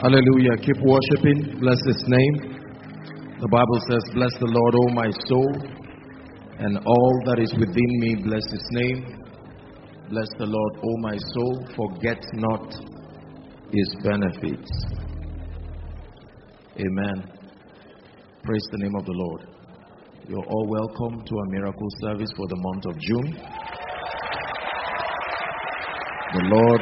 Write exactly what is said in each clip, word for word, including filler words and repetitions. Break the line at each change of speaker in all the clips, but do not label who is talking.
Hallelujah. Keep worshiping. Bless His name. The Bible says, bless the Lord, O my soul, and all that is within me, bless His name. Bless the Lord, O my soul, forget not His benefits. Amen. Praise the name of the Lord. You're all welcome to our miracle service for the month of June. The Lord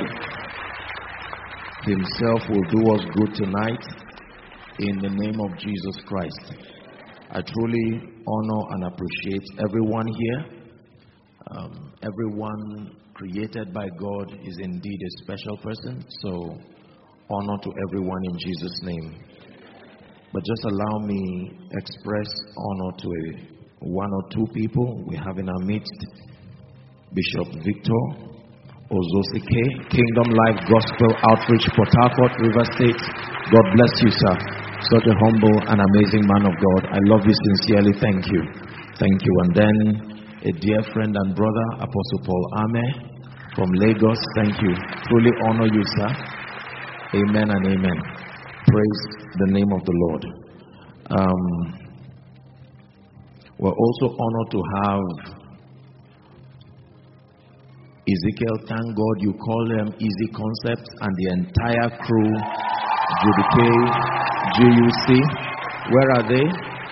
Himself will do us good tonight in the name of Jesus Christ. I truly honor and appreciate everyone here. Um, everyone created by God is indeed a special person. So honor to everyone in Jesus' name. But just allow me express honor to a, one or two people we have in our midst. Bishop Victor Ozosike, Kingdom Life Gospel Outreach, Port Harcourt, River State. God bless you, sir. Such a humble and amazing man of God. I love you sincerely. Thank you. Thank you. And then a dear friend and brother, Apostle Paul Ame from Lagos. Thank you. Truly honor you, sir. Amen and amen. Praise the name of the Lord. Um, we're also honored to have Ezekiel. Thank God you call them Easy Concepts and the entire crew, G D K, G U C. Where are they?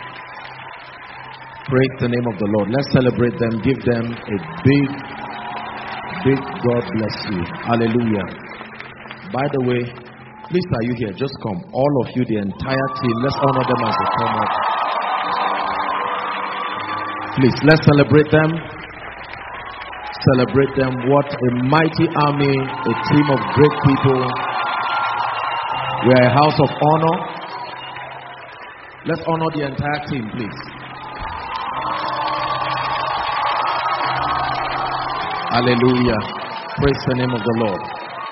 Praise the name of the Lord. Let's celebrate them. Give them a big, big God bless you. Hallelujah. By the way, please, are you here? Just come. All of you, the entire team. Let's honor them as they come up. Please, let's celebrate them. Celebrate them. What a mighty army, a team of great people. We are a house of honor. Let's honor the entire team, please. Hallelujah. Praise the name of the Lord.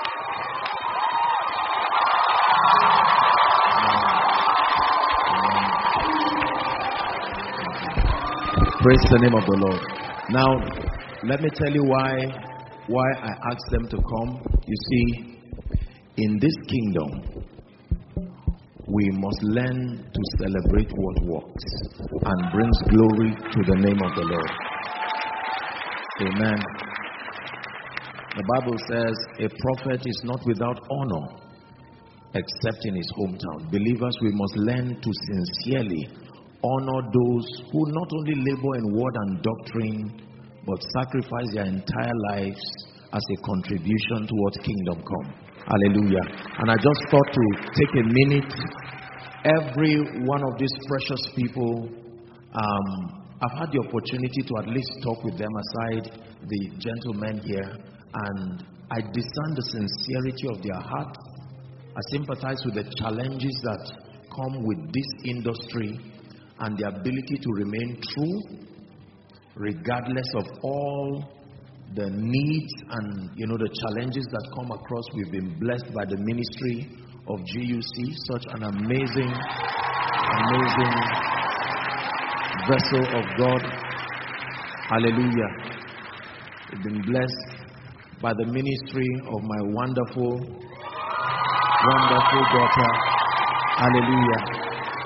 Praise the name of the Lord. Now, let me tell you why why I asked them to come. You see, in this kingdom, we must learn to celebrate what works and brings glory to the name of the Lord. Amen. The Bible says a prophet is not without honor except in his hometown. Believers, we must learn to sincerely honor those who not only labor in word and doctrine, but sacrifice their entire lives as a contribution towards kingdom come. Hallelujah. And I just thought to take a minute. Every one of these precious people, um, I've had the opportunity to at least talk with them aside the gentlemen here, and I discern the sincerity of their heart. I sympathize with the challenges that come with this industry and the ability to remain true regardless of all the needs and, you know, the challenges that come across. We've been blessed by the ministry of G U C, such an amazing, amazing vessel of God. Hallelujah. We've been blessed by the ministry of my wonderful, wonderful daughter. Hallelujah.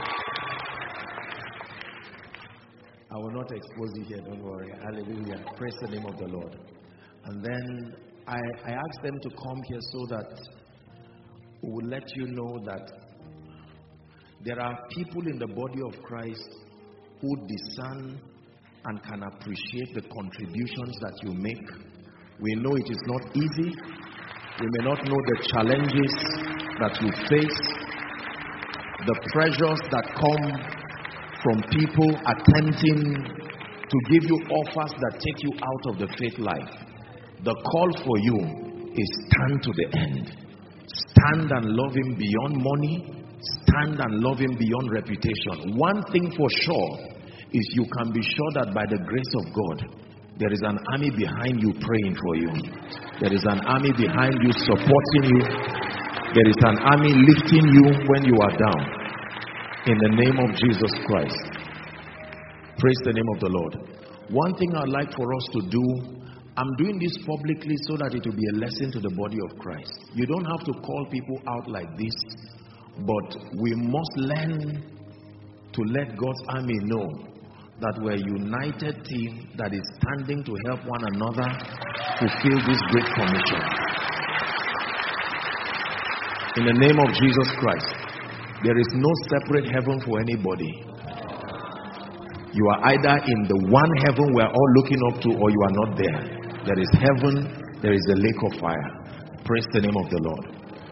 I will not expose you here, don't worry. Hallelujah. Praise the name of the Lord. And then I, I asked them to come here so that we will let you know that there are people in the body of Christ who discern and can appreciate the contributions that you make. We know it is not easy. We may not know the challenges that you face, the pressures that come from people attempting to give you offers that take you out of the faith life. The call for you is stand to the end. Stand and love Him beyond money. Stand and love Him beyond reputation. One thing for sure is you can be sure that by the grace of God, there is an army behind you praying for you. There is an army behind you supporting you. There is an army lifting you when you are down. In the name of Jesus Christ. Praise the name of the Lord. One thing I'd like for us to do, I'm doing this publicly so that it will be a lesson to the body of Christ. You don't have to call people out like this But we must learn to let God's army know that we're a united team that is standing to help one another fulfill this great commission. In the name of Jesus Christ, there is no separate heaven for anybody. You are either in the one heaven we're all looking up to, or you are not there. There is heaven, there is a lake of fire. Praise the name of the Lord.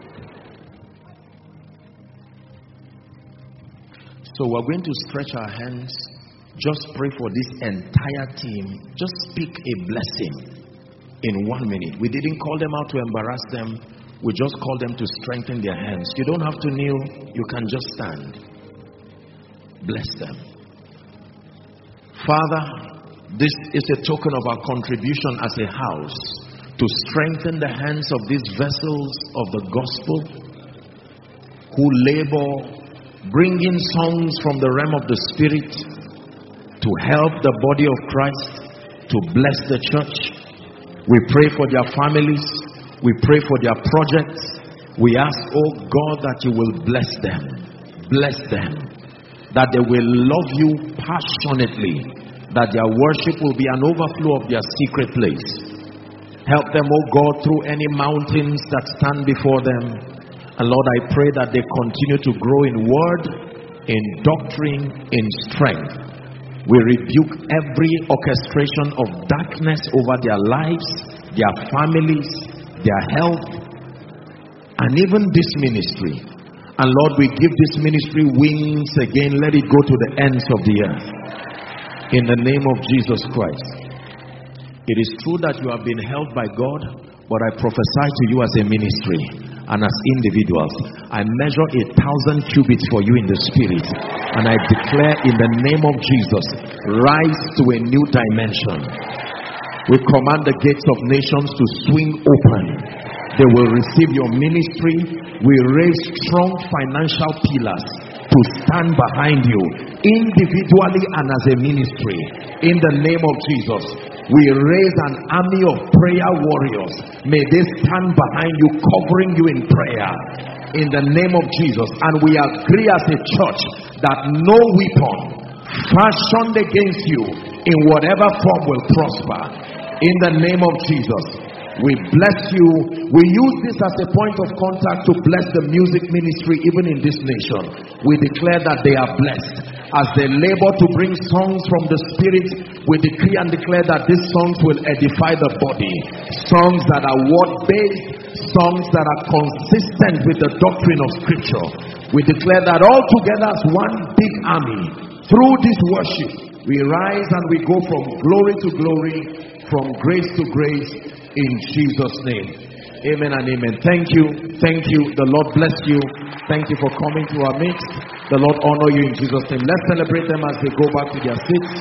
So we're going to stretch our hands. Just pray for this entire team. Just speak a blessing in one minute. We didn't call them out to embarrass them. We just called them to strengthen their hands. You don't have to kneel. You can just stand. Bless them. Father, this is a token of our contribution as a house to strengthen the hands of these vessels of the gospel who labor, bringing songs from the realm of the Spirit to help the body of Christ, to bless the church. We pray for their families. We pray for their projects. We ask, oh God, that you will bless them. Bless them. That they will love you passionately. That their worship will be an overflow of their secret place. Help them, oh God, through any mountains that stand before them. And Lord, I pray that they continue to grow in word, in doctrine, in strength. We rebuke every orchestration of darkness over their lives, their families, their health, and even this ministry. And Lord, we give this ministry wings again. Let it go to the ends of the earth. In the name of Jesus Christ. It is true that you have been helped by God, but I prophesy to you as a ministry and as individuals. I measure a thousand cubits for you in the spirit, and I declare in the name of Jesus, rise to a new dimension. We command the gates of nations to swing open. They will receive your ministry. We raise strong financial pillars to stand behind you, individually and as a ministry. In the name of Jesus, we raise an army of prayer warriors. May they stand behind you, covering you in prayer. In the name of Jesus. And we agree as a church that no weapon fashioned against you in whatever form will prosper. In the name of Jesus, we bless you. We use this as a point of contact to bless the music ministry even in this nation. We declare that they are blessed. As they labor to bring songs from the Spirit, we decree and declare that these songs will edify the body. Songs that are word-based, songs that are consistent with the doctrine of Scripture. We declare that all together as one big army, through this worship, we rise and we go from glory to glory, from grace to grace, in Jesus' name. Amen and amen. Thank you. Thank you. The Lord bless you. Thank you for coming to our midst. The Lord honor you in Jesus' name. Let's celebrate them as they go back to their seats.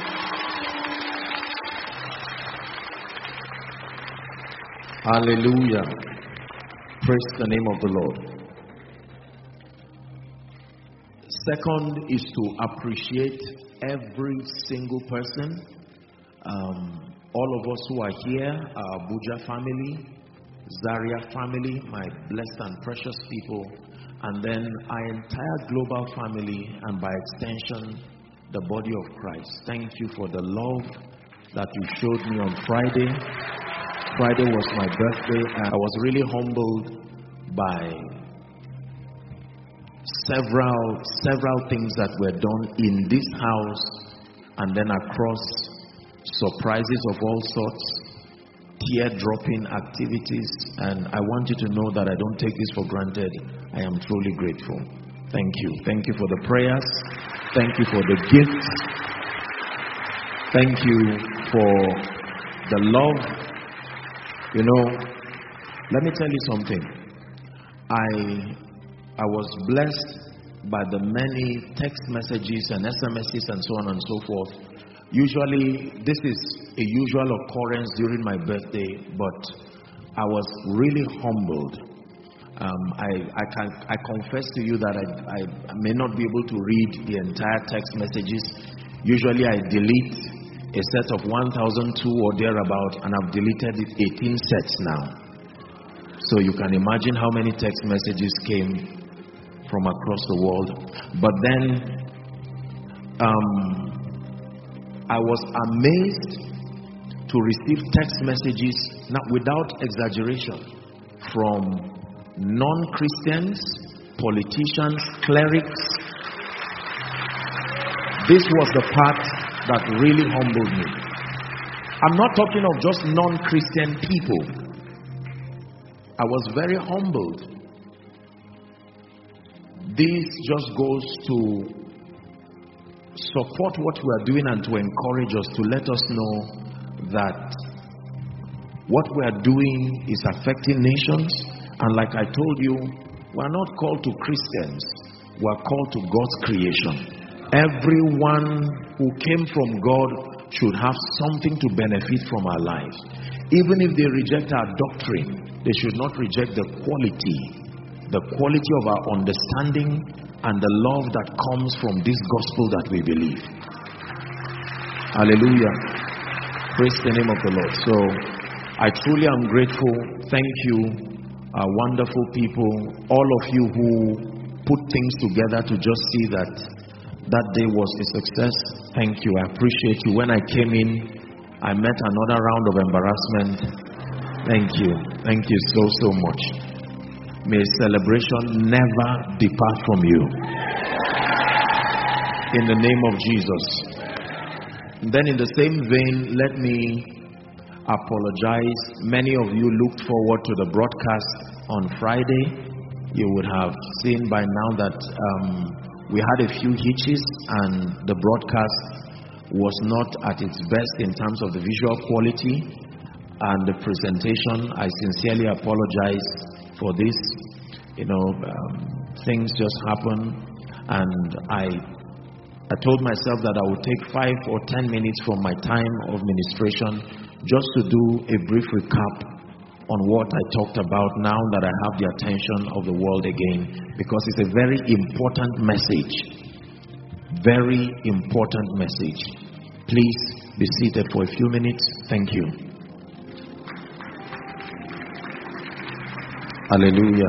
Hallelujah. Praise the name of the Lord. Second is to appreciate every single person. Um, all of us who are here, our Abuja family, Zaria family, my blessed and precious people, and then our entire global family, and by extension, the body of Christ. Thank you for the love that you showed me on Friday. Friday was my birthday, and I was really humbled by several, several things that were done in this house, and then across, surprises of all sorts, tear-dropping activities, and I want you to know that I don't take this for granted. I am truly grateful. Thank you. Thank you for the prayers. Thank you for the gifts. Thank you for the love. You know, let me tell you something. I I was blessed by the many text messages and S M Ses and so on and so forth. Usually, this is a usual occurrence during my birthday, but I was really humbled. Um, I, I can I confess to you that I, I, I may not be able to read the entire text messages. Usually, I delete a set of one thousand two or thereabout, and I've deleted it eighteen sets now. So you can imagine how many text messages came from across the world. But then um, I was amazed to receive text messages, not without exaggeration, from non-Christians, politicians, clerics. This was the part that really humbled me. I'm not talking of just non-Christian people. I was very humbled. This just goes to support what we are doing and to encourage us, to let us know that what we are doing is affecting nations. And like I told you, we are not called to Christians, we are called to God's creation. Everyone who came from God should have something to benefit from our lives. Even if they reject our doctrine, they should not reject the quality, the quality of our understanding and the love that comes from this gospel that we believe. Hallelujah. Praise the name of the Lord. So I truly am grateful. Thank you, uh, wonderful people, all of you who put things together to just see that that day was a success. Thank you. I appreciate you. When I came in, I met another round of embarrassment. Thank you. Thank you so, so much. May celebration never depart from you. In the name of Jesus. Then in the same vein, let me apologize. Many of you looked forward to the broadcast on Friday. You would have seen by now that um, we had a few hitches and the broadcast was not at its best in terms of the visual quality and the presentation. I sincerely apologize for this. You know, um, things just happen, and I I told myself that I would take five or ten minutes from my time of ministration just to do a brief recap on what I talked about, now that I have the attention of the world again, because it's a very important message. Very important message. Please be seated for a few minutes. Thank you. Hallelujah.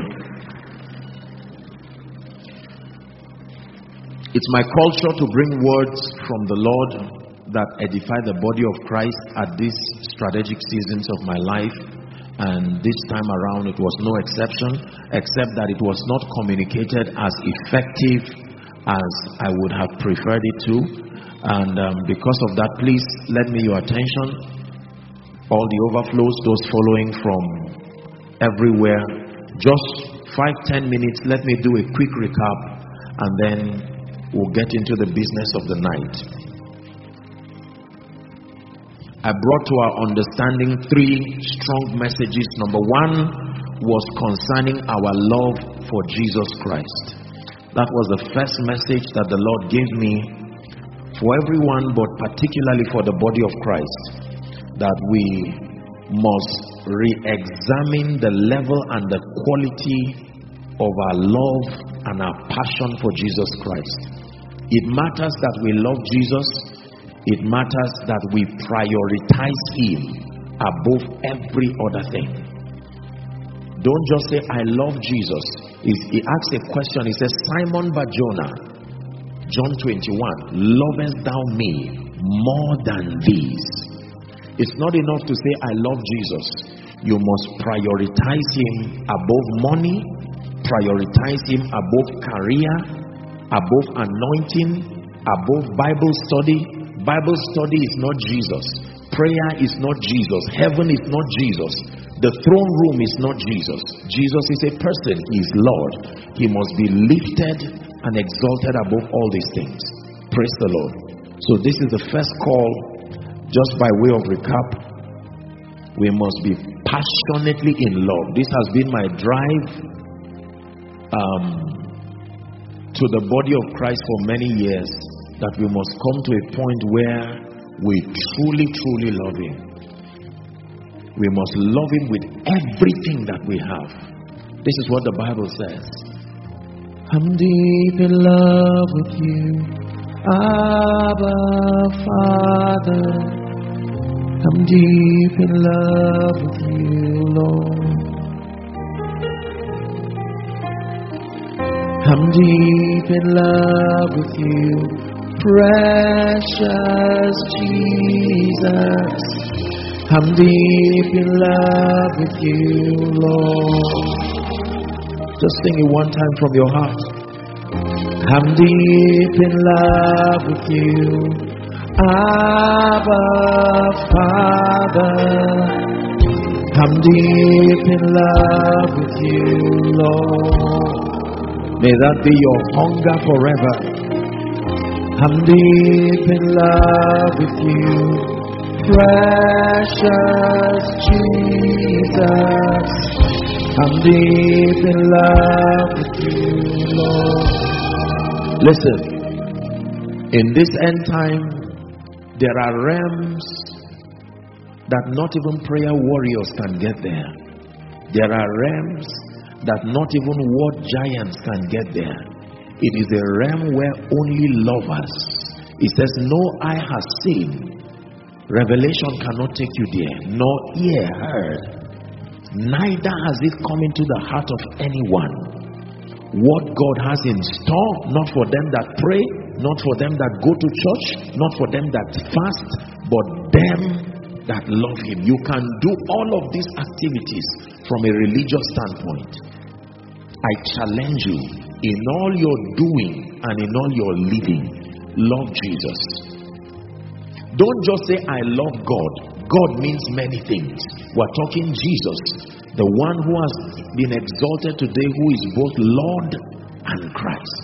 It's my culture to bring words from the Lord that edify the body of Christ at these strategic seasons of my life. And this time around it was no exception, except that it was not communicated as effective as I would have preferred it to. And um, because of that, please lend me your attention. All the overflows, those following from everywhere, just five, ten minutes, let me do a quick recap, and then we'll get into the business of the night. I brought to our understanding three strong messages. Number one was concerning our love for Jesus Christ. That was the first message that the Lord gave me for everyone, but particularly for the body of Christ, that we must re-examine the level and the quality of our love and our passion for Jesus Christ. It matters that we love Jesus. It matters that we prioritize Him above every other thing. Don't just say, I love Jesus. He asks a question. He says, Simon Bar-Jonah, John twenty-one, lovest thou me more than these? It's not enough to say, I love Jesus. You must prioritize Him above money, prioritize Him above career, above anointing, above Bible study. Bible study is not Jesus. Prayer is not Jesus. Heaven is not Jesus. The throne room is not Jesus. Jesus is a person. He is Lord. He must be lifted and exalted above all these things. Praise the Lord. So this is the first call. Just by way of recap, we must be passionately in love. This has been my drive um, to the body of Christ for many years, that we must come to a point where we truly, truly love Him. We must love Him with everything that we have. This is what the Bible says. I'm deep in love with you, Abba Father. I'm deep in love with you, Lord. I'm deep in love with you, precious Jesus. I'm deep in love with you, Lord. Just sing it one time from your heart. I'm deep in love with you, Abba Father. I'm deep in love with you, Lord. May that be your hunger forever. I'm deep in love with you, precious Jesus. I'm deep in love with you, Lord. Listen, in this end time, there are realms that not even prayer warriors can get there. There are realms that not even war giants can get there. It is a realm where only lovers. It says, no eye has seen. Revelation cannot take you there. No ear heard. Neither has it come into the heart of anyone what God has in store, not for them that pray, not for them that go to church, not for them that fast, but them that love him. You can do all of these activities from a religious standpoint. I challenge you, in all your doing and in all your living, love Jesus. Don't just say, I love God. God means many things. We're talking Jesus, the one who has been exalted today, who is both Lord and Christ.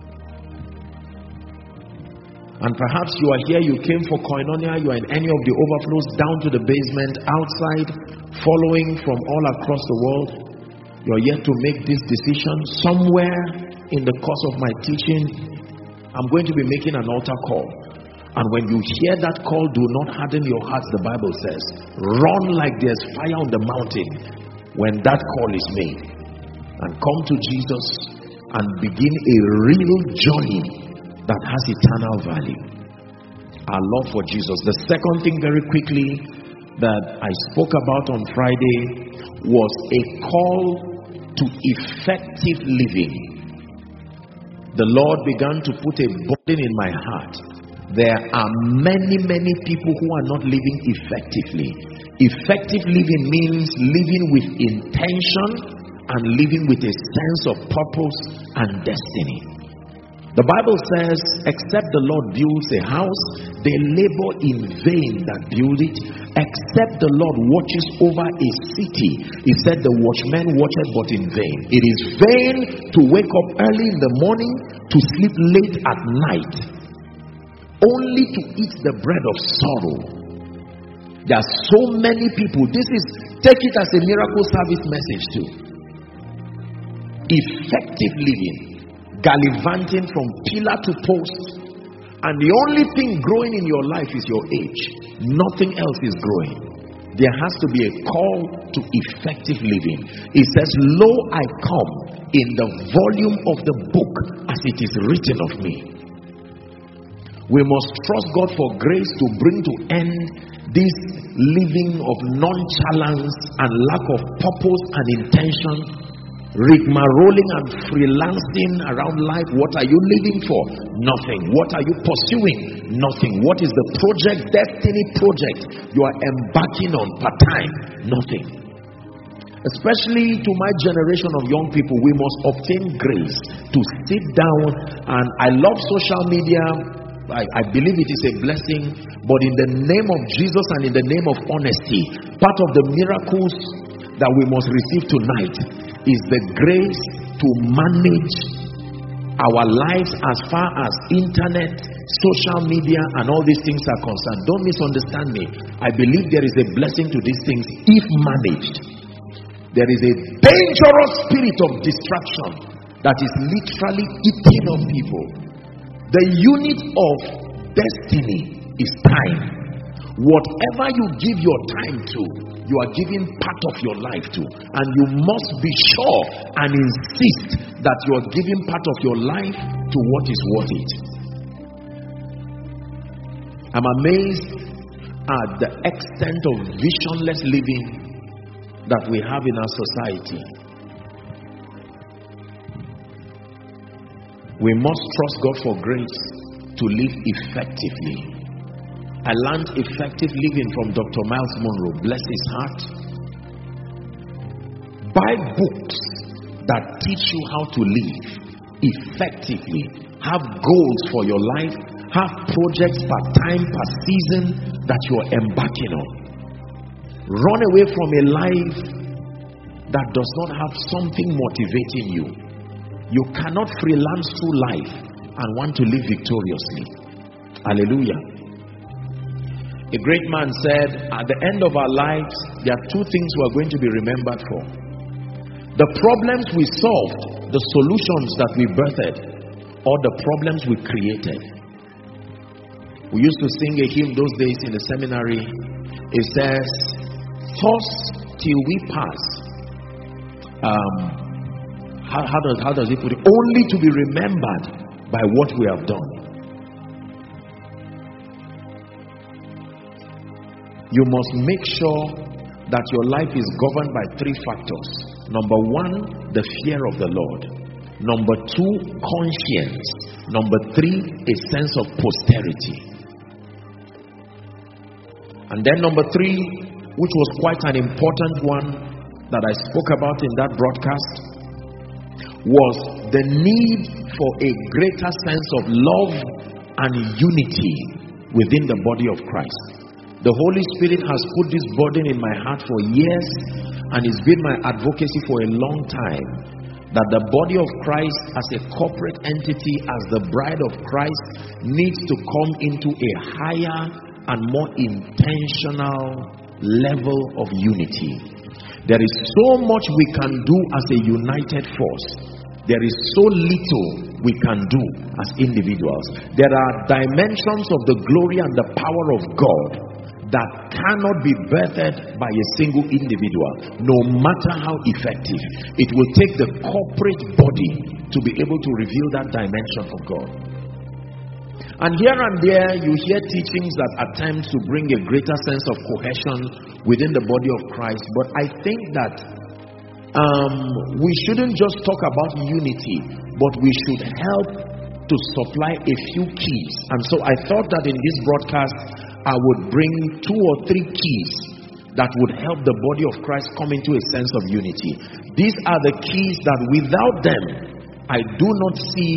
And perhaps you are here, you came for Koinonia, you are in any of the overflows, down to the basement, outside, following from all across the world. You're yet to make this decision. Somewhere in the course of my teaching, I'm going to be making an altar call. And when you hear that call, do not harden your hearts, the Bible says. Run like there's fire on the mountain when that call is made. And come to Jesus and begin a real journey that has eternal value. Our love for Jesus. The second thing, very quickly, that I spoke about on Friday was a call to effective living. The Lord began to put a burden in my heart. There are many, many people who are not living effectively. Effective living means living with intention and living with a sense of purpose and destiny. The Bible says, except the Lord builds a house, they labor in vain that build it. Except the Lord watches over a city, he said the watchman watcheth but in vain. It is vain to wake up early in the morning, to sleep late at night, only to eat the bread of sorrow. There are so many people. This is, take it as a miracle service message too. Effective living, gallivanting from pillar to post, and the only thing growing in your life is your age. Nothing else is growing. There has to be a call to effective living. It says, lo, I come in the volume of the book as it is written of me. We must trust God for grace to bring to end this living of nonchalance and lack of purpose and intention, rigmaroling and freelancing around life. What are you living for? Nothing. What are you pursuing? Nothing. What is the project, destiny project you are embarking on part-time? Nothing. Especially to my generation of young people, we must obtain grace to sit down. And I love social media. I, I believe it is a blessing, but in the name of Jesus and in the name of honesty, part of the miracles that we must receive tonight is the grace to manage our lives as far as internet, social media, and all these things are concerned. Don't misunderstand me. I believe there is a blessing to these things if managed. There is a dangerous spirit of distraction that is literally eating up people. The unit of destiny is time. Whatever you give your time to, you are giving part of your life to. And you must be sure and insist that you are giving part of your life to what is worth it. I'm amazed at the extent of visionless living that we have in our society. We must trust God for grace to live effectively. I learned effective living from Doctor Miles Monroe, bless his heart. Buy books that teach you how to live effectively. Have goals for your life. Have projects per time, per season that you're embarking on. Run away from a life that does not have something motivating you. You cannot freelance through life and want to live victoriously. Hallelujah. A great man said, at the end of our lives, there are two things we are going to be remembered for. The problems we solved, the solutions that we birthed, or the problems we created. We used to sing a hymn those days in the seminary. It says, thus till we pass. Um, how, how, does, how does it put it? Only to be remembered by what we have done. You must make sure that your life is governed by three factors. Number one, the fear of the Lord. Number two, conscience. Number three, a sense of posterity. And then number three, which was quite an important one that I spoke about in that broadcast, was the need for a greater sense of love and unity within the body of Christ. The Holy Spirit has put this burden in my heart for years, and it's been my advocacy for a long time, that the body of Christ as a corporate entity, as the bride of Christ, needs to come into a higher and more intentional level of unity. There is so much we can do as a united force. There is so little we can do as individuals. There are dimensions of the glory and the power of God that cannot be birthed by a single individual, no matter how effective. It will take the corporate body to be able to reveal that dimension of God. And here and there, you hear teachings that attempt to bring a greater sense of cohesion within the body of Christ. But I think that um, we shouldn't just talk about unity, but we should help to supply a few keys. And so I thought that in this broadcast, I would bring two or three keys that would help the body of Christ come into a sense of unity. These are the keys that without them, I do not see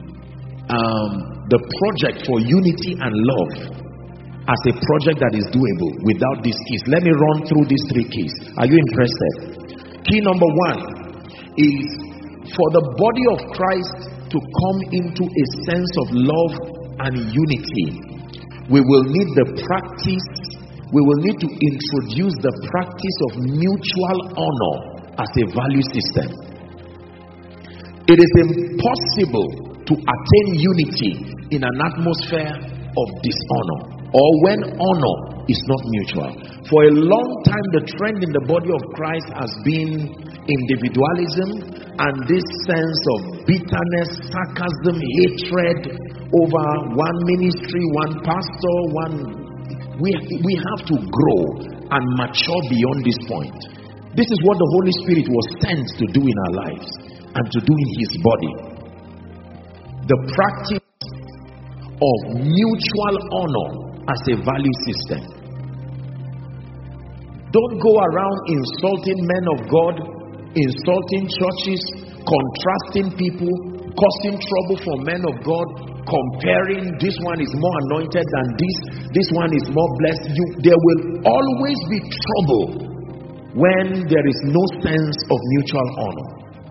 um, the project for unity and love as a project that is doable without these keys. Let me run through these three keys. Are you interested? Key number one is for the body of Christ to come into a sense of love and unity. We will need the practice, we will need to introduce the practice of mutual honor as a value system. It is impossible to attain unity in an atmosphere of dishonor, or when honor is not mutual. For a long time, the trend in the body of Christ has been individualism and this sense of bitterness, sarcasm, hatred over one ministry, one pastor, one. We, we have to grow and mature beyond this point. This is what the Holy Spirit was sent to do in our lives and to do in His body. The practice of mutual honor as a value system. Don't go around insulting men of God, insulting churches, contrasting people, causing trouble for men of God, comparing this one is more anointed than this, this one is more blessed. You, there will always be trouble when there is no sense of mutual honor.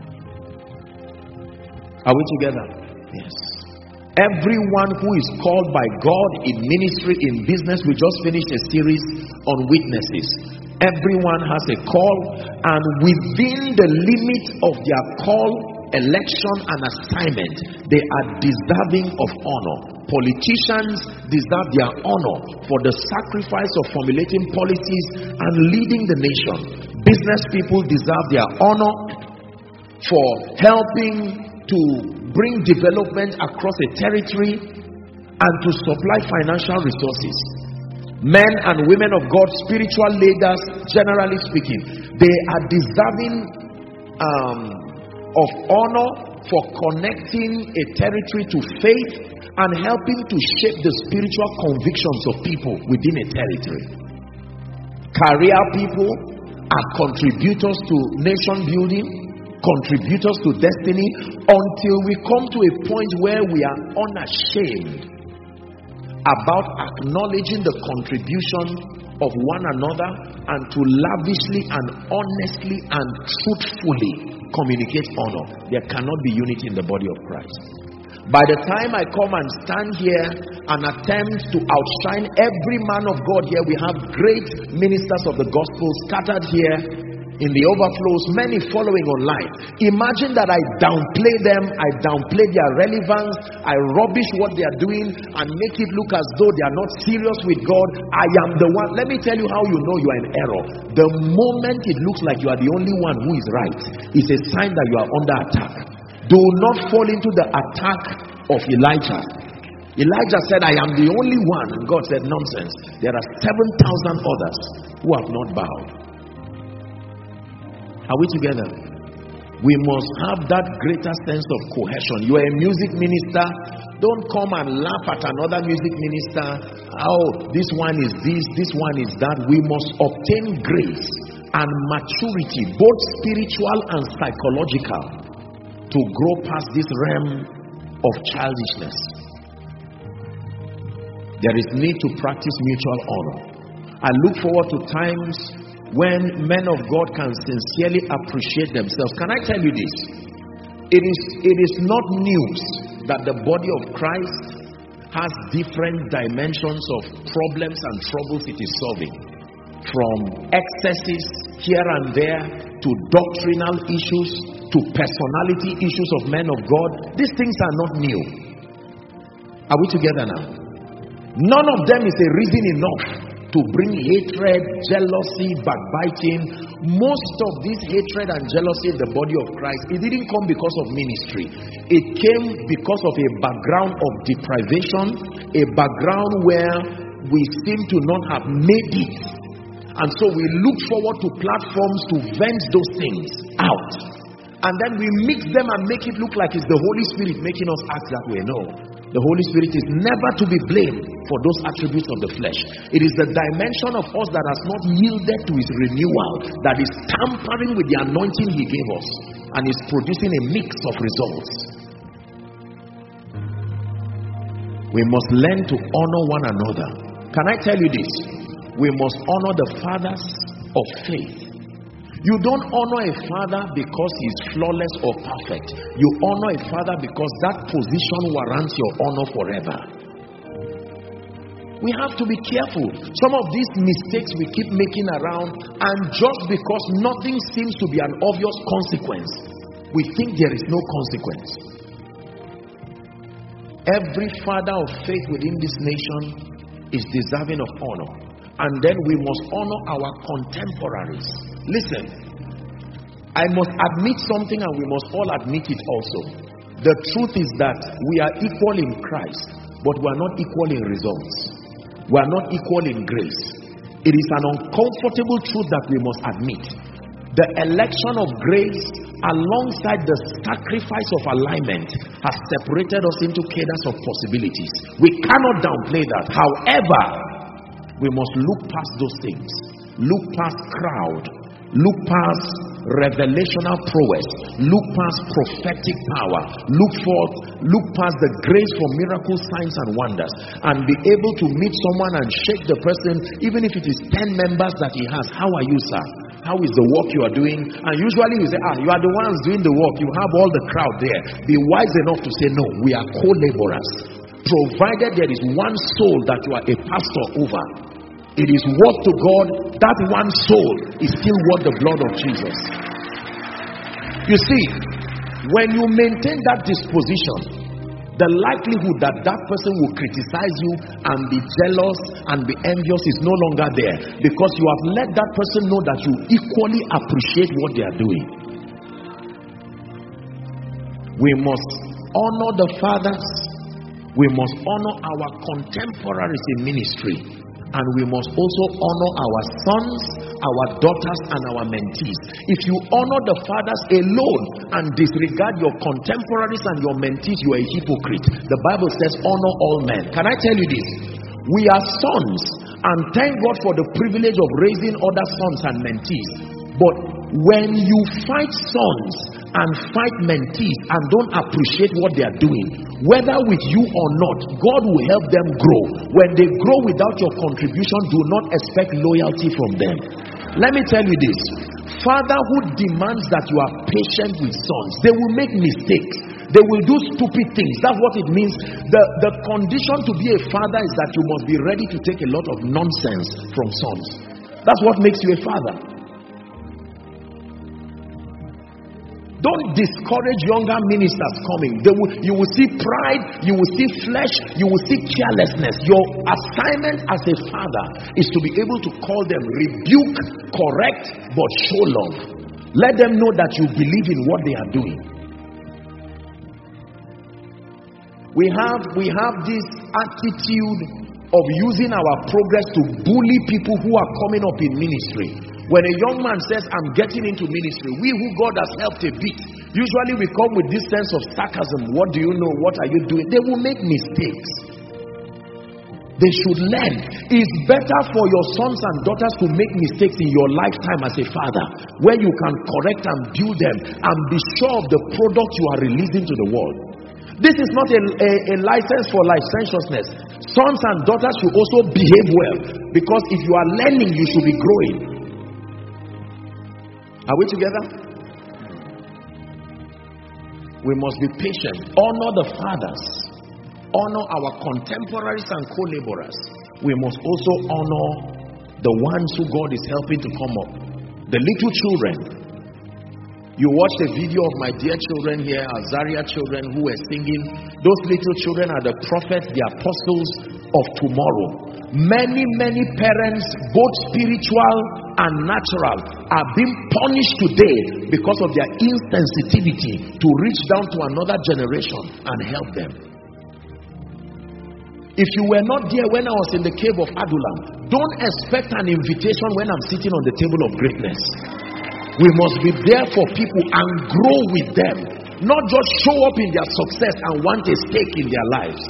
Are we together? Yes. Everyone who is called by God in ministry, in business, we just finished a series on witnesses. Everyone has a call, and within the limit of their call, election and assignment, they are deserving of honor. Politicians deserve their honor for the sacrifice of formulating policies and leading the nation. Business people deserve their honor for helping to bring development across a territory and to supply financial resources. Men and women of God, spiritual leaders, generally speaking, they are deserving um, of honor for connecting a territory to faith and helping to shape the spiritual convictions of people within a territory. Career people are contributors to nation building, contributors to destiny, until we come to a point where we are unashamed about acknowledging the contribution of one another and to lavishly and honestly and truthfully communicate honor. There cannot be unity in the body of Christ. By the time I come and stand here and attempt to outshine every man of God here, we have great ministers of the gospel scattered here in the overflows, many following online. Imagine that I downplay them, I downplay their relevance, I rubbish what they are doing and make it look as though they are not serious with God. I am the one. Let me tell you how you know you are in error. The moment it looks like you are the only one who is right, it's a sign that you are under attack. Do not fall into the attack of Elijah. Elijah said, I am the only one. And God said, nonsense. There are seven thousand others who have not bowed. Are we together? We must have that greater sense of cohesion. You are a music minister. Don't come and laugh at another music minister. Oh, this one is this, this one is that. We must obtain grace and maturity, both spiritual and psychological, to grow past this realm of childishness. There is need to practice mutual honor. I look forward to times when men of God can sincerely appreciate themselves. Can I tell you this? It is, it is not news that the body of Christ has different dimensions of problems and troubles it is solving. From excesses here and there, to doctrinal issues, to personality issues of men of God. These things are not new. Are we together now? None of them is a reason enough to bring hatred, jealousy, backbiting. Most of this hatred and jealousy in the body of Christ, it didn't come because of ministry. It came because of a background of deprivation, a background where we seem to not have made it. And so we look forward to platforms to vent those things out. And then we mix them and make it look like it's the Holy Spirit making us act that way. No. The Holy Spirit is never to be blamed for those attributes of the flesh. It is the dimension of us that has not yielded to his renewal that is tampering with the anointing he gave us and is producing a mix of results. We must learn to honor one another. Can I tell you this? We must honor the fathers of faith. You don't honor a father because he's flawless or perfect. You honor a father because that position warrants your honor forever. We have to be careful. Some of these mistakes we keep making around, and just because nothing seems to be an obvious consequence, we think there is no consequence. Every father of faith within this nation is deserving of honor. And then we must honor our contemporaries. Listen, I must admit something, and we must all admit it also. The truth is that we are equal in Christ, but we are not equal in results. We are not equal in grace. It is an uncomfortable truth that we must admit. The election of grace alongside the sacrifice of alignment has separated us into cadres of possibilities. We cannot downplay that. However, we must look past those things. Look past crowd. Look past revelational prowess. Look past prophetic power. Look forth. Look past the grace for miracles, signs and wonders, and be able to meet someone and shake the person, even if it is ten members that he has. How are you, sir? How is the work you are doing? And usually you say, ah, you are the ones doing the work. You have all the crowd there. Be wise enough to say, no, we are co-laborers. Provided there is one soul that you are a pastor over, it is worth to God. That one soul is still worth the blood of Jesus. You see, when you maintain that disposition, the likelihood that that person will criticize you and be jealous and be envious is no longer there, because you have let that person know that you equally appreciate what they are doing. We must honor the fathers. We must honor our contemporaries in ministry. And we must also honor our sons, our daughters, and our mentees. If you honor the fathers alone and disregard your contemporaries and your mentees, you are a hypocrite. The Bible says honor all men. Can I tell you this? We are sons, and thank God for the privilege of raising other sons and mentees. But when you fight sons and fight mentees and don't appreciate what they are doing, whether with you or not, God will help them grow. When they grow without your contribution, do not expect loyalty from them. Let me tell you this. Fatherhood demands that you are patient with sons. They will make mistakes. They will do stupid things. That's what it means. The, the condition to be a father is that you must be ready to take a lot of nonsense from sons. That's what makes you a father. Don't discourage younger ministers coming. They will, you will see pride, you will see flesh, you will see carelessness. Your assignment as a father is to be able to call them, rebuke, correct, but show love. Let them know that you believe in what they are doing. We have, we have this attitude of using our progress to bully people who are coming up in ministry. When a young man says, I'm getting into ministry, we who God has helped a bit, usually we come with this sense of sarcasm. What do you know? What are you doing? They will make mistakes. They should learn. It's better for your sons and daughters to make mistakes in your lifetime as a father, where you can correct and build them and be sure of the product you are releasing to the world. This is not a, a, a license for licentiousness. Sons and daughters should also behave well, because if you are learning, you should be growing. Are we together? We must be patient. Honor the fathers. Honor our contemporaries and co-laborers. We must also honor the ones who God is helping to come up. The little children. You watched a video of my dear children here, our Zaria children who were singing. Those little children are the prophets, the apostles of tomorrow. Many, many parents, both spiritual and natural, are being punished today because of their insensitivity to reach down to another generation and help them. If you were not there when I was in the cave of Adullam, don't expect an invitation when I'm sitting on the table of greatness. We must be there for people and grow with them, not just show up in their success and want a stake in their lives.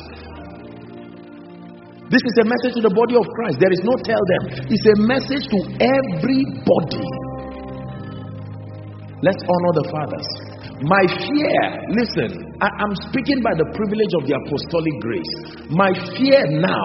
This is a message to the body of Christ. There is no tell them. It's a message to everybody. Let's honor the fathers. My fear, listen, I, I'm speaking by the privilege of the apostolic grace. My fear now,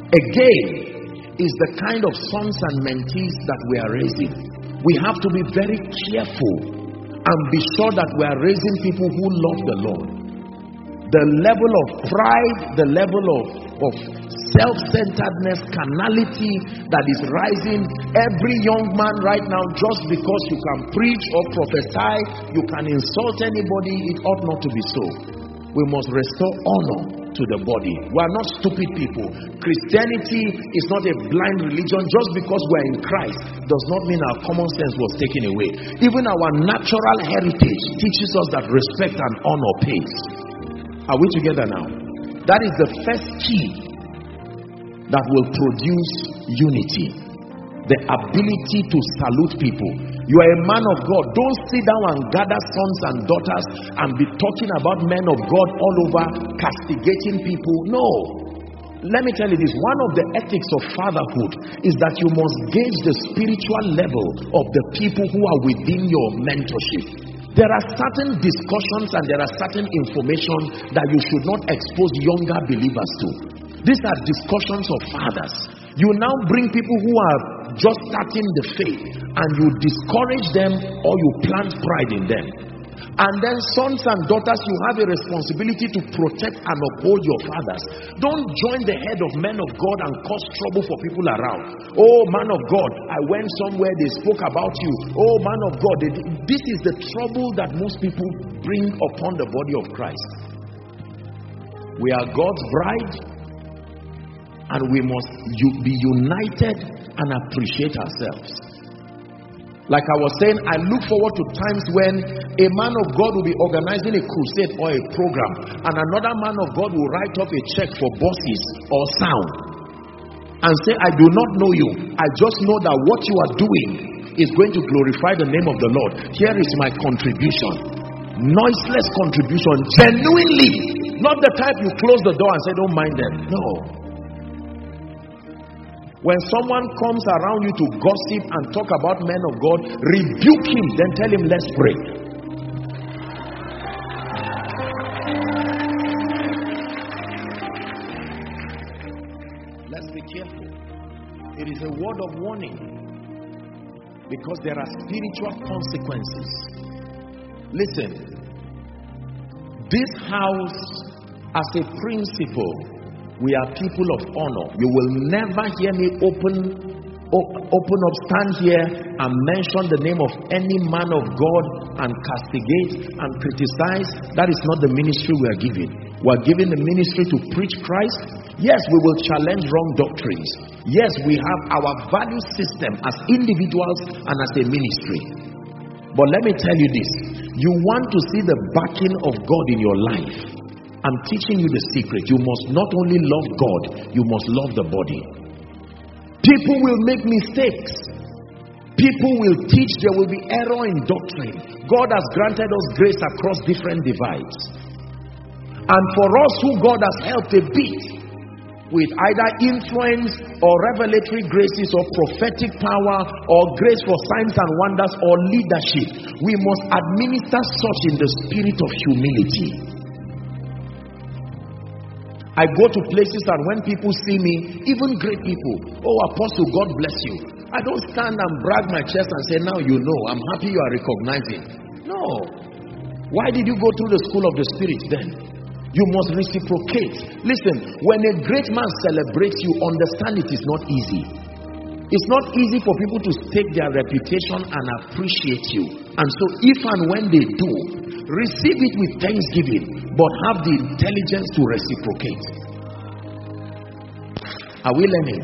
again, is the kind of sons and mentees that we are raising. We have to be very careful and be sure that we are raising people who love the Lord. The level of pride, the level of, of self-centeredness, carnality that is rising. Every young man right now, just because you can preach or prophesy, you can insult anybody, it ought not to be so. We must restore honor to the body. We are not stupid people. Christianity is not a blind religion. Just because we are in Christ does not mean our common sense was taken away. Even our natural heritage teaches us that respect and honor pays. Are we together now? That is the first key that will produce unity. The ability to salute people. You are a man of God. Don't sit down and gather sons and daughters and be talking about men of God all over, castigating people. No. Let me tell you this. One of the ethics of fatherhood is that you must gauge the spiritual level of the people who are within your mentorship. There are certain discussions and there are certain information that you should not expose younger believers to. These are discussions of fathers. You now bring people who are just starting the faith and you discourage them or you plant pride in them. And then sons and daughters, you have a responsibility to protect and uphold your fathers. Don't join the head of men of God and cause trouble for people around. Oh, man of God, I went somewhere, they spoke about you. Oh, man of God, they, this is the trouble that most people bring upon the body of Christ. We are God's bride, and we must be united and appreciate ourselves. Like I was saying, I look forward to times when a man of God will be organizing a crusade or a program, and another man of God will write up a check for buses or sound. and say, I do not know you. I just know that what you are doing is going to glorify the name of the Lord. Here is my contribution. Noiseless contribution, genuinely. Not the type you close the door and say, don't mind them. No. When someone comes around you to gossip and talk about men of God, rebuke him, then tell him, let's pray. Let's be careful. It is a word of warning, because there are spiritual consequences. Listen, this house, as a principle, we are people of honor. You will never hear me open open up, stand here and mention the name of any man of God and castigate and criticize. That is not the ministry we are giving. We are giving the ministry to preach Christ. Yes, we will challenge wrong doctrines. Yes, we have our value system as individuals and as a ministry. But let me tell you this. You want to see the backing of God in your life. I'm teaching you the secret. You must not only love God, you must love the body. People will make mistakes. People will teach. There will be error in doctrine. God has granted us grace across different divides. And for us who God has helped a bit with either influence or revelatory graces or prophetic power or grace for signs and wonders or leadership, we must administer such in the spirit of humility. I go to places and when people see me, even great people, oh Apostle, God bless you. I don't stand and brag my chest and say, now you know, I'm happy you are recognizing. No. Why did you go through the school of the Spirit then? You must reciprocate. Listen, when a great man celebrates you, understand it is not easy. It's not easy for people to stake their reputation and appreciate you. And so if and when they do, receive it with thanksgiving, but have the intelligence to reciprocate. Are we learning?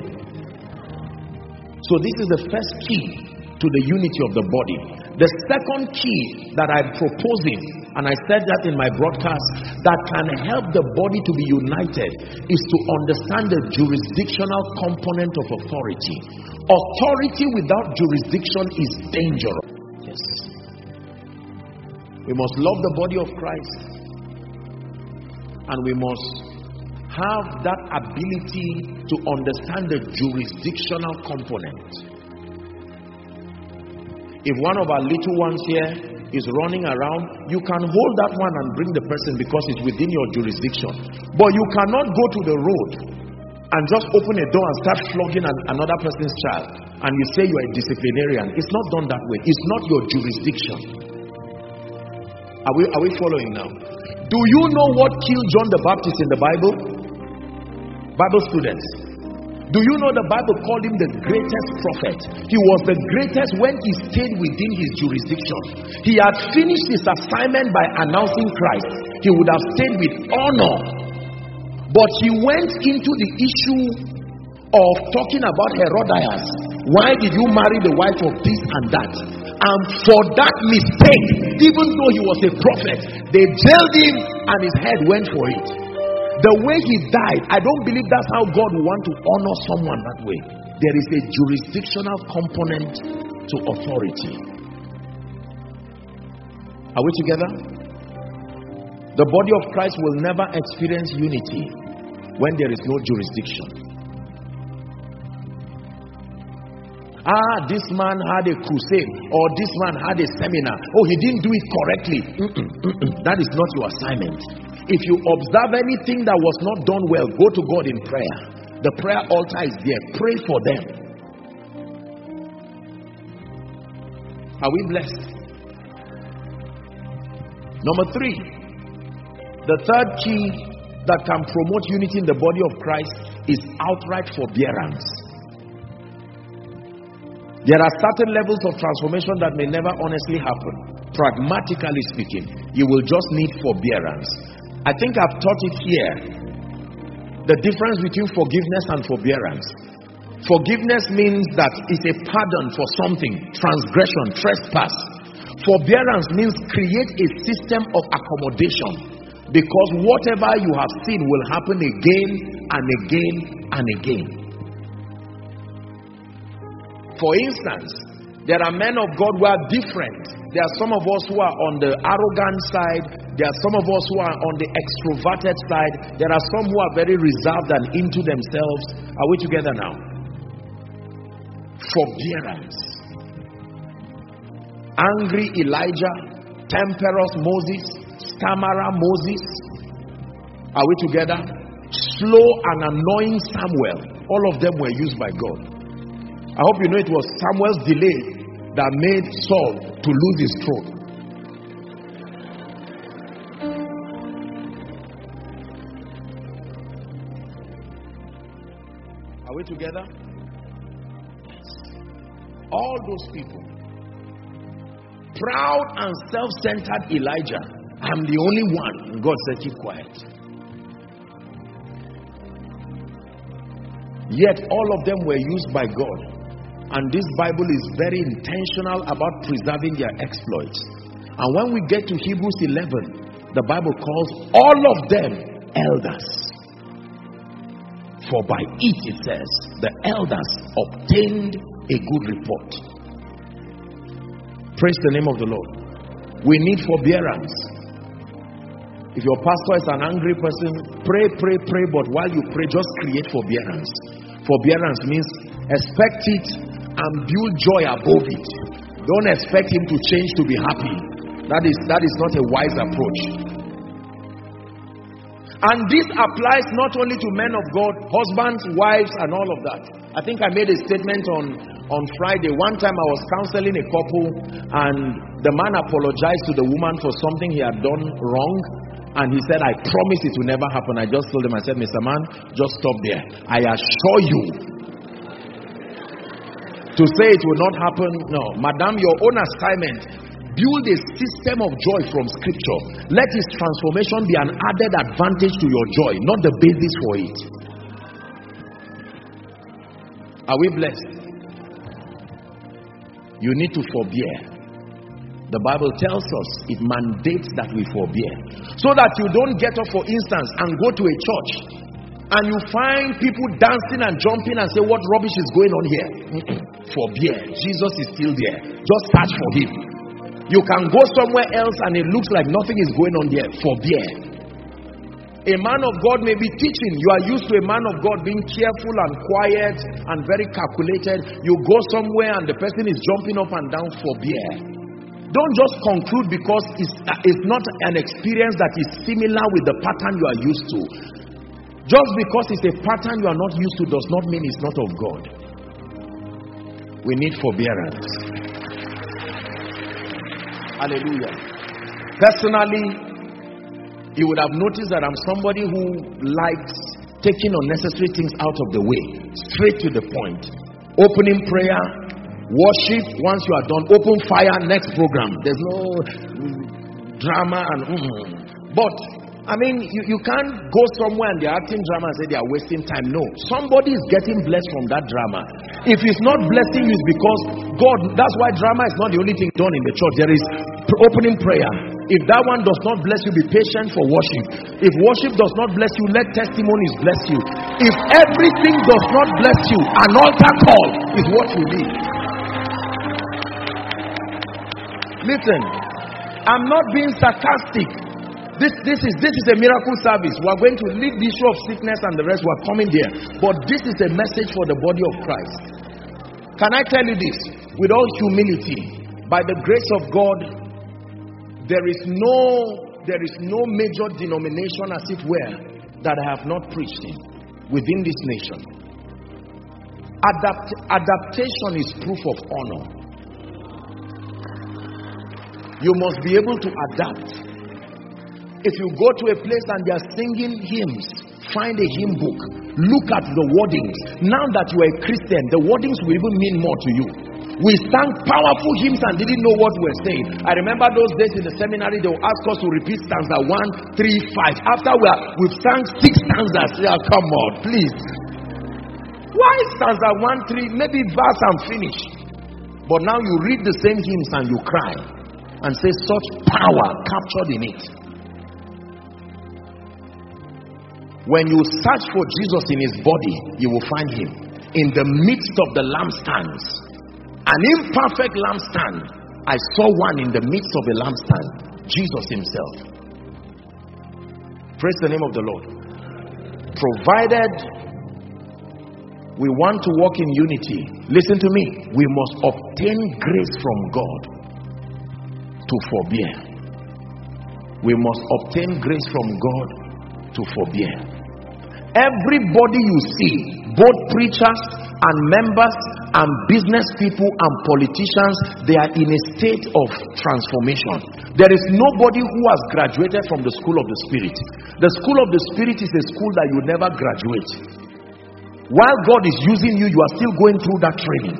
So this is the first key to the unity of the body. The second key that I'm proposing, and I said that in my broadcast, that can help the body to be united, is to understand the jurisdictional component of authority. Authority without jurisdiction is dangerous. Yes. We must love the body of Christ, and we must have that ability to understand the jurisdictional component. If one of our little ones here is running around, you can hold that one and bring the person because it's within your jurisdiction. But you cannot go to the road and just open a door and start flogging an, another person's child and you say you are a disciplinarian. It's not done that way. It's not your jurisdiction. Are we, are we following now? Do you know what killed John the Baptist in the Bible? Bible students. Do you know the Bible called him the greatest prophet? He was the greatest when he stayed within his jurisdiction. He had finished his assignment by announcing Christ. He would have stayed with honor. But he went into the issue of talking about Herodias. Why did you marry the wife of this and that? And for that mistake, even though he was a prophet, they jailed him and his head went for it. The way he died, I don't believe that's how God would want to honor someone that way. There is a jurisdictional component to authority. Are we together? The body of Christ will never experience unity when there is no jurisdiction. Ah, this man had a crusade, or this man had a seminar. Oh, he didn't do it correctly. Mm-mm, mm-mm. That is not your assignment. If you observe anything that was not done well, go to God in prayer. The prayer altar is there. Pray for them. Are we blessed? Number three, the third key that can promote unity in the body of Christ is outright forbearance. There are certain levels of transformation that may never honestly happen. Pragmatically speaking, you will just need forbearance. I think I've taught it here. The difference between forgiveness and forbearance. Forgiveness means that it's a pardon for something, transgression, trespass. Forbearance means create a system of accommodation, because whatever you have seen will happen again and again and again. For instance, there are men of God who are different. There are some of us who are on the arrogant side. There are some of us who are on the extroverted side. There are some who are very reserved and into themselves. Are we together now? Forbearance. Angry Elijah, temperous Moses, stammerer Moses. Are we together? Slow and annoying Samuel. All of them were used by God. I hope you know it was Samuel's delay that made Saul to lose his throne. Are we together? Yes. All those people. Proud and self-centered Elijah. I'm the only one. God said, keep quiet. Yet all of them were used by God. And this Bible is very intentional about preserving their exploits. And when we get to Hebrews eleven, the Bible calls all of them elders. For by it, it says, the elders obtained a good report. Praise the name of the Lord. We need forbearance. If your pastor is an angry person, pray, pray, pray, but while you pray, just create forbearance. Forbearance means expect it and build joy above it. Don't expect him to change to be happy. That is, that is not a wise approach. And this applies not only to men of God, husbands, wives, and all of that. I think I made a statement on, on Friday. One time I was counseling a couple, and the man apologized to the woman for something he had done wrong. And he said, I promise it will never happen. I just told him, I said, Mister Man, just stop there. I assure you, to say it will not happen, no. Madam, your own assignment, build a system of joy from scripture. Let his transformation be an added advantage to your joy, not the basis for it. Are we blessed? You need to forbear. The Bible tells us it mandates that we forbear. So that you don't get up, for instance, and go to a church and you find people dancing and jumping and say, what rubbish is going on here? Forbear. Jesus is still there. Just search for him. You can go somewhere else and it looks like nothing is going on there. Forbear. A man of God may be teaching. You are used to a man of God being careful and quiet and very calculated. You go somewhere and the person is jumping up and down. Forbear. Don't just conclude because it's, uh, it's not an experience that is similar with the pattern you are used to. Just because it's a pattern you are not used to does not mean it's not of God. We need forbearance. Hallelujah. Personally, you would have noticed that I'm somebody who likes taking unnecessary things out of the way. Straight to the point. Opening prayer, worship, once you are done, open fire, next program. There's no drama and mm. But I mean, you, you can't go somewhere and they're acting drama and say they are wasting time. No, somebody is getting blessed from that drama. If it's not blessing you, it's because God. That's why drama is not the only thing done in the church. There is opening prayer. If that one does not bless you, be patient for worship. If worship does not bless you, let testimonies bless you. If everything does not bless you, an altar call is what you need. Listen, I'm not being sarcastic. This, this, is, this is a miracle service. We are going to leave the issue of sickness and the rest. We are coming there. But this is a message for the body of Christ. Can I tell you this? With all humility, by the grace of God, there is no, there is no major denomination, as it were, that I have not preached in within this nation. Adapt, adaptation is proof of honor. You must be able to adapt. If you go to a place and they are singing hymns, find a hymn book. Look at the wordings. Now that you are a Christian, the wordings will even mean more to you. We sang powerful hymns and didn't know what we were saying. I remember those days in the seminary, they would ask us to repeat stanza one, three, five. After we are, we've sang six stanzas. Yeah, come on, please. Why stanza one, three, maybe verse and finish. But now you read the same hymns and you cry and say such power captured in it. When you search for Jesus in his body, you will find him in the midst of the lampstands. An imperfect lampstand. I saw one in the midst of a lampstand. Jesus himself. Praise the name of the Lord. Provided we want to walk in unity, listen to me, we must obtain grace from God to forbear. We must obtain grace from God to forbear. Everybody you see, both preachers and members and business people and politicians, they are in a state of transformation. There is nobody who has graduated from the school of the Spirit. The school of the Spirit is a school that you never graduate. While God is using you, you are still going through that training.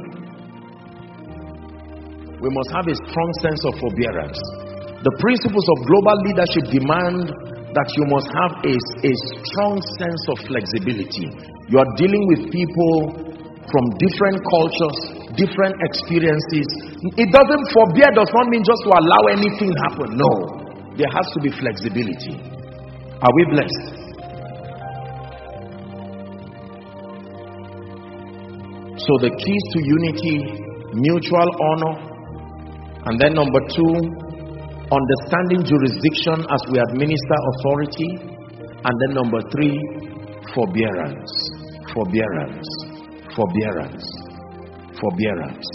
We must have a strong sense of forbearance. The principles of global leadership demand that you must have a, a strong sense of flexibility. You are dealing with people from different cultures, different experiences. It doesn't forbear does not mean just to allow anything happen. No, there has to be flexibility. Are we blessed? So the keys to unity, mutual honor, and then number two, understanding jurisdiction as we administer authority, and then number three, forbearance, forbearance, forbearance, forbearance.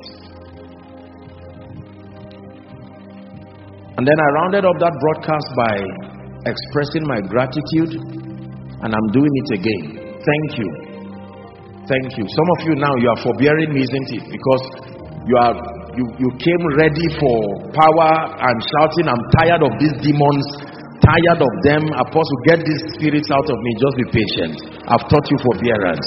And then I rounded up that broadcast by expressing my gratitude, and I'm doing it again. Thank you. Thank you. Some of you now, you are forbearing me, isn't it? Because you are you, you came ready for power and shouting, I'm tired of these demons, tired of them. Apostle, get these spirits out of me. Just be patient. I've taught you forbearance.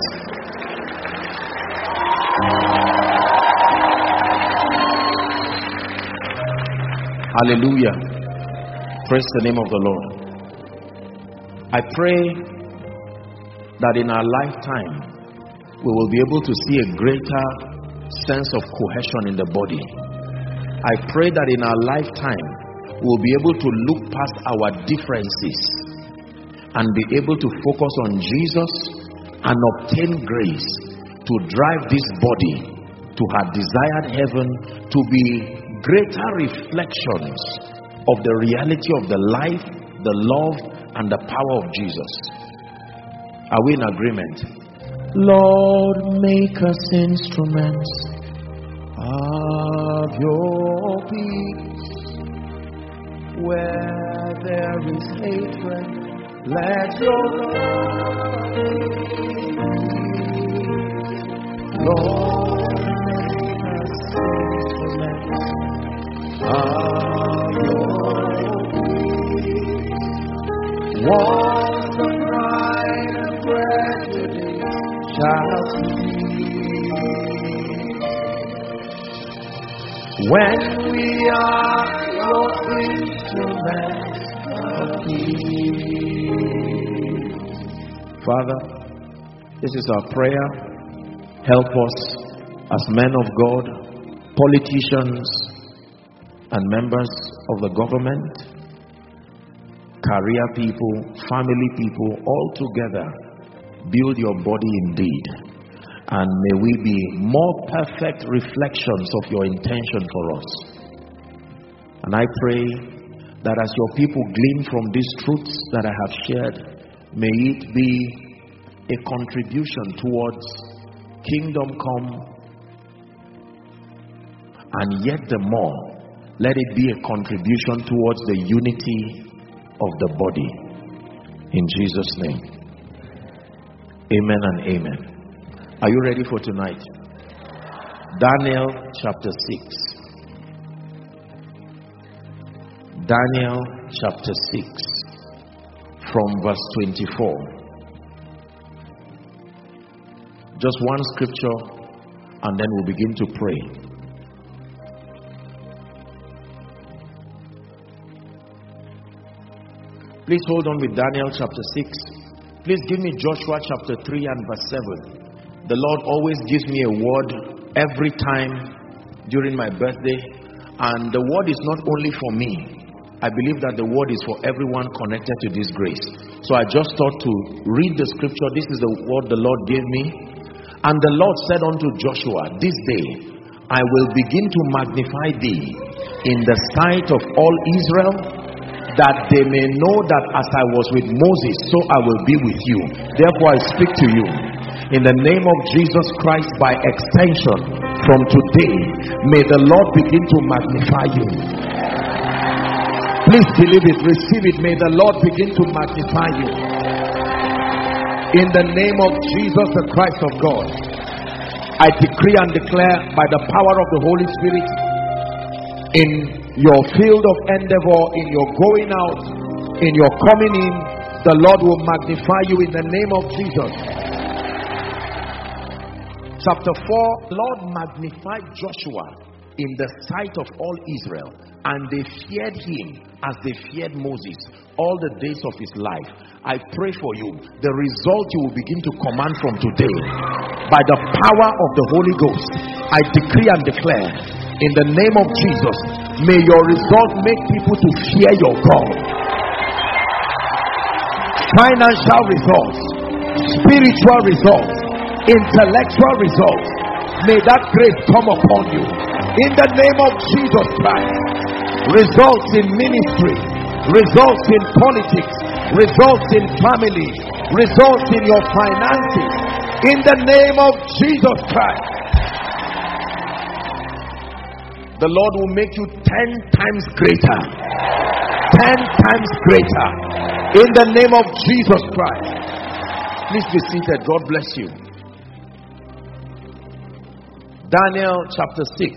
Hallelujah. Praise the name of the Lord. I pray that in our lifetime we will be able to see a greater sense of cohesion in the body. I pray that in our lifetime we will be able to look past our differences and be able to focus on Jesus and obtain grace to drive this body to her desired heaven, to be greater reflections of the reality of the life, the love, and the power of Jesus. Are we in agreement? Lord, make us instruments of your peace. Where there is hatred, let your love be. Lord, make us instruments of your peace. Once the pride and prejudice shall cease. When we are your instruments of peace. Father, this is our prayer. Help us as men of God, politicians, and members of the government, career people, family people, all together. Build your body indeed, and may we be more perfect reflections of your intention for us. And I pray that as your people glean from these truths that I have shared, may it be a contribution towards kingdom come, and yet the more, let it be a contribution towards the unity of the body. In Jesus' name. Amen and amen. Are you ready for tonight? Daniel chapter six. Daniel chapter six from verse twenty-four. Just one scripture and then we'll begin to pray. Please hold on with Daniel chapter six. Please give me Joshua chapter three and verse seven. The Lord always gives me a word every time during my birthday, and the word is not only for me. I believe that the word is for everyone connected to this grace. So I just thought to read the scripture. This is the word the Lord gave me. And the Lord said unto Joshua, this day I will begin to magnify thee in the sight of all Israel, that they may know that as I was with Moses, so I will be with you. Therefore I speak to you in the name of Jesus Christ, by extension, from today, may the Lord begin to magnify you. Please believe it, receive it. May the Lord begin to magnify you. In the name of Jesus, the Christ of God, I decree and declare by the power of the Holy Spirit, in your field of endeavor, in your going out, in your coming in, the Lord will magnify you in the name of Jesus. Chapter four, Lord magnified Joshua in the sight of all Israel, and they feared him as they feared Moses all the days of his life. I pray for you, the result you will begin to command from today by the power of the Holy Ghost. I decree and declare in the name of Jesus, may your result make people to fear your God. Financial results, spiritual results, intellectual results, may that grace come upon you in the name of Jesus Christ. Results in ministry, results in politics, results in family, results in your finances, in the name of Jesus Christ. The Lord will make you ten times greater, ten times greater, in the name of Jesus Christ. Please be seated. God bless you. Daniel chapter six.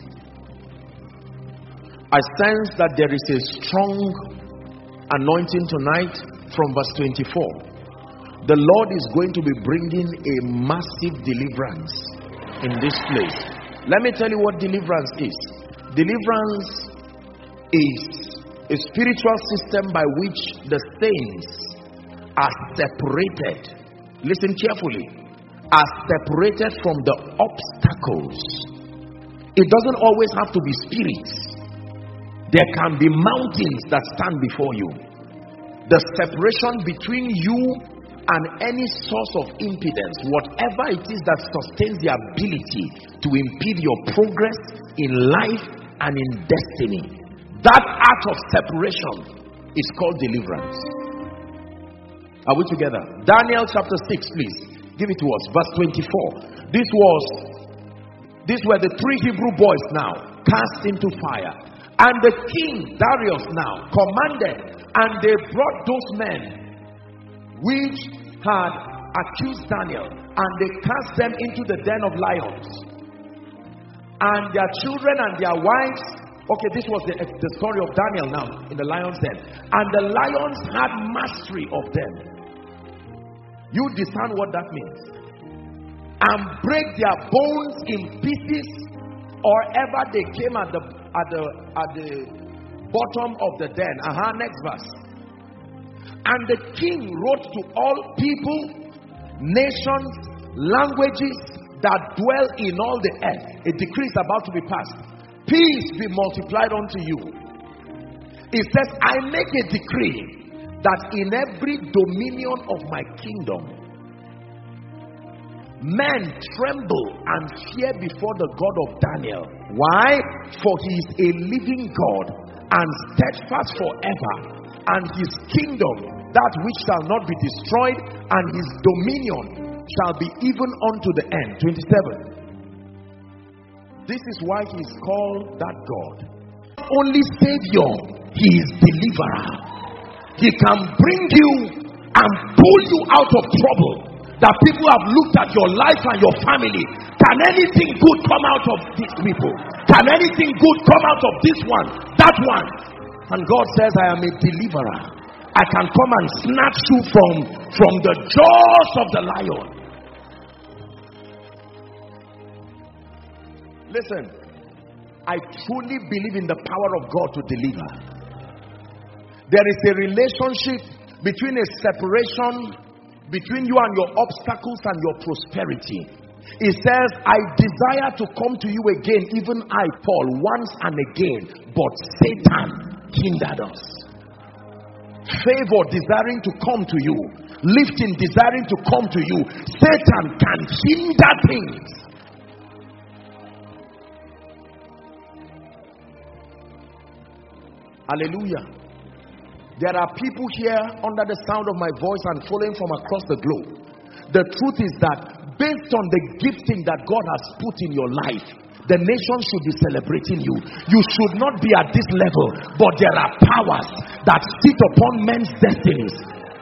I sense that there is a strong anointing tonight from verse twenty-four. The Lord is going to be bringing a massive deliverance in this place. Let me tell you what deliverance is. Deliverance is a spiritual system by which the saints are separated. Listen carefully. Are separated from the obstacles. It doesn't always have to be spirits. There can be mountains that stand before you. The separation between you and any source of impedance, whatever it is that sustains the ability to impede your progress in life and in destiny, that act of separation is called deliverance. Are we together? Daniel chapter six, please. Give it to us. Verse twenty-four. This was, these were the three Hebrew boys now cast into fire. And the king, Darius, now commanded, and they brought those men which had accused Daniel, and they cast them into the den of lions. And their children and their wives. Okay, this was the, the story of Daniel now in the lion's den. And the lions had mastery of them. You discern what that means. And break their bones in pieces, or ever they came at the at the at the bottom of the den. Aha, next verse. And the king wrote to all people, nations, languages that dwell in all the earth. A decree is about to be passed. Peace be multiplied unto you. It says, I make a decree that in every dominion of my kingdom, men tremble and fear before the God of Daniel. Why? For he is a living God and steadfast forever, and his kingdom, that which shall not be destroyed, and his dominion shall be even unto the end. twenty-seven. This is why he is called that God. Only Savior, he is deliverer. He can bring you and pull you out of trouble. That people have looked at your life and your family. Can anything good come out of these people? Can anything good come out of this one? That one? And God says, I am a deliverer. I can come and snatch you from, from the jaws of the lion. Listen, I truly believe in the power of God to deliver. There is a relationship between a separation between you and your obstacles and your prosperity. It says, I desire to come to you again, even I, Paul, once and again, but Satan hindered us. Favor desiring to come to you, lifting desiring to come to you, Satan can hinder things. Hallelujah. There are people here under the sound of my voice and following from across the globe. The truth is that based on the gifting that God has put in your life, the nation should be celebrating you. You should not be at this level, but there are powers that sit upon men's destinies.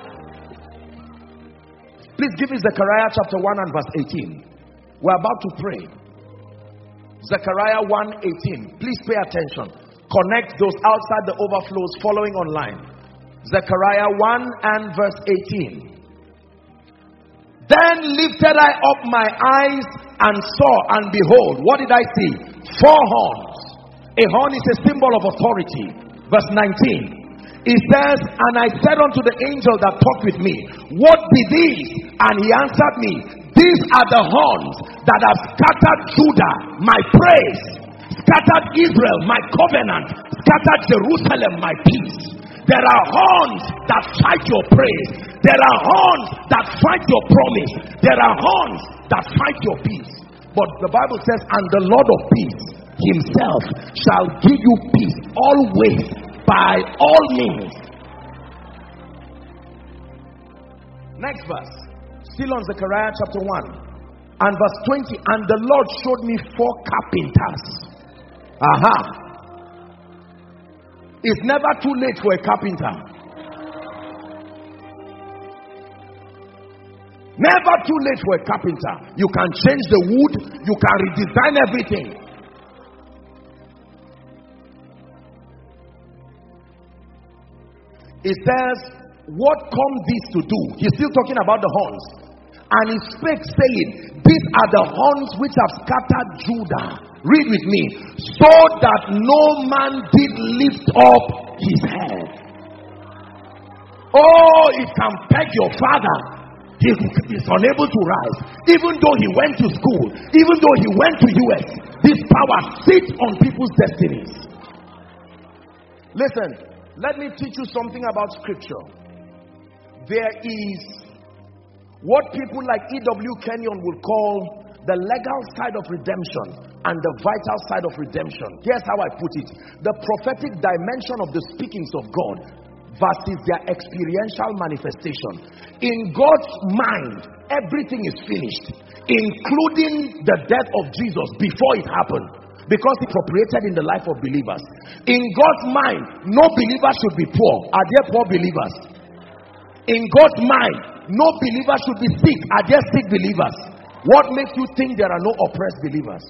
Please give me Zechariah chapter one and verse eighteen. We're about to pray. Zechariah one eighteen. Please pay attention. Connect those outside the overflows following online. Zechariah one and verse eighteen. Then lifted I up my eyes and saw, and behold, what did I see? Four horns. A horn is a symbol of authority. Verse nineteen. It says, and I said unto the angel that talked with me, what be these? And he answered me, these are the horns that have scattered Judah, my praise, scattered Israel, my covenant, scattered Jerusalem, my peace. There are horns that fight your praise. There are horns that fight your promise. There are horns that fight your peace. But the Bible says, and the Lord of peace himself shall give you peace always, by all means. Next verse. Still on Zechariah chapter one and verse twenty. And the Lord showed me four carpenters. Aha. It's never too late for a carpenter. Never too late for a carpenter. You can change the wood. You can redesign everything. It says, what come these to do? He's still talking about the horns. And he spake, saying, these are the horns which have scattered Judah. Read with me. So that no man did lift up his head. Oh, it can peg your father. He is unable to rise. Even though he went to school, even though he went to U S, this power sits on people's destinies. Listen. Let me teach you something about scripture. There is what people like E W Kenyon would call the legal side of redemption and the vital side of redemption. Here's how I put it. The prophetic dimension of the speakings of God versus their experiential manifestation. In God's mind, everything is finished, including the death of Jesus before it happened. Because it's appropriated in the life of believers. In God's mind, no believer should be poor. Are there poor believers? In God's mind, no believer should be sick. Are there sick believers? What makes you think there are no oppressed believers?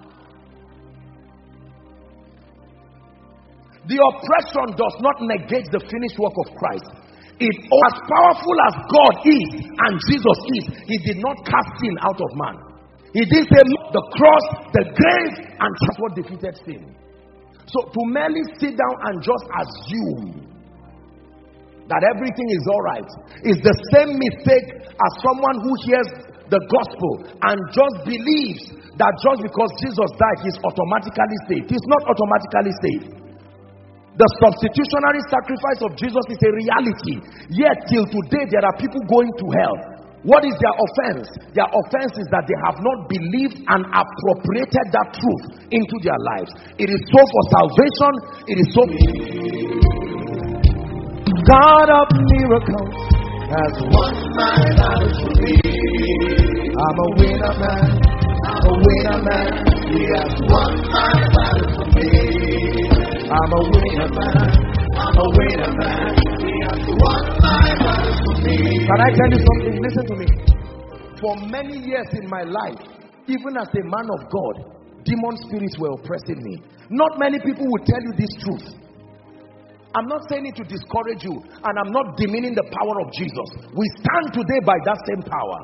The oppression does not negate the finished work of Christ. It, as powerful as God is and Jesus is, he did not cast sin out of man. He did say the cross, the grave, and that's what defeated sin. So to merely sit down and just assume that everything is all right is the same mistake as someone who hears the gospel and just believes that just because Jesus died, he's automatically saved. He's not automatically saved. The substitutionary sacrifice of Jesus is a reality. Yet till today there are people going to hell. What is their offense? Their offense is that they have not believed and appropriated that truth into their lives. It is so for salvation. It is so. God of miracles has won my battle for me. I'm a winner man. I'm a winner man. He has won my battle for me. I'm a winner man. I'm a winner man. He has won my battle for me. Can I tell you something? Listen to me. For many years in my life, even as a man of God, demon spirits were oppressing me. Not many people will tell you this truth. I'm not saying it to discourage you, and I'm not demeaning the power of Jesus. We stand today by that same power.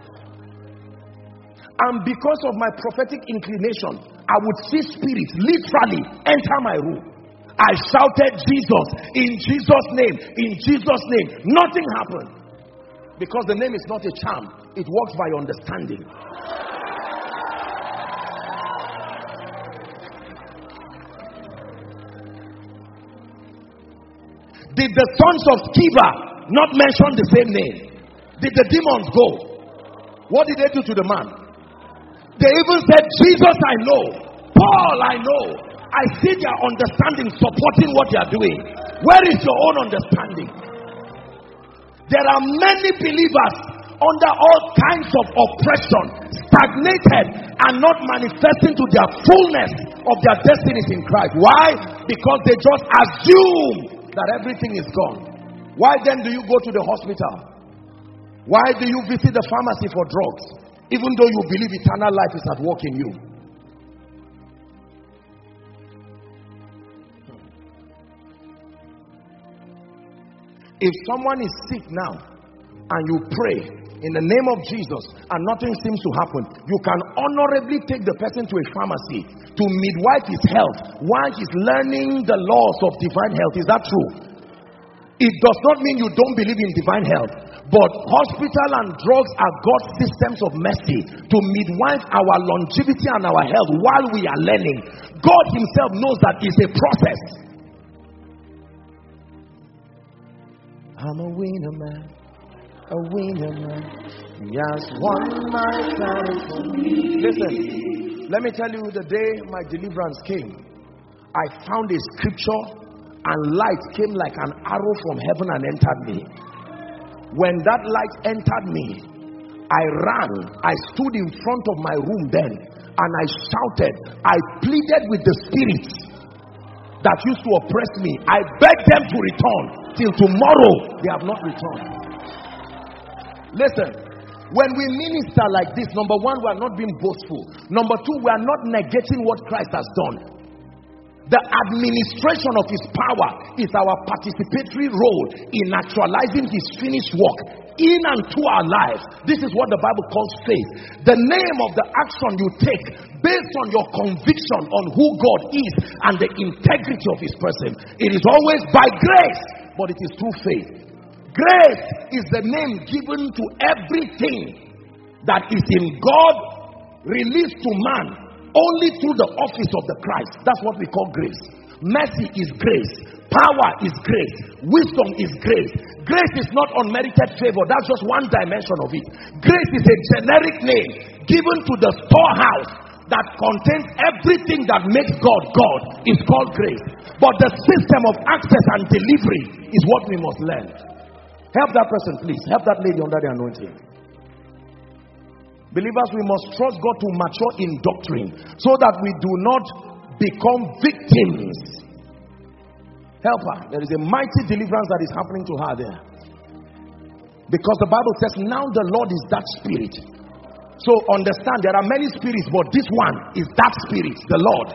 And because of my prophetic inclination, I would see spirits literally enter my room. I shouted Jesus, in Jesus' name, in Jesus' name. Nothing happened. Because the name is not a charm. It works by understanding. Did the sons of Sceva not mention the same name? Did the demons go? What did they do to the man? They even said, Jesus I know, Paul I know, I see their understanding supporting what they are doing. Where is your own understanding? There are many believers under all kinds of oppression, stagnated and not manifesting to their fullness of their destinies in Christ. Why? Because they just assume that everything is gone. Why then do you go to the hospital? Why do you visit the pharmacy for drugs? Even though you believe eternal life is at work in you. If someone is sick now and you pray in the name of Jesus and nothing seems to happen, you can honorably take the person to a pharmacy to midwife his health while he's learning the laws of divine health. Is that true? It does not mean you don't believe in divine health, but hospital and drugs are God's systems of mercy to midwife our longevity and our health while we are learning. God himself knows that it's a process. I'm a winner man, a winner man. He has won my time for me. Listen, let me tell you, the day my deliverance came, I found a scripture and light came like an arrow from heaven and entered me. When that light entered me, I ran. I stood in front of my room then and I shouted. I pleaded with the spirits that used to oppress me. I begged them to return. Till tomorrow, they have not returned. Listen, when we minister like this, number one, we are not being boastful. Number two, we are not negating what Christ has done. The administration of his power is our participatory role in actualizing his finished work in and through our lives. This is what the Bible calls faith. The name of the action you take based on your conviction on who God is and the integrity of his person. It is always by grace, but it is through faith. Grace is the name given to everything that is in God, released to man only through the office of the Christ. That's what we call grace. Mercy is grace. Power is grace. Wisdom is grace. Grace is not unmerited favor. That's just one dimension of it. Grace is a generic name given to the storehouse that contains everything that makes God God. Is called grace. But the system of access and delivery is what we must learn. Help that person, please. Help that lady under the anointing. Believers, we must trust God to mature in doctrine so that we do not become victims. Help her. There is a mighty deliverance that is happening to her there. Because the Bible says, now the Lord is that spirit. So understand, there are many spirits, but this one is that spirit, the Lord.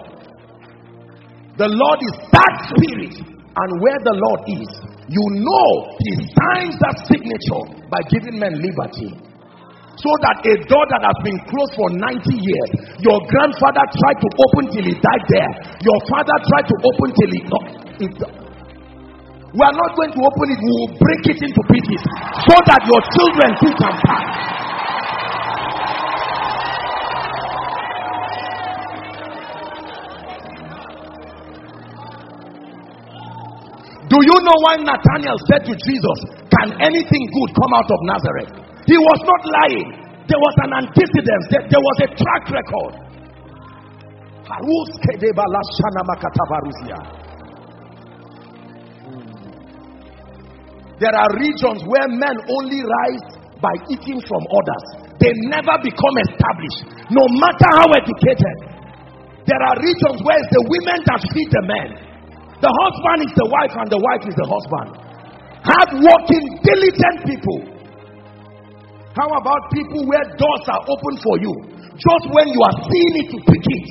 The Lord is that spirit. And where the Lord is, you know he signs that signature by giving men liberty. So that a door that has been closed for ninety years, your grandfather tried to open till he died there. Your father tried to open till he died. We are not going to open it, we will break it into pieces so that your children too can pass. Do you know why Nathanael said to Jesus, can anything good come out of Nazareth? He was not lying. There was an antecedent. There, there was a track record. There are regions where men only rise by eating from others. They never become established, no matter how educated. There are regions where it's the women that feed the men. The husband is the wife and the wife is the husband. Hard-working, diligent people. How about people where doors are open for you just when you are seeing it to pick it?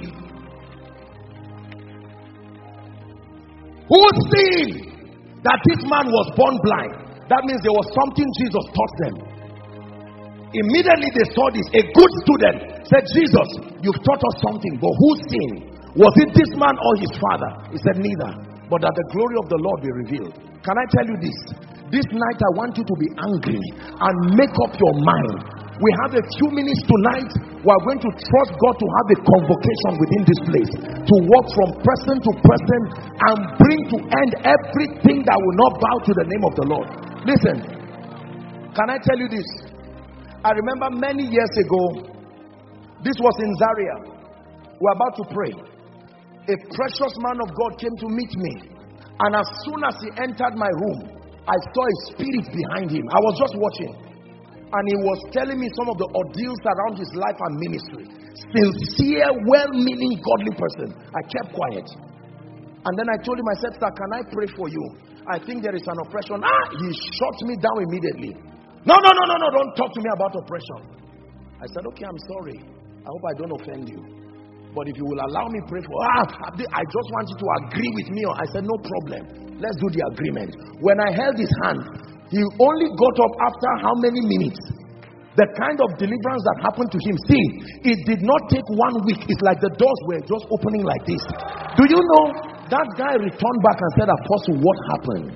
Who seen that this man was born blind? That means there was something Jesus taught them. Immediately they saw this. A good student said, Jesus, you've taught us something, but who seen? Was it this man or his father? He said, neither. But that the glory of the Lord be revealed. Can I tell you this? This night I want you to be angry and make up your mind. We have a few minutes tonight. We are going to trust God to have a convocation within this place, to walk from person to person and bring to end everything that will not bow to the name of the Lord. Listen, can I tell you this? I remember many years ago, this was in Zaria. We were about to pray. a precious man of God came to meet me, and as soon as he entered my room, I saw a spirit behind him. I was just watching, and he was telling me some of the ordeals around his life and ministry. Sincere, well-meaning, godly person. I kept quiet, and then I told him, I said, sir, can I pray for you? I think there is an oppression. Ah, he shot me down immediately. No, no, no, no, no, don't talk to me about oppression. I said, okay, I'm sorry. I hope I don't offend you. But if you will allow me pray for, ah, I just want you to agree with me. I said, no problem. Let's do the agreement. When I held his hand, he only got up after how many minutes? The kind of deliverance that happened to him. See, it did not take one week. It's like the doors were just opening like this. Do you know, that guy returned back and said, Apostle, what happened?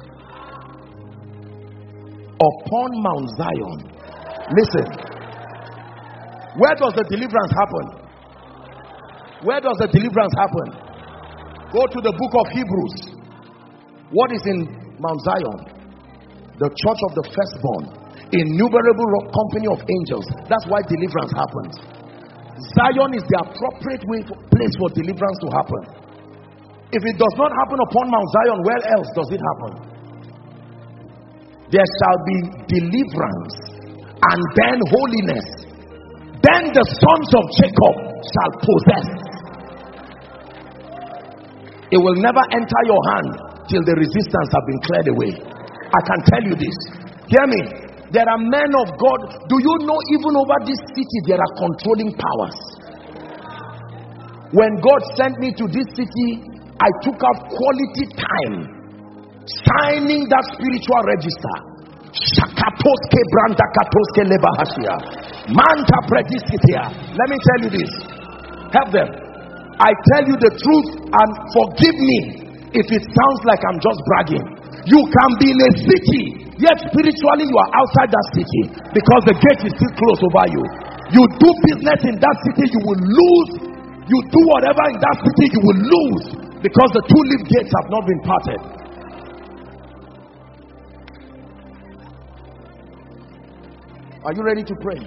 Upon Mount Zion. Listen. Where does the deliverance happen? Where does the deliverance happen? Go to the book of Hebrews. What is in Mount Zion? The church of the firstborn. Innumerable company of angels. That's why deliverance happens. Zion is the appropriate way for, place for deliverance to happen. If it does not happen upon Mount Zion, where else does it happen? There shall be deliverance and then holiness. Then the sons of Jacob shall possess. It will never enter your hand till the resistance have been cleared away. I can tell you this. Hear me. There are men of God. Do you know even over this city there are controlling powers? When God sent me to this city, I took out quality time signing that spiritual register. Shakatoske brandakatoske lebahashia. Manta prediskitia. Let me tell you this. Help them. I tell you the truth, and forgive me if it sounds like I'm just bragging. You can be in a city, yet spiritually you are outside that city, because the gate is still closed over you. You do business in that city, you will lose. You do whatever in that city, you will lose, because the two leaf gates have not been parted. Are you ready to pray?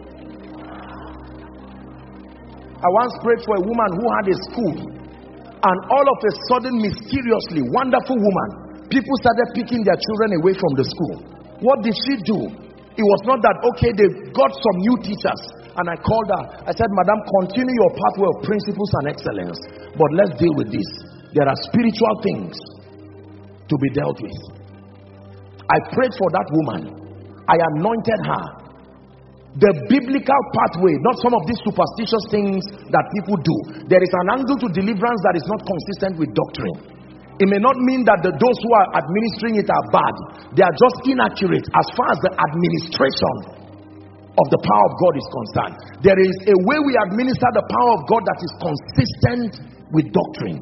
I once prayed for a woman who had a school, and all of a sudden, mysteriously, wonderful woman, people started picking their children away from the school. What did she do? It was not that, okay, they got some new teachers, and I called her. I said, Madam, continue your pathway of principles and excellence, but let's deal with this. There are spiritual things to be dealt with. I prayed for that woman. I anointed her. The biblical pathway, not some of these superstitious things that people do. There is an angle to deliverance that is not consistent with doctrine. It may not mean that the, those who are administering it are bad. They are just inaccurate as far as the administration of the power of God is concerned. There is a way we administer the power of God that is consistent with doctrine.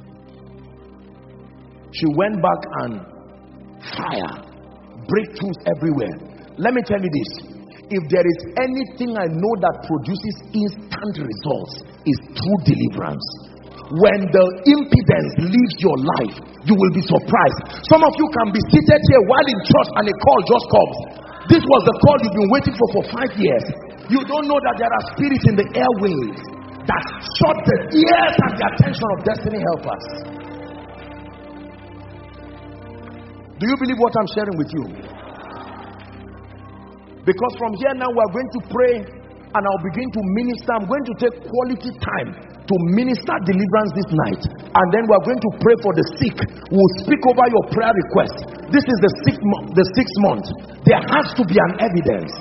She went back and fire, breakthroughs everywhere. Let me tell you this. If there is anything I know that produces instant results, is true deliverance. When the impedance leaves your life, you will be surprised. Some of you can be seated here while in church and a call just comes. This was the call you've been waiting for for five years. You don't know that there are spirits in the airwaves that shut the ears and the attention of destiny helpers. Do you believe what I'm sharing with you? Because from here now we're going to pray, and I'll begin to minister. I'm going to take quality time to minister deliverance this night, and then we're going to pray for the sick. We'll speak over your prayer request. This is the sixth month. The sixth month. There has to be an evidence.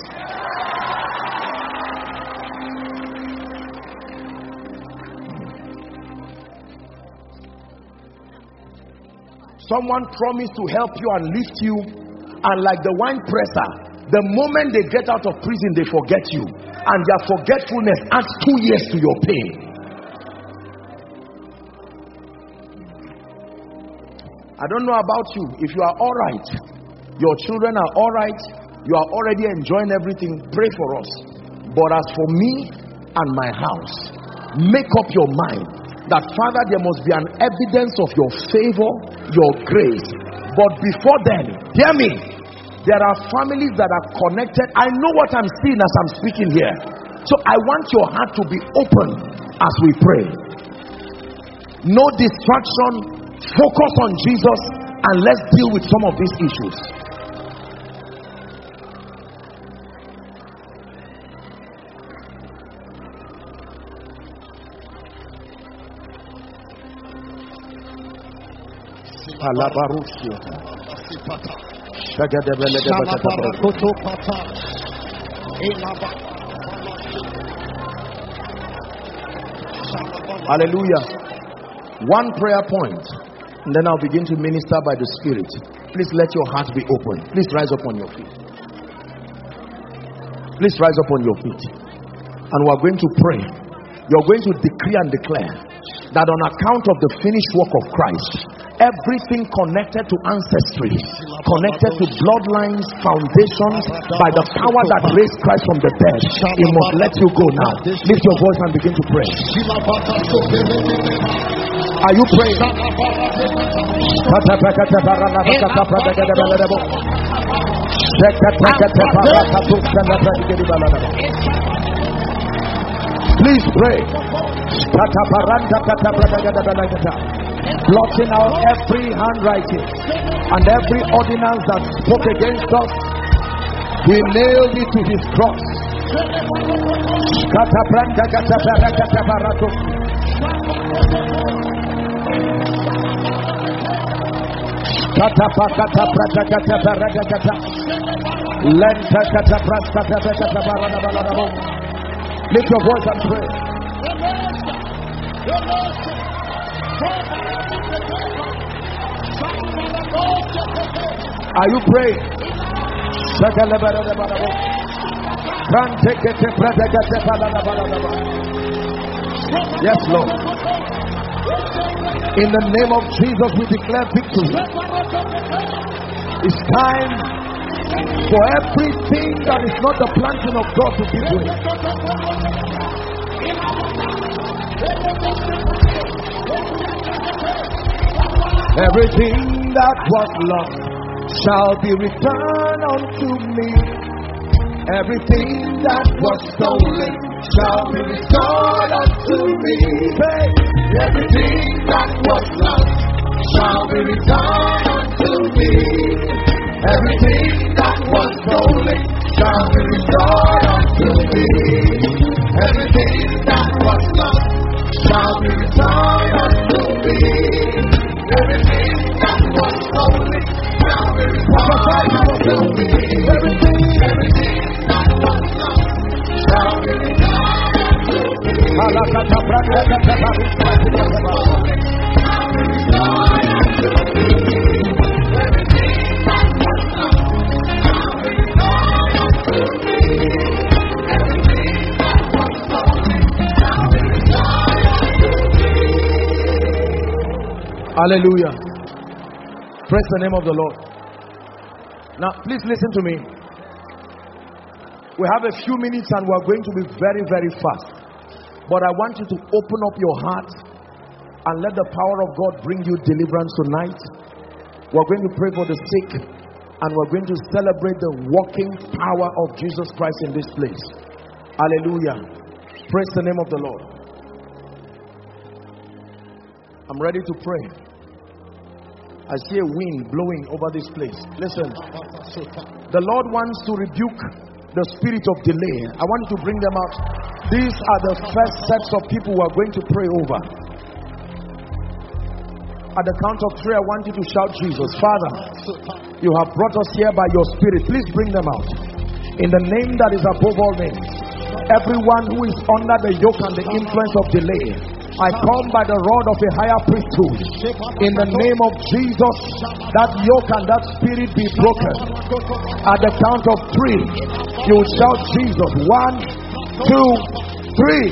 Someone promised to help you and lift you, and like the wine presser, the moment they get out of prison, they forget you. And their forgetfulness adds two years to your pain. I don't know about you. If you are all right, your children are all right, you are already enjoying everything, pray for us. But as for me and my house, make up your mind that, Father, there must be an evidence of your favor, your grace. But before then, hear me. There are families that are connected. I know what I'm seeing as I'm speaking here. So I want your heart to be open as we pray. No distraction. Focus on Jesus and let's deal with some of these issues. Hallelujah. One prayer point, and then I'll begin to minister by the Spirit. Please let your heart be open. Please rise up on your feet. Please rise up on your feet. And we're going to pray. You're going to decree and declare that on account of the finished work of Christ, everything connected to ancestry, connected to bloodlines, foundations, by the power that raised Christ from the dead, it must let you go now. Lift your voice and begin to pray. Are you praying? Please pray. Blotting out every handwriting and every ordinance that spoke against us, we nailed it to his cross. Lift your voice and pray. Are you praying? Yes, Lord. In the name of Jesus, we declare victory. It's time for everything that is not the planting of God to give way. Everything that was lost shall be returned unto me. Everything that was stolen shall be restored unto me. Hey. Everything that was lost shall be returned unto me. Everything that was stolen shall be restored unto me. Everything that was lost shall be returned unto me. Everything that was stolen shall be returned unto me. Everything, everything that was lost shall be returned unto me. Everything that was stolen shall be returned unto me. Hallelujah. Praise the name of the Lord. Now, please listen to me. We have a few minutes and we're going to be very, very fast. But I want you to open up your heart and let the power of God bring you deliverance tonight. We're going to pray for the sick and we're going to celebrate the working power of Jesus Christ in this place. Hallelujah. Praise the name of the Lord. I'm ready to pray. I see a wind blowing over this place. Listen. The Lord wants to rebuke the spirit of delay. I want you to bring them out. These are the first sets of people who are going to pray over. At the count of three, I want you to shout Jesus. Father, you have brought us here by your spirit. Please bring them out. In the name that is above all names. Everyone who is under the yoke and the influence of delay, I come by the rod of a higher priesthood. In the name of Jesus, that yoke and that spirit be broken. At the count of three, you will shout Jesus. One, two, three.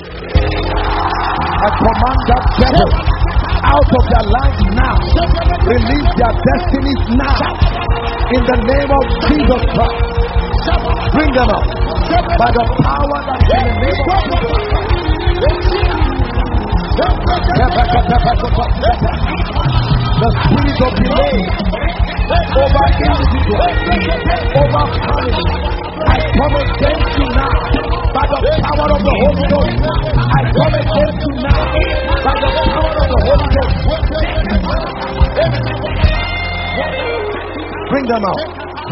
I command that devil out of their lives now. Release their destinies now. In the name of Jesus Christ. Bring them out. By the power that is in the name of Jesus. The spirit of delay over individuals, over family, I come against you now by the power of the Holy Ghost. I come against you now by the power of the casting them out.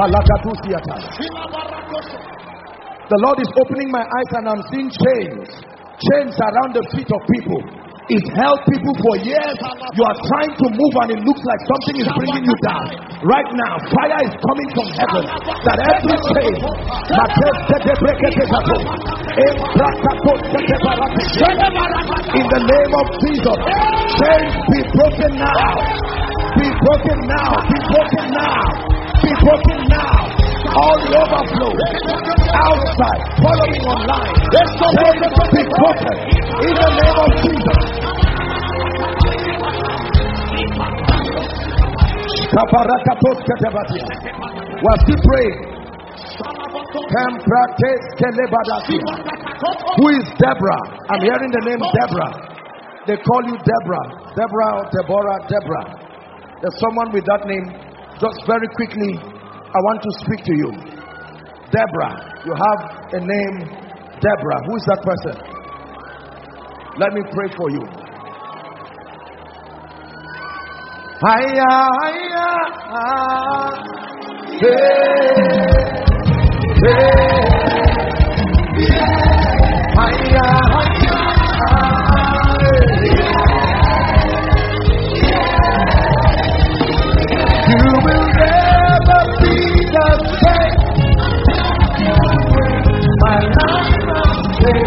The Lord is opening my eyes and I'm seeing chains. Chains around the feet of people. It held people for years. You are trying to move and it looks like something is bringing you down. Right now, fire is coming from heaven. That every chain, in the name of Jesus, chains be broken now. Be broken now. Be broken now. Be broken now. All the overflow outside, following online, chains be broken in the name of Jesus. We're still praying. Who is Deborah? I'm hearing the name Deborah. They call you Deborah. Deborah or Deborah, Deborah. There's someone with that name. Just very quickly, I want to speak to you. Deborah. You have a name, Deborah. Who is that person? Let me pray for you. Hiya, hiya, hey, hey, hiya, hiya, you will never be the same. My love will stay.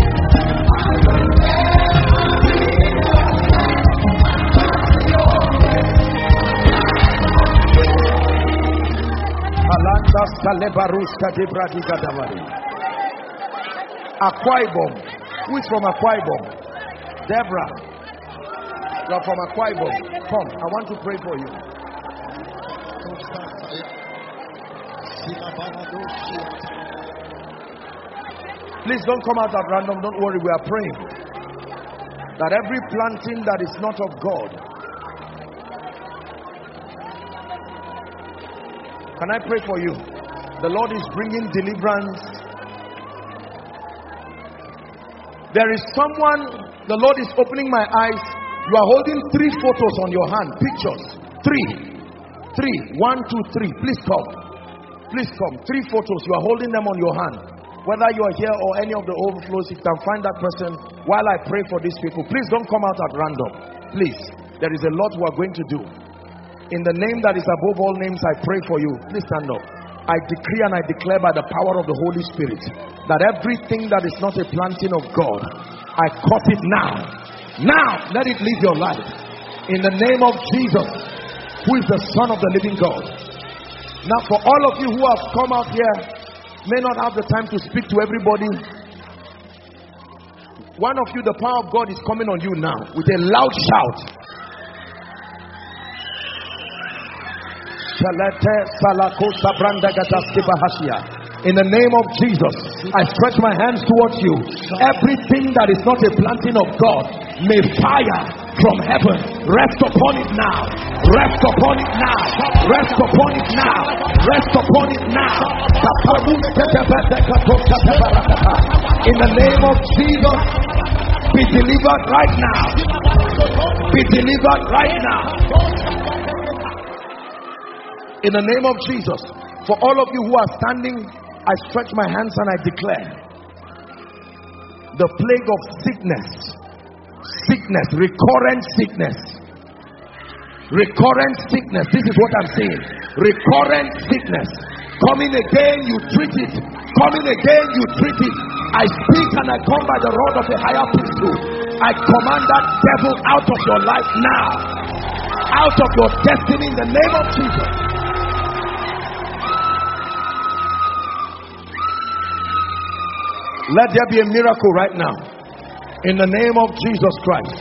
Akwa Ibom. Who is from Akwa Ibom? Deborah. You are from Akwa Ibom. Come, I want to pray for you. Please don't come out at random. Don't worry, we are praying that every planting that is not of God. Can I pray for you? The Lord is bringing deliverance. There is someone, the Lord is opening my eyes. You are holding three photos on your hand. Pictures. Three. Three. One, two, three. Please come. Please come. Three photos. You are holding them on your hand. Whether you are here or any of the overflows, you can find that person while I pray for these people. Please don't come out at random. Please. There is a lot we are going to do. In the name that is above all names, I pray for you. Please stand up. I decree and I declare by the power of the Holy Spirit that everything that is not a planting of God, I cut it now. Now, let it leave your life. In the name of Jesus, who is the Son of the living God. Now, for all of you who have come out here, may not have the time to speak to everybody. One of you, the power of God is coming on you now with a loud shout. In the name of Jesus, I stretch my hands towards you. Everything that is not a planting of God, may fire from heaven rest upon it now. Rest upon it now. Rest upon it now. Rest upon it now. In the name of Jesus, be delivered right now. Be delivered right now. In the name of Jesus, for all of you who are standing, I stretch my hands and I declare the plague of sickness, sickness, recurrent sickness, recurrent sickness. This is what I'm saying. Recurrent sickness. Coming again, you treat it. Coming again, you treat it. I speak and I come by the rod of a higher priesthood. I command that devil out of your life now. Out of your destiny in the name of Jesus. Let there be a miracle right now. In the name of Jesus Christ.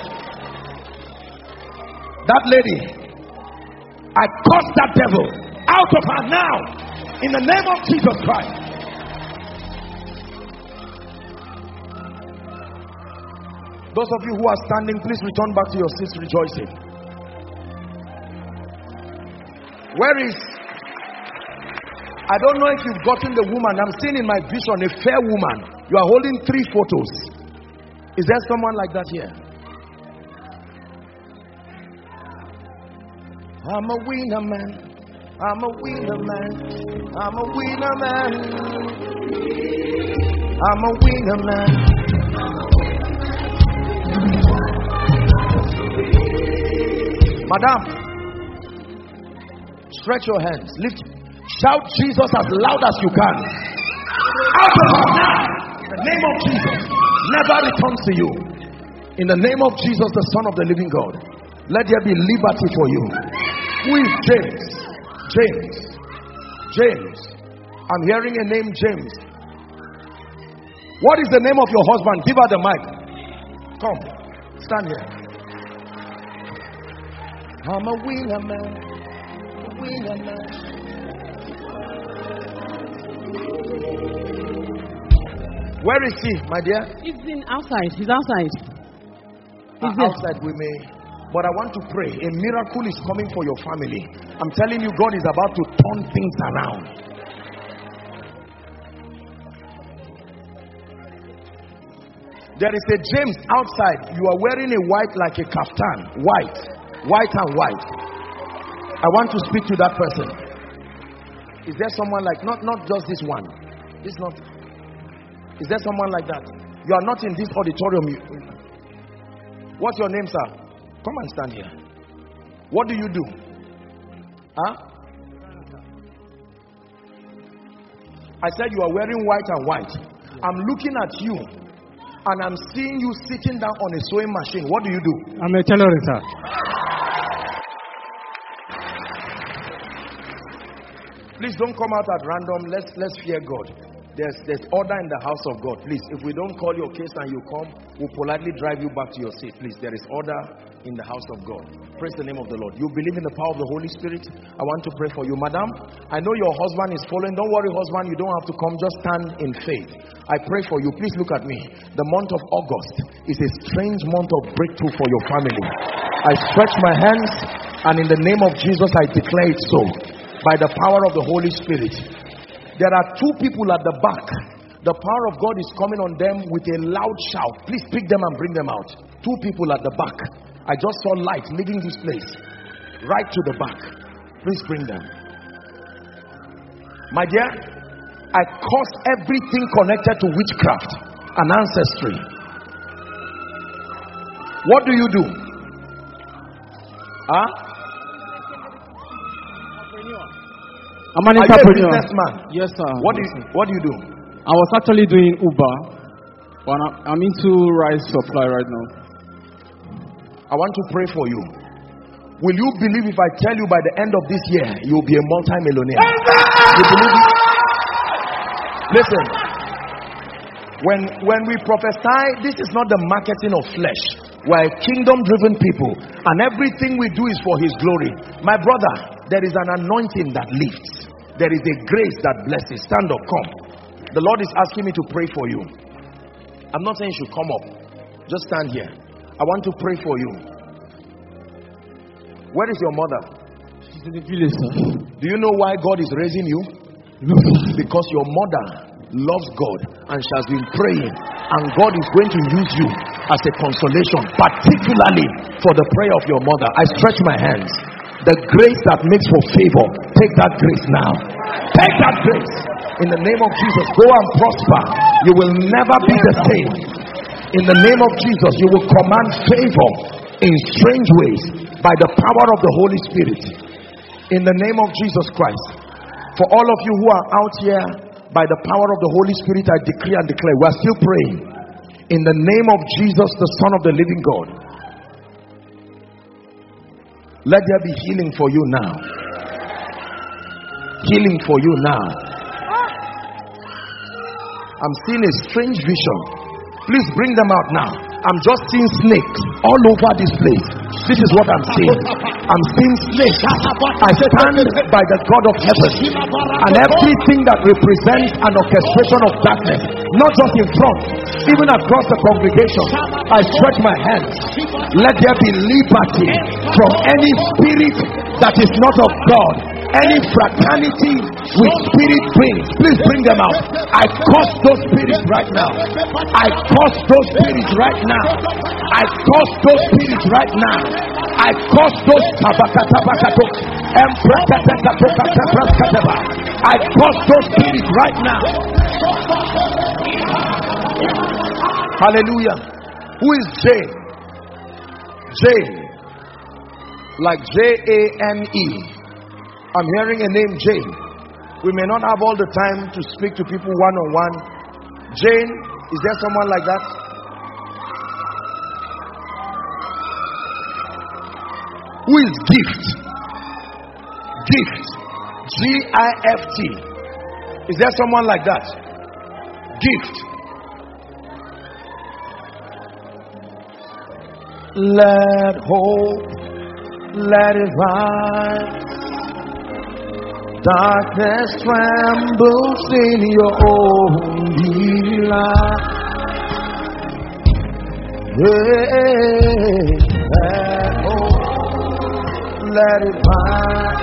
That lady, I cast that devil out of her now. In the name of Jesus Christ. Those of you who are standing, please return back to your seats rejoicing. Where is... I don't know if you've gotten the woman. I'm seeing in my vision a fair woman. You are holding three photos. Is there someone like that here? I'm a winner, man. I'm a winner man. I'm a winner man. I'm a winner man. Madam, stretch your hands. Lift. Shout Jesus as loud as you can. Out of her now. In the name of Jesus. Never returns to you. In the name of Jesus, the Son of the living God. Let there be liberty for you. Who is James? James. James. I'm hearing a name, James. What is the name of your husband? Give her the mic. Come. Stand here. I'm a winner man. A winner man. Where is he, my dear?
He's in outside. He's outside. He's
uh, outside we may. But I want to pray. A miracle is coming for your family. I'm telling you, God is about to turn things around. There is a James outside. You are wearing a white like a kaftan. White. White and white. I want to speak to that person. Is there someone like, not, not just this one. This not. Is there someone like that? You are not in this auditorium. What's your name, sir? Come and stand here. What do you do? Huh? I said you are wearing white and white. I'm looking at you and I'm seeing you sitting down on a sewing machine. What do you do?
I'm a tailorer, sir.
Please don't come out at random. Let's let's fear God. There's there's order in the house of God. Please, if we don't call your case and you come, we'll politely drive you back to your seat. Please, there is order in the house of God. Praise the name of the Lord. You believe in the power of the Holy Spirit? I want to pray for you, madam. I know your husband is following. Don't worry, husband. You don't have to come. Just stand in faith. I pray for you. Please look at me. The month of August is a strange month of breakthrough for your family. I stretch my hands and in the name of Jesus, I declare it so. By the power of the Holy Spirit. There are two people at the back. The power of God is coming on them with a loud shout. Please pick them and bring them out. Two people at the back. I just saw light leaving this place. Right to the back. Please bring them. My dear, I curse everything connected to witchcraft and ancestry. What do you do? Huh?
I'm an
Are you a
entrepreneur.
businessman?
Yes, sir.
What do you, what do you do?
I was actually doing Uber, but I'm into rice supply right now.
I want to pray for you. Will you believe if I tell you by the end of this year you'll be a multi-millionaire? You believe it? Listen, when when we prophesy, this is not the marketing of flesh. We're kingdom-driven people, and everything we do is for His glory. My brother, there is an anointing that lifts. There is a grace that blesses. Stand up, come. The Lord is asking me to pray for you. I'm not saying you should come up. Just stand here. I want to pray for you. Where is your mother?
She's in the village, sir.
Do you know why God is raising you?
No.
Because your mother loves God and she has been praying, and God is going to use you as a consolation, particularly for the prayer of your mother. I stretch my hands. The grace that makes for favor, take that grace now. Take that grace. In the name of Jesus, go and prosper. You will never be the same. In the name of Jesus, you will command favor in strange ways by the power of the Holy Spirit. In the name of Jesus Christ. For all of you who are out here, by the power of the Holy Spirit, I decree and declare, we are still praying. In the name of Jesus, the Son of the living God. Let there be healing for you now. Healing for you now. I'm seeing a strange vision. Please bring them out now. I'm just seeing snakes all over this place. This is what I'm seeing. I'm seeing snakes. I stand by the God of heaven, and everything that represents an orchestration of darkness, not just in front, even across the congregation, I stretch my hands. Let there be liberty from any spirit that is not of God. any fraternity with spirit beings, please bring them out. I curse those spirits right now. I curse those spirits right now. I curse those spirits right now. I curse those tabakatabakato. I curse those spirits right now. Hallelujah. Who is Jane? Jane. Like J A N E. I'm hearing a name Jane. We may not have all the time to speak to people one on one. Jane, is there someone like that? Who is Gift? Gift. G I F T. Is there someone like that? Gift. Let hope, let it rise. Darkness trembles in your own delight. Hey, let hope, let it rise.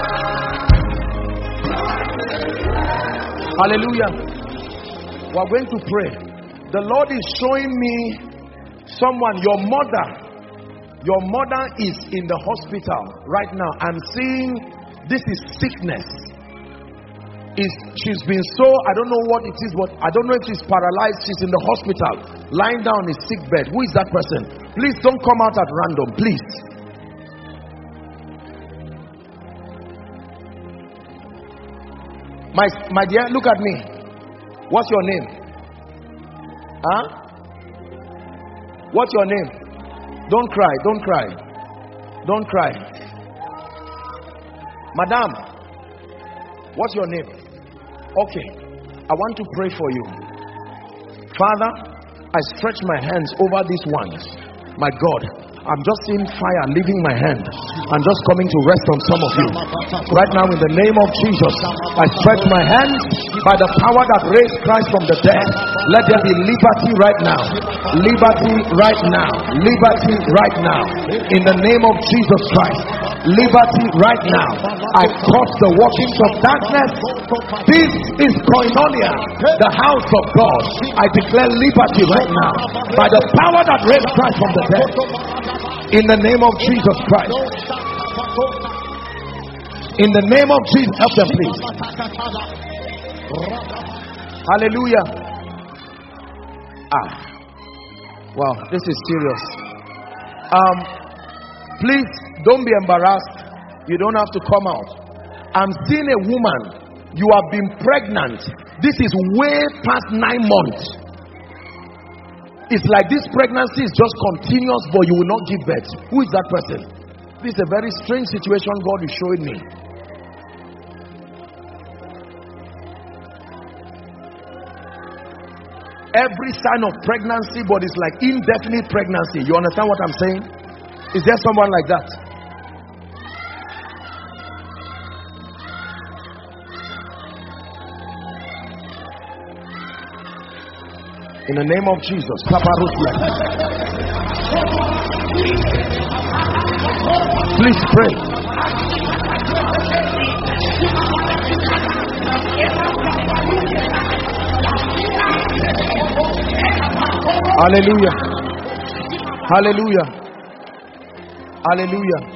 Hallelujah. We are going to pray. The Lord is showing me someone, your mother. Your mother is in the hospital right now. I'm seeing this is sickness. Is she's been so, I don't know what it is, but I don't know if she's paralyzed. She's in the hospital, lying down in a sick bed. Who is that person? Please don't come out at random, please. My, my dear, look at me. What's your name? Huh? What's your name? Don't cry, don't cry. Don't cry. Madam, what's your name? Okay, I want to pray for you. Father, I stretch my hands over these ones. My God, I'm just seeing fire leaving my hand and just coming to rest on some of you. Right now, in the name of Jesus, I stretch my hands by the power that raised Christ from the dead. Let there be liberty right now. Liberty right now. Liberty right now. In the name of Jesus Christ. Liberty right now. I curse the workings of darkness. This is Koinonia, the house of God. I declare liberty right now by the power that raised Christ from the dead. In the name of Jesus Christ. In the name of Jesus. Help them, please. Hallelujah. Ah. Wow, this is serious. Um, please don't be embarrassed. You don't have to come out. I'm seeing a woman. You have been pregnant. This is way past nine months. It's like this pregnancy is just continuous, but you will not give birth. Who is that person? This is a very strange situation God is showing me. Every sign of pregnancy, but it's like indefinite pregnancy. You understand what I'm saying? Is there someone like that? In the name of Jesus. Please pray. Hallelujah. Hallelujah. Hallelujah.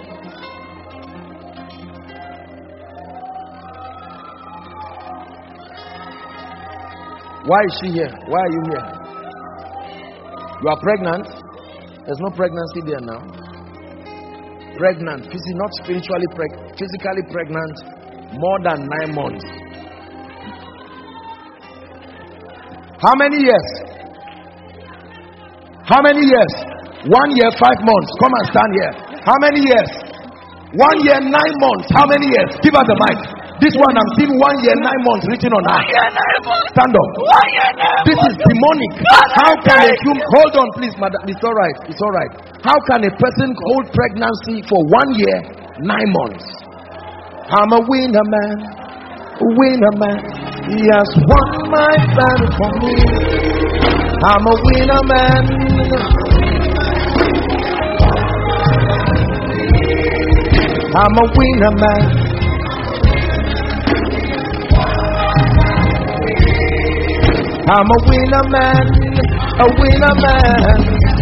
Why is she here? Why are you here? You are pregnant. There's no pregnancy there now. Pregnant, physically, not spiritually pregnant, physically pregnant, more than nine months. How many years? How many years? One year, five months. Come and stand here. How many years? One year, nine months. How many years? Give us the mic. This one I'm seeing one year, nine months written on her. Stand up. This is demonic. How can a human, hold on please, madam. It's alright. It's alright. How can a person hold pregnancy for one year, nine months? I'm a winner man. Winner man. He has won my battle for me. I'm a winner man. I'm a winner man. I'm a winner man, a winner man.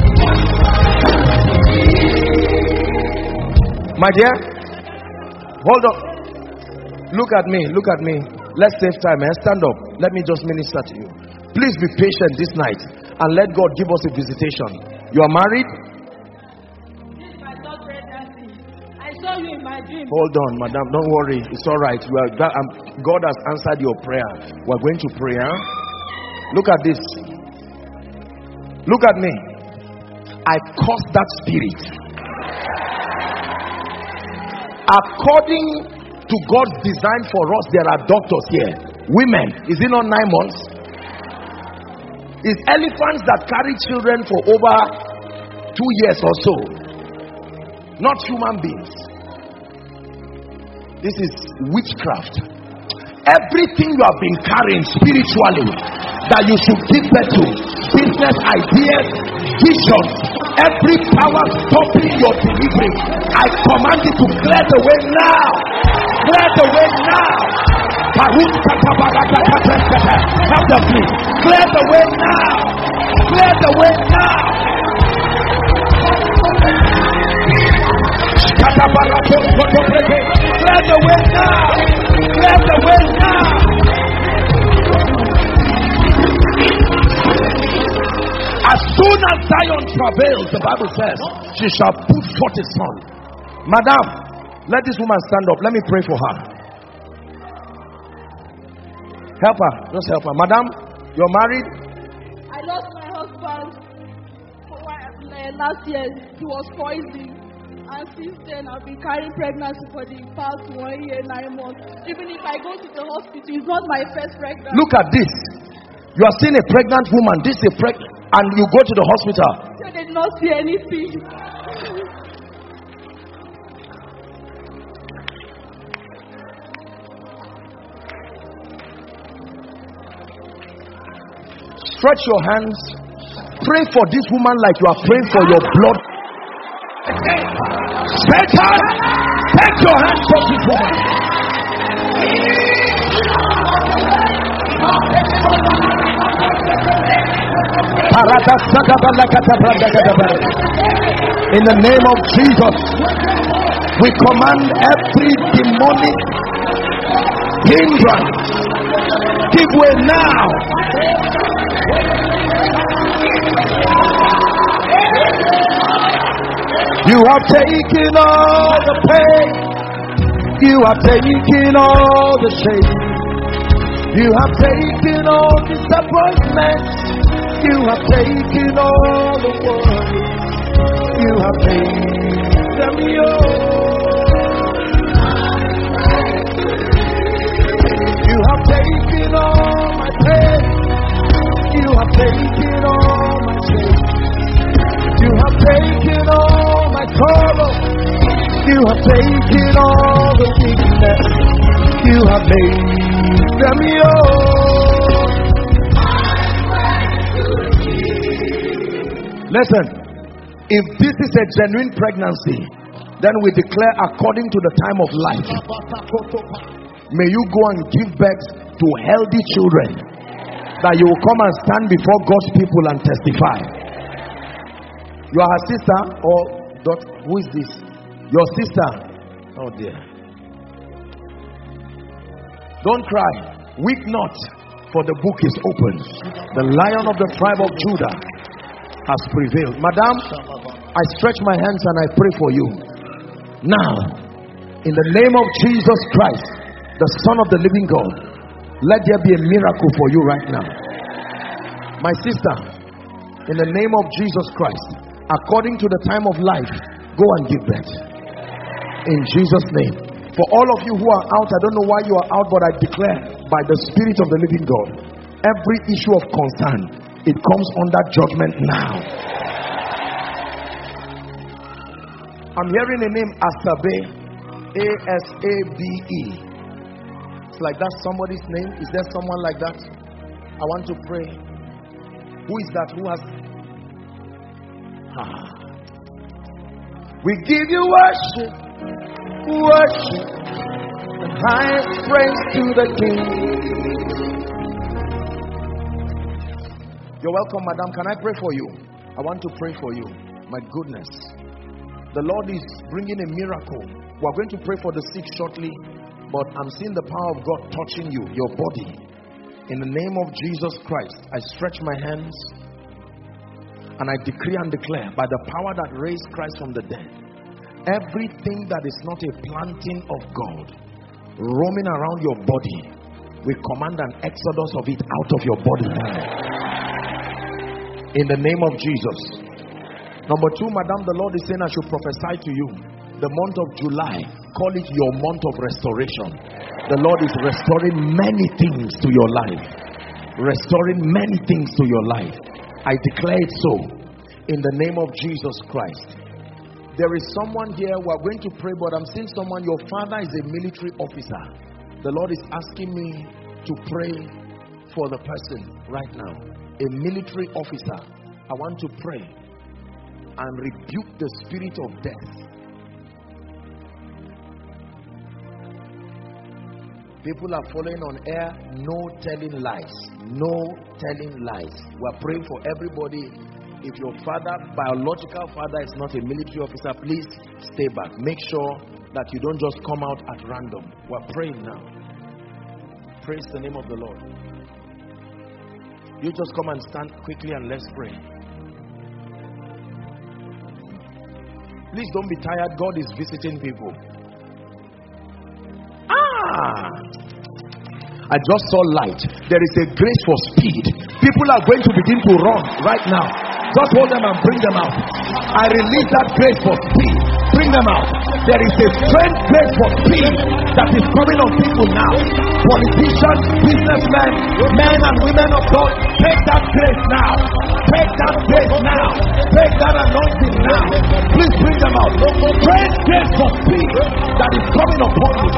My dear, hold on. Look at me, look at me. Let's save time, eh? Stand up. Let me just minister to you. Please be patient this night and let God give us a visitation. You are married?
I saw you in my dream.
Hold on, madam. Don't worry. It's all right. You are, that, um, God has answered your prayer. We're going to pray. Huh? Look at this. Look at me. I curse that spirit. According to God's design for us, there are doctors here. Women, is it not nine months? It's elephants that carry children for over two years or so. Not human beings. This is witchcraft. Everything you have been carrying spiritually that you should give birth to, business ideas, visions, every power stopping your delivery, I command you to clear the way now. Clear the way now. Help them please. Clear the way now. Clear the way now. Clear the way now. Clear the way now. As soon as Zion travails, the Bible says, she shall put forth a son. Madam, let this woman stand up. Let me pray for her. Help her. Just help her. Madam, you're married?
I lost my husband for uh, last year. He was poisoned. And since then, I've been carrying pregnancy for the past one year, nine months. Even if I go to the hospital, it's not my first pregnancy.
Look at this. You are seeing a pregnant woman. This is a pregnant, and you go to the hospital.
They did not see anything.
Stretch your hands. Pray for this woman like you are praying for your blood. Satan, take your hands off this woman. In the name of Jesus, we command every demonic hindrance give way now. You have taken all the pain. You have taken all the shame. You have taken all disappointment. You have taken all the worries. You have made them yours. You have taken all my pain. You have taken all my shame. You have taken all my sorrow. You have taken all the weakness. You have made them yours. Listen, if this is a genuine pregnancy, then we declare according to the time of life. May you go and give birth to healthy children, that you will come and stand before God's people and testify. You are her sister or daughter? Who is this? Your sister. Oh dear. Don't cry. Weep not, for the book is open. The Lion of the tribe of Judah has prevailed. Madam, I stretch my hands and I pray for you. Now, in the name of Jesus Christ, the Son of the living God, let there be a miracle for you right now. My sister, in the name of Jesus Christ, according to the time of life, go and give birth. In Jesus' name. For all of you who are out, I don't know why you are out, but I declare by the Spirit of the living God, every issue of concern, it comes under judgment now. I'm hearing a name, Asabe, A S A B E. It's like that's somebody's name. Is there someone like that? I want to pray. Who is that? Who has... Ah. We give you worship, worship, the highest praise to the King. You're welcome, madam. Can I pray for you? I want to pray for you. My goodness. The Lord is bringing a miracle. We're going to pray for the sick shortly, but I'm seeing the power of God touching you, your body. In the name of Jesus Christ, I stretch my hands and I decree and declare by the power that raised Christ from the dead, everything that is not a planting of God roaming around your body, we command an exodus of it out of your body now. In the name of Jesus. Number two, madam, the Lord is saying I should prophesy to you. The month of July, call it your month of restoration. The Lord is restoring many things to your life. Restoring many things to your life. I declare it so. In the name of Jesus Christ. There is someone here, we are going to pray, but I'm seeing someone, your father is a military officer. The Lord is asking me to pray for the person right now. A military officer. I want to pray and rebuke the spirit of death. People are following on air. No telling lies. No telling lies. We're praying for everybody. If your father, biological father, is not a military officer, please stay back. Make sure that you don't just come out at random. We're praying now. Praise the name of the Lord. You just come and stand quickly and let's pray. Please don't be tired. God is visiting people. Ah! I just saw light. There is a grace for speed. People are going to begin to run right now. Just hold them and bring them out. I release that grace for speed. Bring them out. There is a strange grace for speed that is coming on people now. Politicians, businessmen, men and women of God, take that grace now. Take that grace now. Take that anointing now. Please bring them out. Great grace for speed that is coming upon you.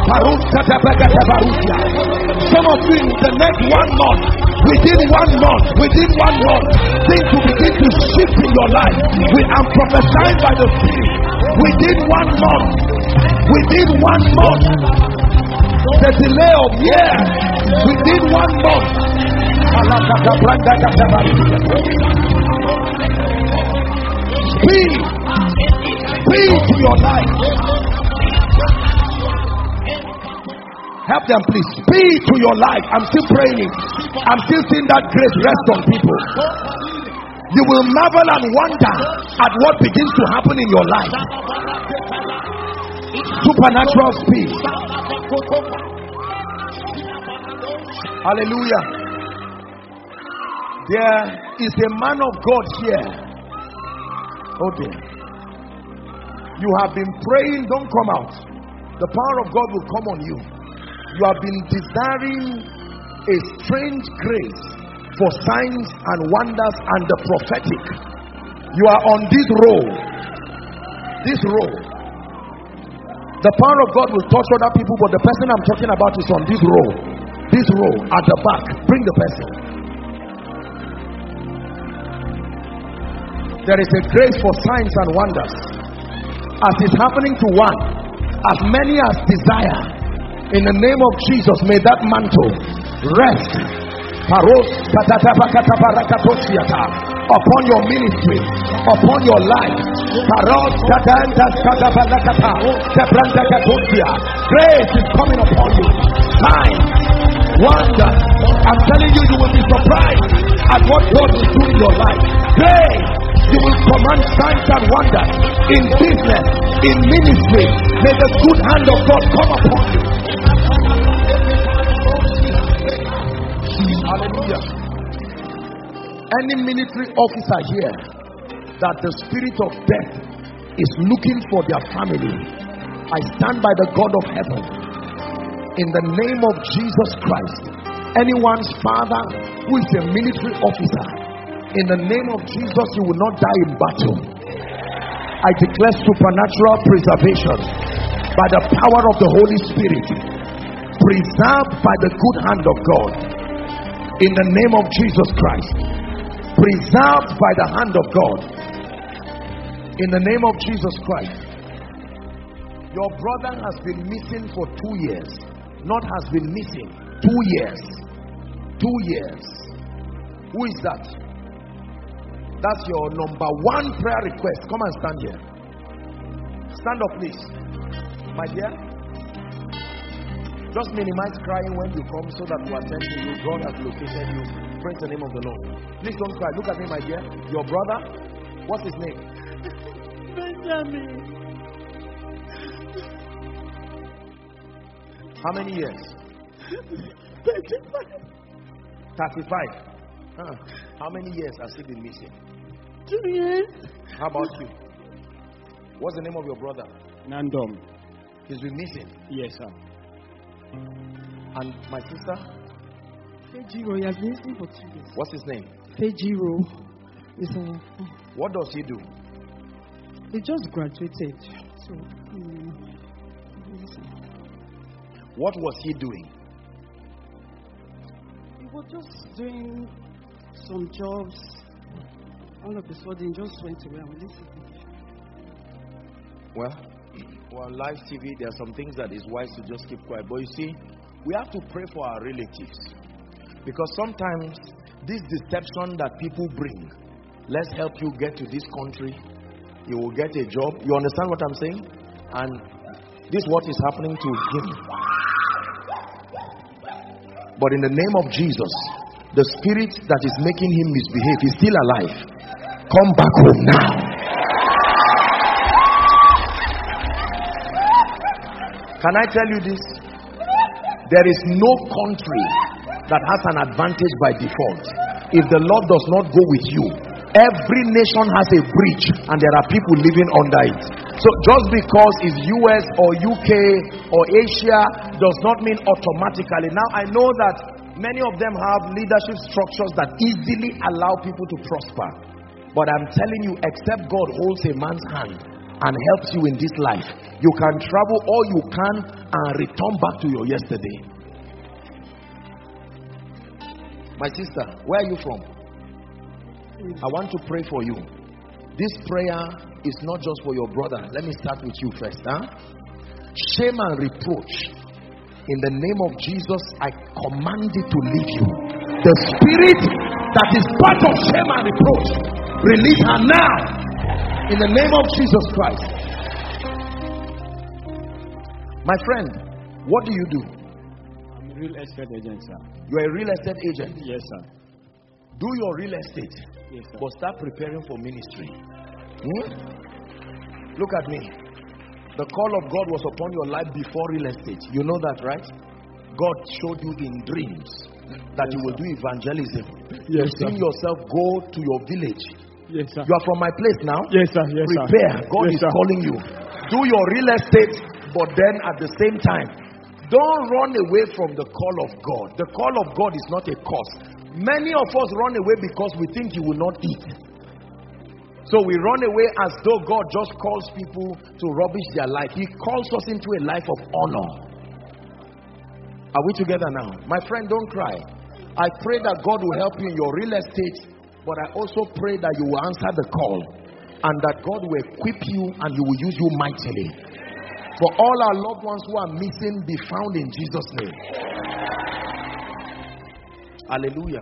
Some of you in the next one month, within one month, within one month, things will begin to shift in your life. We are prophesying by the Spirit. Within one month, within one month, the delay of years, within one month. Speed, speed to your life. Help them, please. Speed to your life. I'm still praying. I'm still seeing that grace rest on people. You will marvel and wonder at what begins to happen in your life. Supernatural speed. Hallelujah. There is a man of God here. Oh dear. You have been praying, don't come out. The power of God will come on you. You have been desiring a strange grace for signs and wonders and the prophetic. You are on this road. This road. The power of God will touch other people, but the person I'm talking about is on this road. This road at the back. Bring the person. There is a grace for signs and wonders. As is happening to one, as many as desire. In the name of Jesus, may that mantle rest upon your ministry, upon your life. Grace is coming upon you. Sign, wonder. I'm telling you, you will be surprised at what God will do in your life. Grace, you will command signs and wonders in business, in ministry. May the good hand of God come upon you. Hallelujah. Any military officer here that the spirit of death is looking for their family, I stand by the God of heaven in the name of Jesus Christ. Anyone's father who is a military officer, in the name of Jesus, you will not die in battle. I declare supernatural preservation by the power of the Holy Spirit, preserved by the good hand of God. In the name of Jesus Christ, preserved by the hand of God. In the name of Jesus Christ. Your brother has been missing for two years. Not has been missing. Two years. Two years. Who is that? That's your number one prayer request. Come and stand here. Stand up, please. My dear, just minimize crying when you come so that we attend to you. God has located you. Praise the name of the Lord. Please don't cry. Look at me, my dear. Your brother, what's his name?
Benjamin.
How many years?
thirty-five.
thirty-five. Huh. How many years has he been missing?
Two years.
How about you? What's the name of your brother?
Nandom.
He's been missing.
Yes, sir.
And my sister?
Fejiro, he has been missing for two years.
What's his name?
Fejiro. Is a,
What does he do?
he just graduated. So, um,
What was he doing?
he was just doing some jobs. All of a sudden, just went away and we listened.
Well, well, on live T V, there are some things that is wise to just keep quiet. But you see, we have to pray for our relatives. Because sometimes this deception that people bring, let's help you get to this country, you will get a job. You understand what I'm saying? And this is what is happening to him. But in the name of Jesus, the spirit that is making him misbehave is still alive. Come back home now. Can I tell you this? There is no country that has an advantage by default. If the Lord does not go with you, every nation has a breach and there are people living under it. So just because it's U S or U K or Asia does not mean automatically. Now I know that many of them have leadership structures that easily allow people to prosper. But I'm telling you, except God holds a man's hand and helps you in this life, you can travel all you can and return back to your yesterday. My sister, where are you from? I want to pray for you. This prayer is not just for your brother. Let me start with you first. Huh? Shame and reproach, in the name of Jesus, I command it to leave you. The spirit that is part of shame and reproach, release her now in the name of Jesus Christ. My friend, what do you do?
I'm a real estate agent, sir.
You're a real estate agent.
Yes, sir.
Do your real estate,
Yes, sir.
but start preparing for ministry. Hmm? Look at me. The call of God was upon your life before real estate. You know that, right? God showed you in dreams that
Yes,
you will
sir.
do evangelism.
Yes,
You've seen
sir.
yourself go to your village.
Yes, sir.
You are from my place now.
Yes, sir. Yes, sir.
Prepare. God
Yes,
is
sir.
calling you. Do your real estate, but then at the same time, don't run away from the call of God. The call of God is not a curse. Many of us run away because we think you will not eat. So we run away as though God just calls people to rubbish their life. He calls us into a life of honor. Are we together now? My friend, don't cry. I pray that God will help you in your real estate, but I also pray that you will answer the call and that God will equip you and He will use you mightily. For all our loved ones who are missing, be found in Jesus' name. Hallelujah.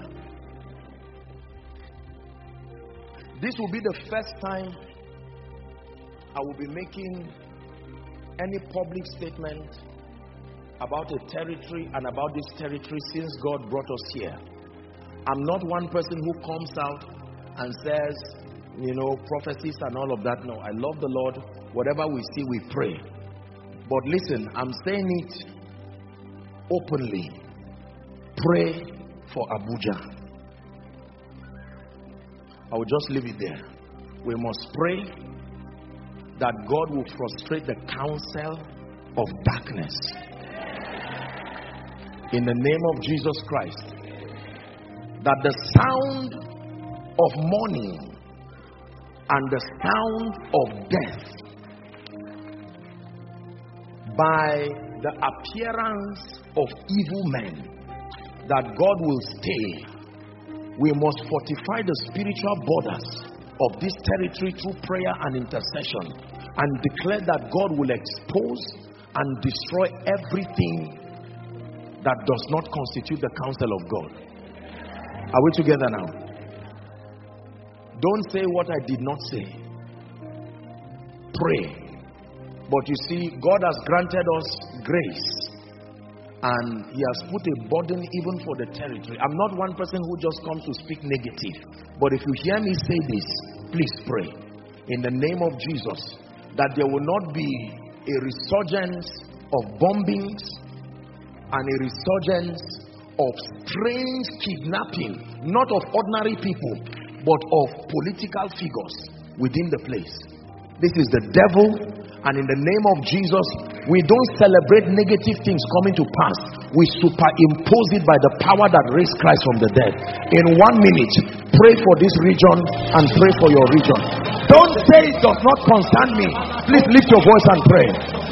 This will be the first time I will be making any public statement about a territory and about this territory since God brought us here. I'm not one person who comes out and says, you know, prophecies and all of that. No, I love the Lord. Whatever we see, we pray. But listen, I'm saying it openly. Pray for Abuja. I will just leave it there. We must pray that God will frustrate the counsel of darkness. In the name of Jesus Christ. That the sound of mourning and the sound of death, by the appearance of evil men, that God will stay. We must fortify the spiritual borders of this territory through prayer and intercession, and declare that God will expose and destroy everything that does not constitute the counsel of God. Are we together now? Don't say what I did not say. Pray. But you see, God has granted us grace, and He has put a burden even for the territory. I'm not one person who just comes to speak negative, but if you hear me say this, please pray in the name of Jesus that there will not be a resurgence of bombings and a resurgence of strange kidnapping, not of ordinary people, but of political figures within the place. This is the devil. And in the name of Jesus, we don't celebrate negative things coming to pass. We superimpose it by the power that raised Christ from the dead. In one minute, pray for this region and pray for your region. Don't say it does not concern me. Please lift your voice and pray.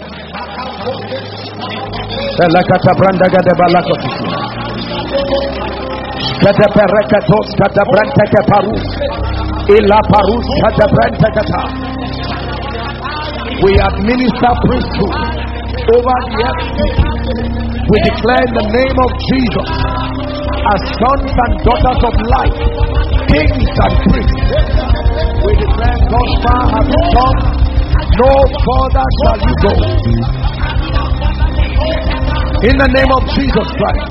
We administer priesthood over the earth. We declare in the name of Jesus as sons and daughters of light, kings and priests. We declare God's far has come, no further shall you go. In the name of Jesus Christ.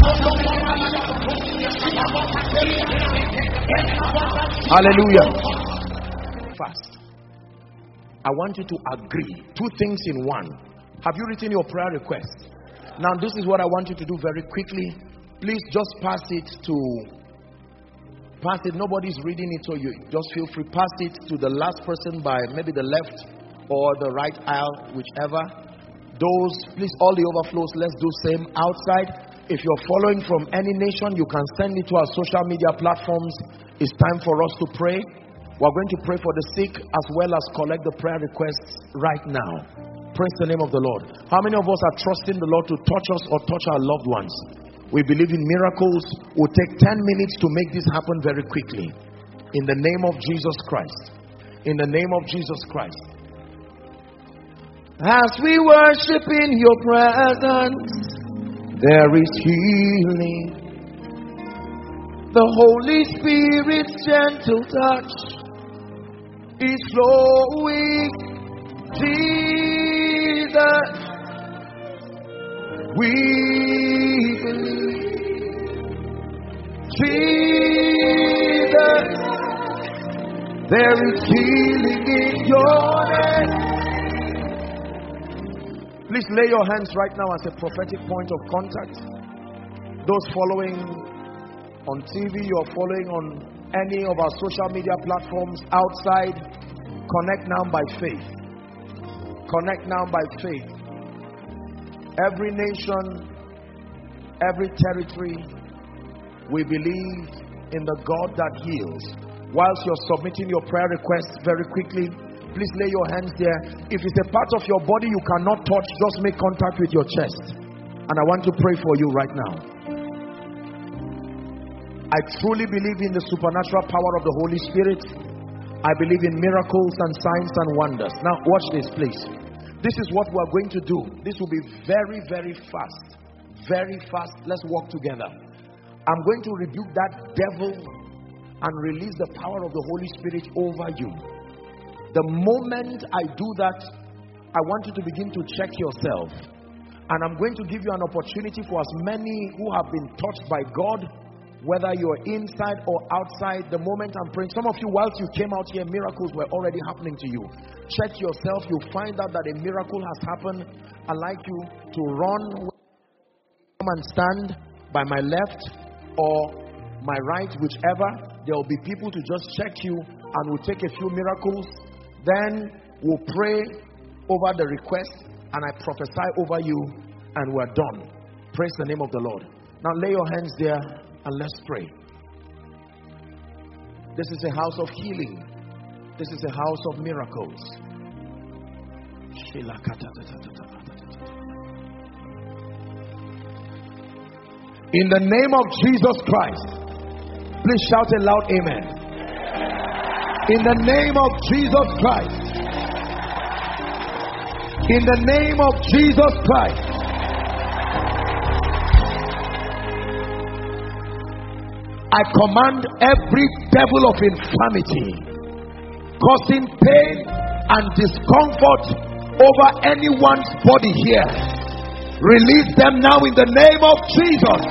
Hallelujah. Fast. I want you to agree. Two things in one. Have you written your prayer request? Now this is what I want you to do very quickly. Please just pass it to pass it. Nobody's reading it, so you just feel free. Pass it to the last person by maybe the left or the right aisle, whichever. Those, please, all the overflows, let's do same outside. If you're following from any nation, you can send it to our social media platforms. It's time for us to pray. We're going to pray for the sick as well as collect the prayer requests right now. Praise the name of the Lord. How many of us are trusting the Lord to touch us or touch our loved ones? We believe in miracles. We'll take ten minutes to make this happen very quickly. In the name of Jesus Christ. In the name of Jesus Christ. As we worship in your presence, there is healing. The Holy Spirit's gentle touch is flowing. Jesus, we believe. Jesus, there is healing in your name. Please lay your hands right now as a prophetic point of contact. Those following on T V, you're following on any of our social media platforms outside, connect now by faith. Connect now by faith. Every nation, every territory, we believe in the God that heals. Whilst you're submitting your prayer requests very quickly, please lay your hands there. If it's a part of your body you cannot touch, just make contact with your chest. And I want to pray for you right now. I truly believe in the supernatural power of the Holy Spirit. I believe in miracles and signs and wonders. Now watch this, please. This is what we're going to do. This will be very, very fast. Very fast. Let's walk together. I'm going to rebuke that devil and release the power of the Holy Spirit over you. The moment I do that, I want you to begin to check yourself. And I'm going to give you an opportunity for as many who have been touched by God, whether you're inside or outside. The moment I'm praying, some of you, whilst you came out here, miracles were already happening to you. Check yourself. You'll find out that a miracle has happened. I'd like you to run, come and stand by my left or my right, whichever. There will be people to just check you, and we'll take a few miracles. Then we'll pray over the request, and I prophesy over you, and we're done. Praise the name of the Lord. Now lay your hands there and let's pray. This is a house of healing. This is a house of miracles. In the name of Jesus Christ, please shout a loud amen. In the name of Jesus Christ. In the name of Jesus Christ. I command every devil of infirmity causing pain and discomfort over anyone's body here. Release them now in the name of Jesus.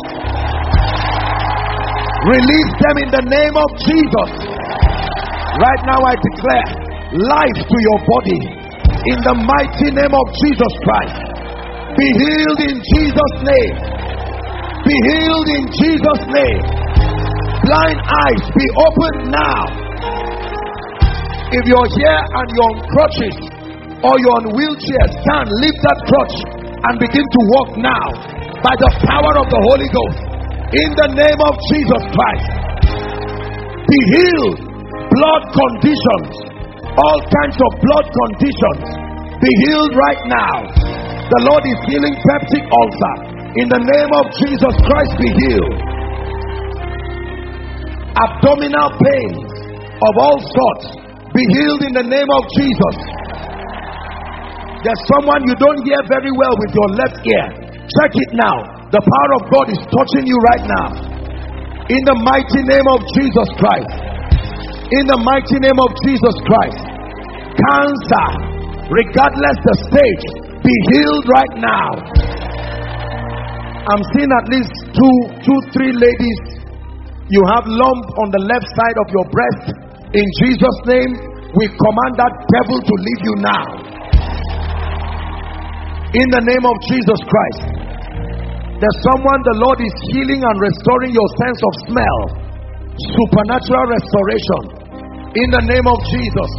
Release them in the name of Jesus. Right now I declare life to your body in the mighty name of Jesus Christ. Be healed in Jesus' name. Be healed in Jesus' name. Blind eyes be opened now. If you're here and you're on crutches or you're on wheelchair, stand, lift that crutch and begin to walk now by the power of the Holy Ghost in the name of Jesus Christ. Be healed. Blood conditions, all kinds of blood conditions, be healed right now. The Lord is healing peptic ulcer. In the name of Jesus Christ, be healed. Abdominal pains of all sorts, be healed in the name of Jesus. There's someone you don't hear very well with your left ear. Check it now. The power of God is touching you right now. In the mighty name of Jesus Christ. In the mighty name of Jesus Christ. Cancer, regardless the stage, be healed right now. I'm seeing at least two, two, three ladies. You have lump on the left side of your breast. In Jesus' name, we command that devil to leave you now. In the name of Jesus Christ. There's someone the Lord is healing and restoring your sense of smell. Supernatural restoration. In the name of Jesus.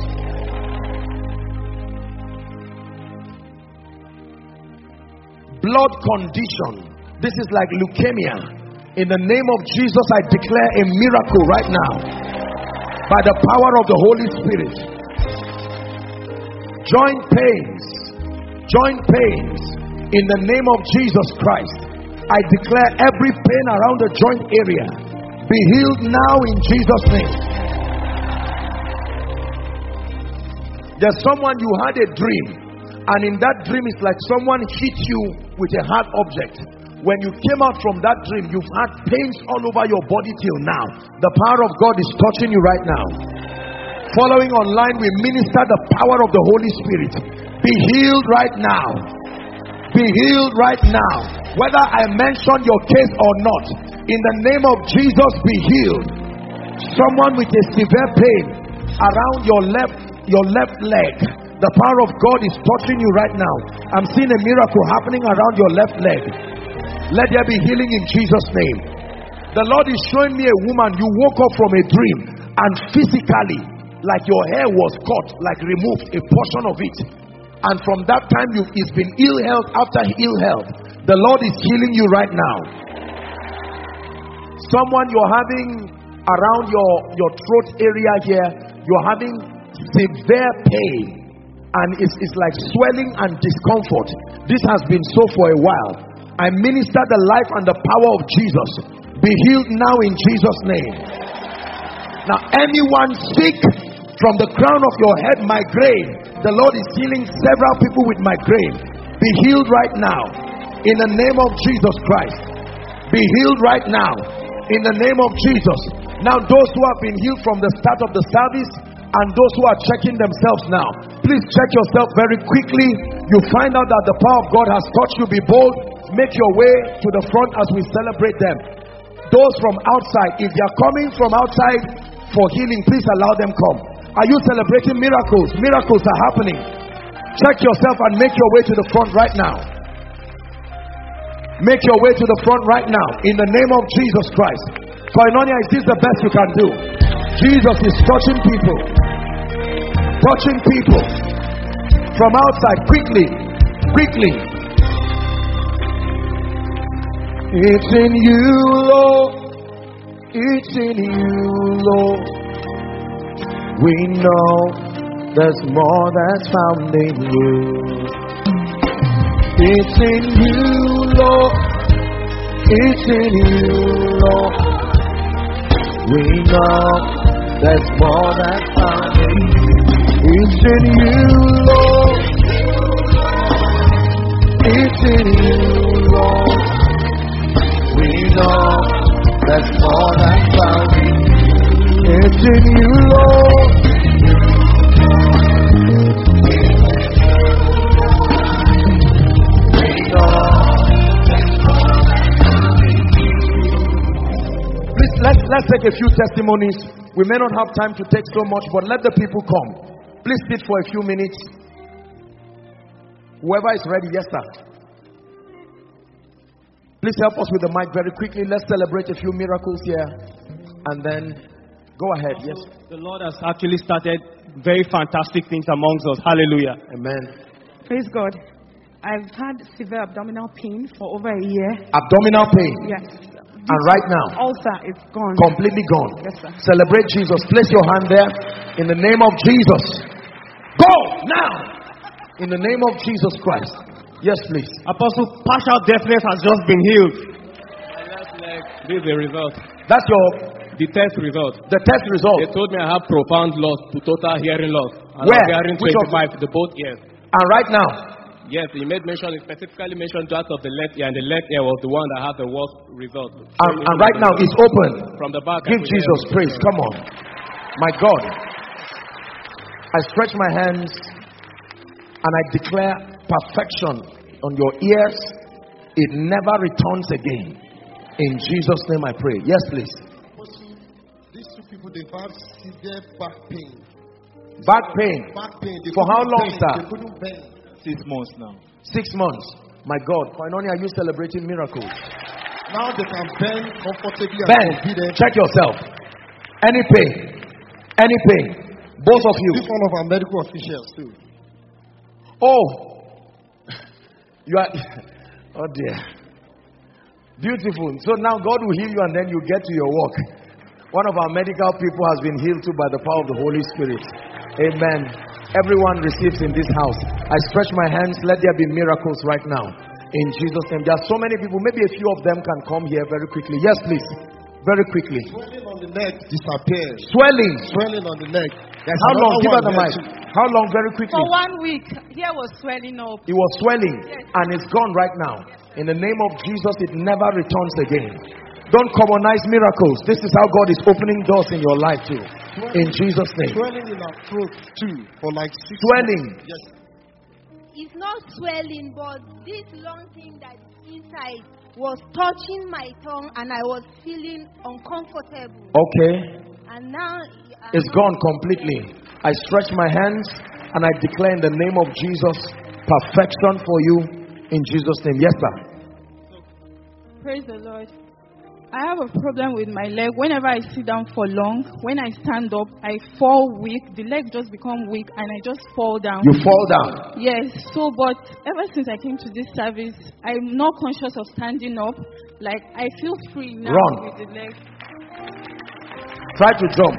Blood condition. This is like leukemia. In the name of Jesus, I declare a miracle right now. By the power of the Holy Spirit. Joint pains. Joint pains. In the name of Jesus Christ. I declare every pain around the joint area be healed now in Jesus' name. There's someone, you had a dream, and in that dream it's like someone hit you with a hard object. When you came out from that dream, you've had pains all over your body till now. The power of God is touching you right now. Following online, we minister the power of the Holy Spirit. Be healed right now. Be healed right now. Whether I mention your case or not, in the name of Jesus, be healed. Someone with a severe pain around your left your left leg, the power of God is touching you right now. I'm seeing a miracle happening around your left leg. Let there be healing in Jesus' name. The Lord is showing me a woman. You woke up from a dream and physically, like your hair was cut, like removed a portion of it, and from that time you, it's been ill health after ill health. The Lord is healing you right now. Someone, you're having around your your throat area here, you're having severe pain, and it's, it's like swelling and discomfort. This has been so for a while. I minister the life and the power of Jesus. Be healed now in Jesus' name. Now, anyone sick from the crown of your head, migraine, the Lord is healing several people with migraine. Be healed right now in the name of Jesus Christ. Be healed right now in the name of Jesus. Now, those who have been healed from the start of the service and those who are checking themselves now, please check yourself very quickly. You find out that the power of God has touched you. Be bold. Make your way to the front as we celebrate them. Those from outside, if they are coming from outside for healing, please allow them come. Are you celebrating miracles? Miracles are happening. Check yourself and make your way to the front right now. Make your way to the front right now in the name of Jesus Christ. Koinonia, is this the best you can do? Jesus is touching people. Touching people from outside. Quickly. Quickly. It's in you, Lord. It's in you, Lord. We know there's more that's found in you. It's in you, Lord. It's in you, Lord. We know there's more that's found in you. It's in you, Lord. It's in you, Lord. We know there's more that's found in you. It's in you, Lord. take a few testimonies. We may not have time to take so much, but let the people come. Please sit for a few minutes. Whoever is ready, yes sir. Please help us with the mic very quickly. Let's celebrate a few miracles here. And then go ahead. Yes.
The Lord has actually started very fantastic things amongst us. Hallelujah.
Amen.
Praise God. I've had severe abdominal pain for over a year.
Abdominal pain.
Yes.
And right now,
ulcer is gone.
Completely gone.
Yes, sir.
Celebrate Jesus. Place your hand there. In the name of Jesus. Go now. In the name of Jesus Christ. Yes, please.
Apostle, partial deafness has just been healed. That's like, this is the result.
That's your...
The test result.
The test result.
They told me I have profound loss to total hearing loss. And
Where?
I'm hearing twenty-five to both ears.
And right now?
Yes, he made mention, he specifically mentioned that of the left ear, and the left ear was the one that had the worst result.
And, and right now it's open.
From the back.
Give Jesus praise. Come on. My God. I stretch my hands and I declare perfection on your ears. It never returns again. In Jesus' name I pray. Yes, please.
These two people, they have severe back pain.
Back pain.
Back pain. They
For how long,
bend.
sir?
They couldn't bend.
Six months now.
Six months. My God. Koinonia, are you celebrating miracles?
Now they can bend comfortably.
Bend. Check yourself. Any pain. Any pain. Both of you.
This one of our medical officials too.
Oh. You are. Oh dear. Beautiful. So now God will heal you and then you get to your work. One of our medical people has been healed too by the power of the Holy Spirit. Amen. Everyone receives in this house. I stretch my hands. Let there be miracles right now. In Jesus' name. There are so many people. Maybe a few of them can come here very quickly. Yes, please. Very quickly.
Swelling on the neck disappears.
Swelling.
Swelling on the neck. There's
How long? Give her
another
the
one
mic.
there too.
How long? Very quickly.
For one week, here was swelling up.
It was swelling
Yes.
and it's gone right now. In the name of Jesus, it never returns again. Don't commonize miracles. This is how God is opening doors in your life too. In Jesus' name.
Swelling in our throat too for like six
Swelling.
months. Yes.
It's not swelling, but this long thing that's inside was touching my tongue and I was feeling uncomfortable.
Okay.
And now uh,
It's gone completely. I stretch my hands and I declare in the name of Jesus perfection for you in Jesus' name. Yes, sir.
Praise the Lord. I have a problem with my leg. Whenever I sit down for long, when I stand up, I fall weak. The leg just become weak and I just fall down.
You fall down.
Yes. So, but ever since I came to this service, I'm not conscious of standing up. Like, I feel free now
Run.
with the leg.
Try to jump.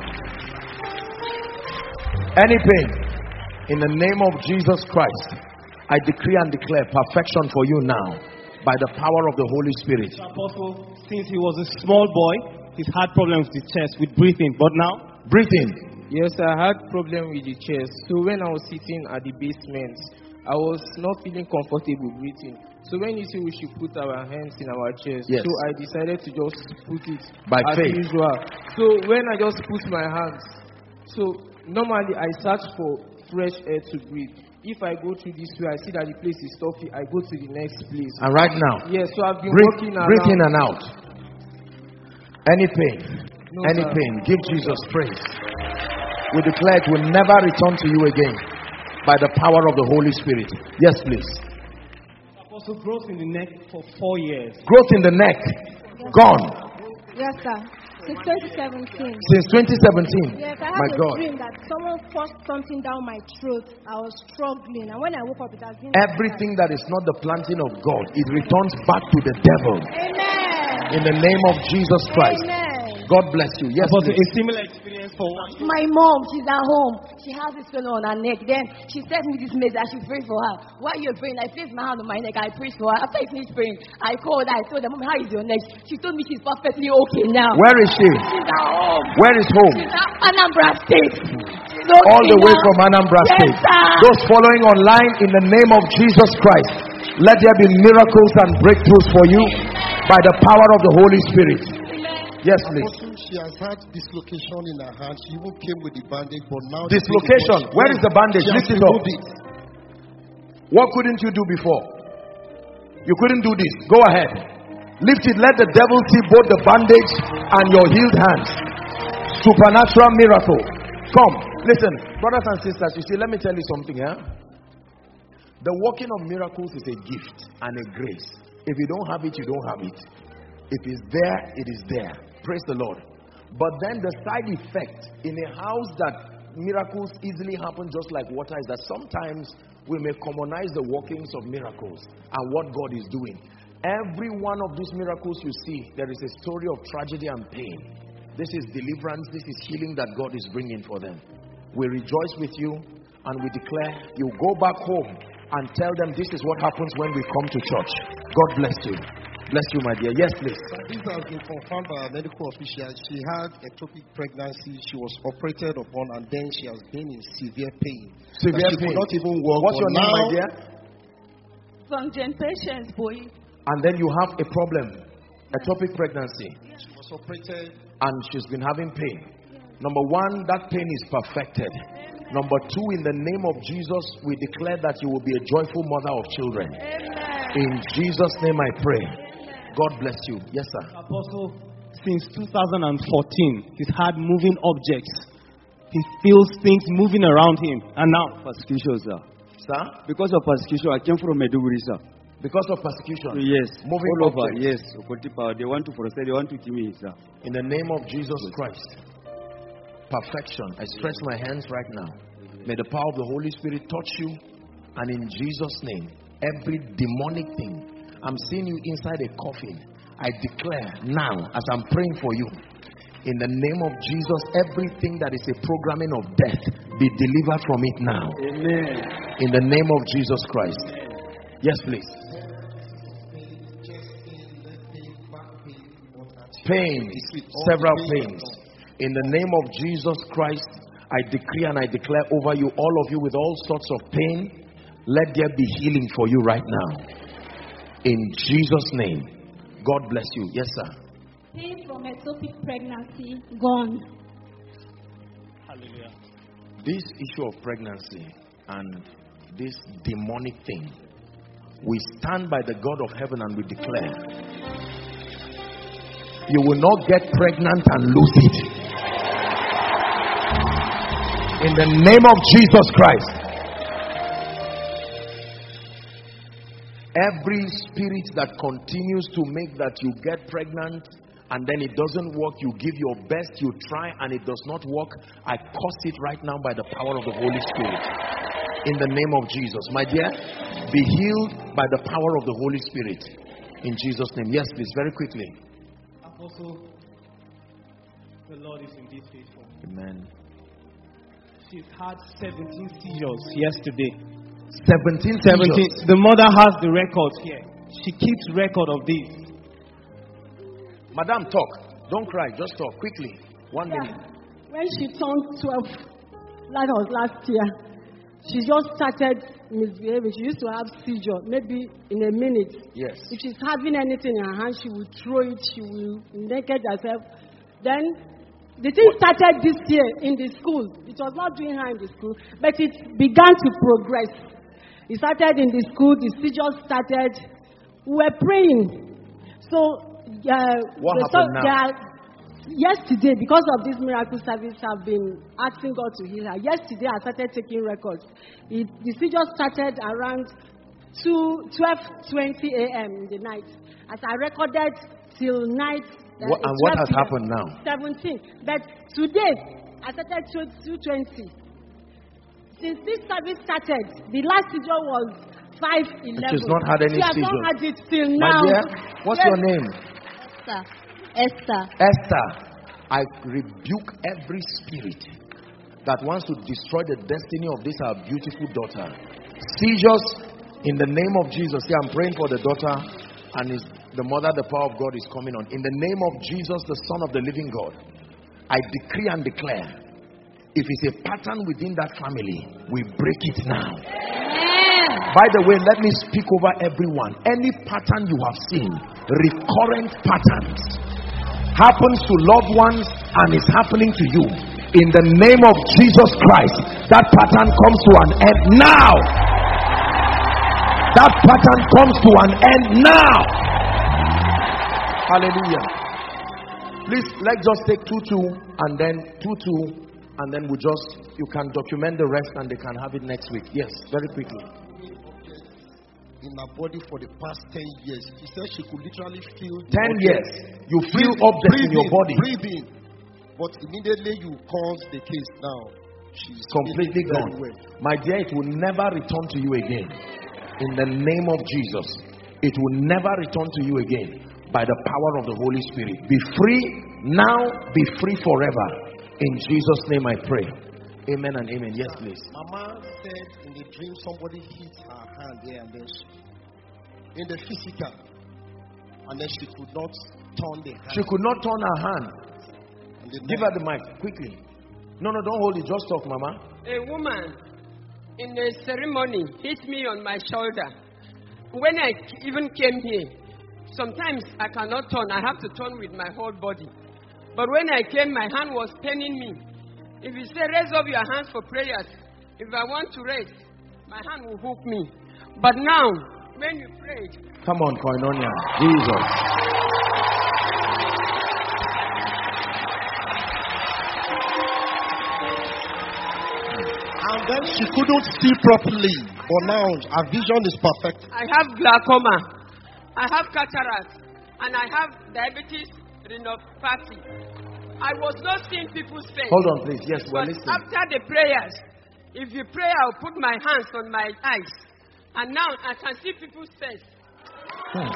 Any pain, in the name of Jesus Christ, I decree and declare perfection for you now by the power of the Holy Spirit.
Apostle, since he was a small boy, he's had problems with the chest, with breathing. But now,
breathing.
Yes, I had problem with the chest. So when I was sitting at the basement, I was not feeling comfortable breathing. So when you say we should put our hands in our chest,
Yes.
so I decided to just put it
By
as
faith.
usual. So when I just put my hands, so normally I search for fresh air to breathe. If I go through this way, I see that the place is stuffy, I go to the next place.
And right now,
Yes, so I've been
breathe,
walking
breathe in
around.
and out. Any pain,
No,
any
sir.
pain, give Jesus praise. We declare it will never return to you again by the power of the Holy Spirit. Yes, please.
Apostle, growth in the neck for four years.
Growth in the neck, gone
yes, sir. Since twenty seventeen.
since twenty seventeen.
Yes, I
My
had a
God.
dream that someone forced something down my throat. I was struggling, and when I woke up, it has been
Everything that is not the planting of God, it returns back to the devil.
Amen.
In the name of Jesus Christ.
Amen.
God bless you. Yes,
Apostle,
please.
a similar experience for one.
My mom, she's at home. She has this fellow on her neck. Then she sent me this message. I should pray for her. While you're praying, I placed my hand on my neck. I prayed for her. After I finished praying, I called her. I told her, Mom, how is your neck? She told me she's perfectly okay now.
Where is she?
She's at home.
Where is home?
She's at Anambra State. She's okay
All the way
now.
from Anambra
Yes,
State.
sir.
Those following online, in the name of Jesus Christ, let there be miracles and breakthroughs for you by the power of the Holy Spirit. Yes, please.
Apostle, she has had dislocation in her hand. She even came with the bandage, but now
Dislocation.
the
Where is the bandage?
She has
Lift it up.
removed it.
What couldn't you do before? You couldn't do this. Go ahead. Lift it. Let the devil see both the bandage and your healed hands. Supernatural miracle. Come. Listen, brothers and sisters, you see, let me tell you something, yeah? The working of miracles is a gift and a grace. If you don't have it, you don't have it. If it's there, it is there. Praise the Lord. But then the side effect in a house that miracles easily happen just like water is that sometimes we may commonize the workings of miracles and what God is doing. Every one of these miracles you see, there is a story of tragedy and pain. This is deliverance, this is healing that God is bringing for them. We rejoice with you and we declare you go back home and tell them this is what happens when we come to church. God bless you. Bless you, my dear. Yes, please.
This has been confirmed by a medical official. She had ectopic pregnancy. She was operated upon and then she has been in severe pain.
Severe
she
pain.
could not even walk.
What's your name, my dear?
From Jane Patience, boy.
And then you have a problem. Ectopic pregnancy.
She was operated.
And she's been having pain. Number one, that pain is perfected. Number two, in the name of Jesus, we declare that you will be a joyful mother of children. In Jesus' name I pray. God bless you. Yes, sir.
Apostle, since two thousand fourteen, he's had moving objects. He feels things moving around him. And now,
persecution, sir.
Sir?
Because of persecution, I came from Maiduguri, sir.
Because of persecution?
Yes.
Moving
all over,
objects.
yes. They want to frustrate, they want to kill me, sir.
In the name of Jesus Christ. Perfection. I stretch my hands right now. May the power of the Holy Spirit touch you. And in Jesus' name, every demonic thing, I'm seeing you inside a coffin. I declare now, as I'm praying for you, in the name of Jesus, everything that is a programming of death, be delivered from it now.
Amen.
In the name of Jesus Christ. Yes, please. Pain, several pains. In the name of Jesus Christ, I decree and I declare over you, all of you with all sorts of pain, let there be healing for you right now. In Jesus' name. God bless you. Yes, sir.
Pain from ectopic pregnancy gone.
Hallelujah. This issue of pregnancy and this demonic thing, we stand by the God of heaven and we declare, you will not get pregnant and lose it. In the name of Jesus Christ. Every spirit that continues to make that you get pregnant and then it doesn't work, you give your best, you try and it does not work, I curse it right now by the power of the Holy Spirit. In the name of Jesus. My dear, be healed by the power of the Holy Spirit. In Jesus' name. Yes, please, very quickly.
Apostle, the Lord is indeed faithful.
Amen.
She's had seventeen seizures yesterday.
seventeen
seventeen.
seizures.
The mother has the record here. She keeps record of this.
Madam, talk. Don't cry. Just talk quickly. One
yeah.
minute.
When she turned twelve, that was last year, she just started misbehaving. She used to have seizure, maybe in a minute.
Yes.
If she's having anything in her hand, she will throw it. She will naked herself. Then the thing started this year in the school. It was not doing her in the school, but it began to progress. It started in the school. The seizures started. We were praying. So, uh,
what happened now?
Yesterday, because of this miracle service, I've been asking God to heal her. Yesterday, I started taking records. It, the seizures started around twelve twenty a.m. in the night. As I recorded till night. Uh,
what, and what has happened now?
seventeen. But today, I started two twenty. Since this service started, the last seizure was five eleven.
She's not had any
she
seizures.
She has not had it till
My
now.
dear, what's
yes.
your name?
Esther. Esther.
Esther. I rebuke every spirit that wants to destroy the destiny of this our beautiful daughter. Seizures in the name of Jesus. See, I'm praying for the daughter and his, the mother, the power of God is coming on. In the name of Jesus, the Son of the living God, I decree and declare, if it's a pattern within that family, we break it now.
Amen.
By the way, let me speak over everyone. Any pattern you have seen, recurrent patterns, happens to loved ones and is happening to you. In the name of Jesus Christ, that pattern comes to an end now. That pattern comes to an end now. Hallelujah. Please, let's just take two, two, and then two, two, and then we just, you can document the rest and they can have it next week. Yes, very quickly.
In her body for the past ten years. She said she could literally feel the
ten
object.
years. You feel objects in your body.
Breathing. But immediately you cause the case now. She's
Completely gone.
Well.
My dear, it will never return to you again. In the name of Jesus. It will never return to you again. By the power of the Holy Spirit. Be free now. Be free forever. In Jesus' name I pray. Amen and amen. Yes, please.
Mama said in the dream somebody hit her hand there and then she, in the physical, and then she could not turn the hand.
She could not turn her hand. Give her the mic quickly. No, no, don't hold it. Just talk, Mama.
A woman in a ceremony hit me on my shoulder. When I even came here, sometimes I cannot turn. I have to turn with my whole body. But when I came, my hand was paining me. If you say raise up your hands for prayers, if I want to raise, my hand will hook me. But now, when you prayed,
come on, Koinonia, Jesus.
And then she couldn't see properly. But now her vision is perfect.
I have glaucoma, I have cataract, and I have diabetes retinopathy. I was not seeing people's face.
Hold on, please. Yes, we're
but
listening.
After the prayers, if you pray, I'll put my hands on my eyes. And now I can see people's face.
Hmm.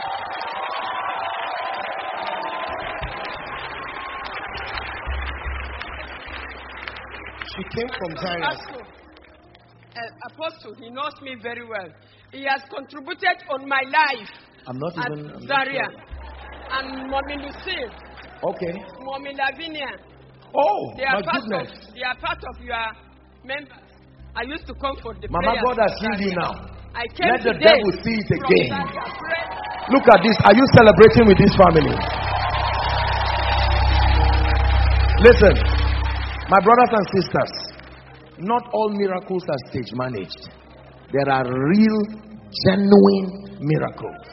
She came from Zaria.
Apostle, uh, Apostle, he knows me very well. He has contributed on my life.
I'm not
at
even. I'm
Zaria.
not sure.
And Mommy Lucille.
Okay.
Mommy Lavinia.
Oh,
they are
my
part
goodness.
Of, they are part of your members. I used to come for the
Mama,
prayers
God has
of
healed you
Zaria.
now.
I came
Let the
today
devil see it
from
again.
Zaria. Pray.
Look at this. Are you celebrating with this family? Listen, my brothers and sisters, not all miracles are stage managed. There are real, genuine miracles.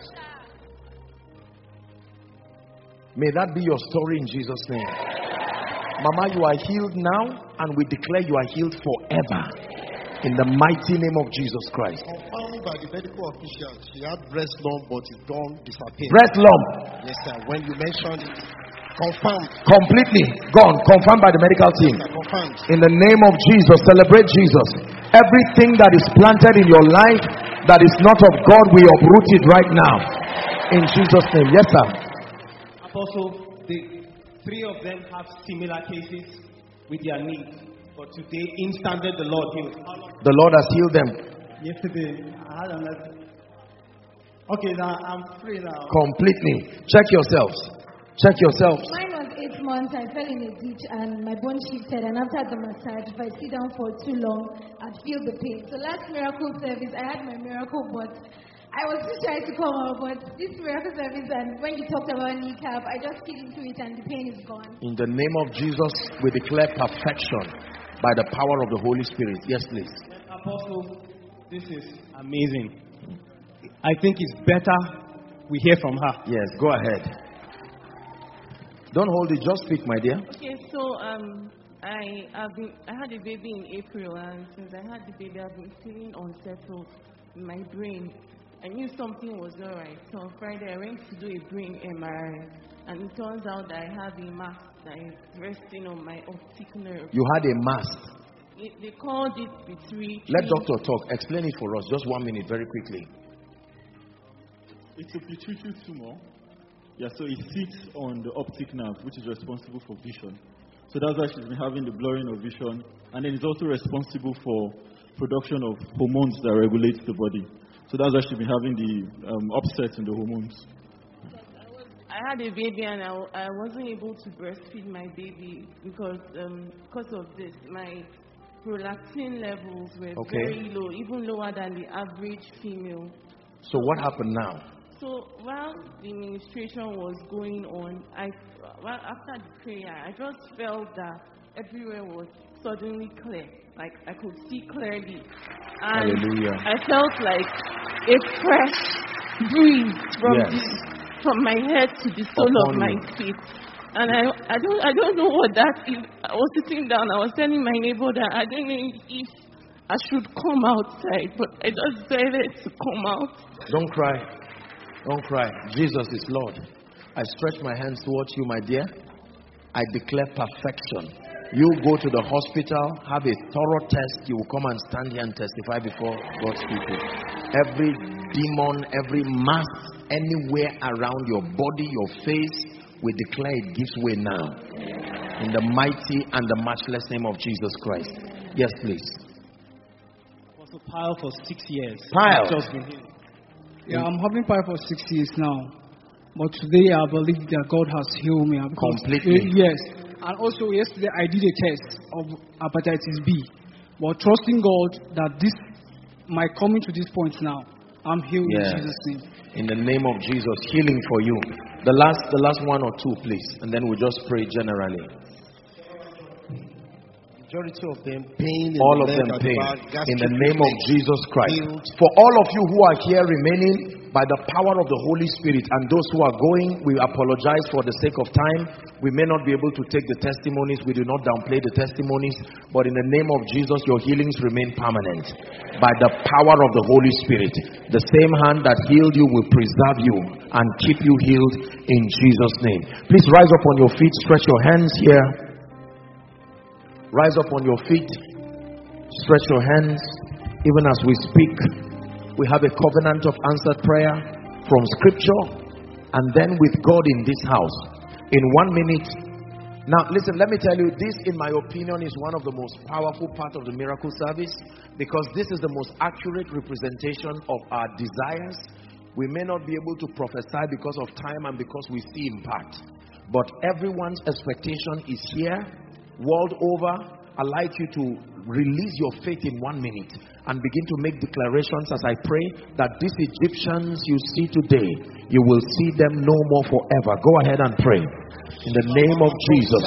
May that be your story in Jesus' name. Mama, you are healed now, and we declare you are healed forever. In the mighty name of Jesus Christ.
Confirmed by the medical official, she had breast lump, but it's gone, disappeared.
Breast lump.
Yes, sir. When you mentioned it, confirmed.
Completely gone. Confirmed by the medical team.
Yes, sir, confirmed.
In the name of Jesus, celebrate Jesus. Everything that is planted in your life that is not of God, we uproot it right now. In Jesus' name. Yes, sir.
Apostle, the three of them have similar cases with their needs. But today, instantly the Lord healed.
The Lord has healed them.
Yesterday, I had another. Okay, now I'm free now.
Completely. Check yourselves. Check yourselves.
Mine was eight months. I fell in a ditch and my bone shifted. And after the massage, if I sit down for too long, I'd feel the pain. So last miracle service, I had my miracle, but I was just trying to come out. But this miracle service, and when you talked about kneecap, I just fit into it and the pain is gone.
In the name of Jesus, we declare perfection by the power of the Holy Spirit. Yes, please.
Apostle, this is amazing. I think it's better we hear from her.
Yes, go ahead. Don't hold it, just speak, my dear.
Okay, so um, I have been, I had a baby in April, and since I had the baby, I've been feeling unsettled in my brain. I knew something was alright. So on Friday, I went to do a brain M R I, and it turns out that I have a mass that is resting on my optic nerve.
You had a mass.
It, they called it pituitary.
Let doctor talk. Explain it for us. Just one minute, very quickly.
It's a pituitary tumor. Yeah, so it sits on the optic nerve, which is responsible for vision. So that's why she's been having the blurring of vision. And then it's also responsible for production of hormones that regulate the body. So that's why she's been having the um, upset in the hormones.
I had a baby and I, I wasn't able to breastfeed my baby because um, because of this. My prolactin levels were
Okay.
very low, even lower than the average female.
So what happened now?
So while the administration was going on, I well, after the prayer, I just felt that everywhere was suddenly clear. Like I could see clearly. And
Hallelujah.
I felt like a fresh breeze from
Yes.
the from my head to the sole
Upon
of my
you.
feet. And I, I don't, I don't know what that is. I was sitting down. I was telling my neighbor that I don't know if I should come outside, but I just decided to come out.
Don't cry. Don't cry. Jesus is Lord. I stretch my hands towards you, my dear. I declare perfection. You go to the hospital, have a thorough test. You will come and stand here and testify before God's people. Every demon, every mass, anywhere around your body, your face, we declare it gives way now. In the mighty and the matchless name of Jesus Christ. Yes, please.
Also pile for six years.
Pile.
I've just been here. Yeah, I'm having pile for six years now. But today I believe that God has healed me. Because,
Completely.
uh, yes. And also yesterday I did a test of hepatitis B. But trusting God that this, my coming to this point now, I'm healed
Yes.
in Jesus' name.
In the name of Jesus, healing for you. The last, the last one or two, please, and then we just pray generally.
Majority of them pain. In
All
the
of
leg
them
at the
pain.
back,
In
gastric
the name of
reflux,
Jesus Christ.
healed.
For all of you who are here remaining, by the power of the Holy Spirit, and those who are going, we apologize for the sake of time. We may not be able to take the testimonies. We do not downplay the testimonies. But in the name of Jesus, your healings remain permanent. By the power of the Holy Spirit. The same hand that healed you will preserve you and keep you healed in Jesus' name. Please rise up on your feet. Stretch your hands here. Rise up on your feet. Stretch your hands. Even as we speak, we have a covenant of answered prayer from scripture and then with God in this house. In one minute. Now listen, let me tell you, this in my opinion is one of the most powerful parts of the miracle service, because this is the most accurate representation of our desires. We may not be able to prophesy because of time and because we see in part, but everyone's expectation is here, world over. I'd like you to release your faith in one minute and begin to make declarations as I pray that these Egyptians you see today, you will see them no more forever. Go ahead and pray. In the name of Jesus.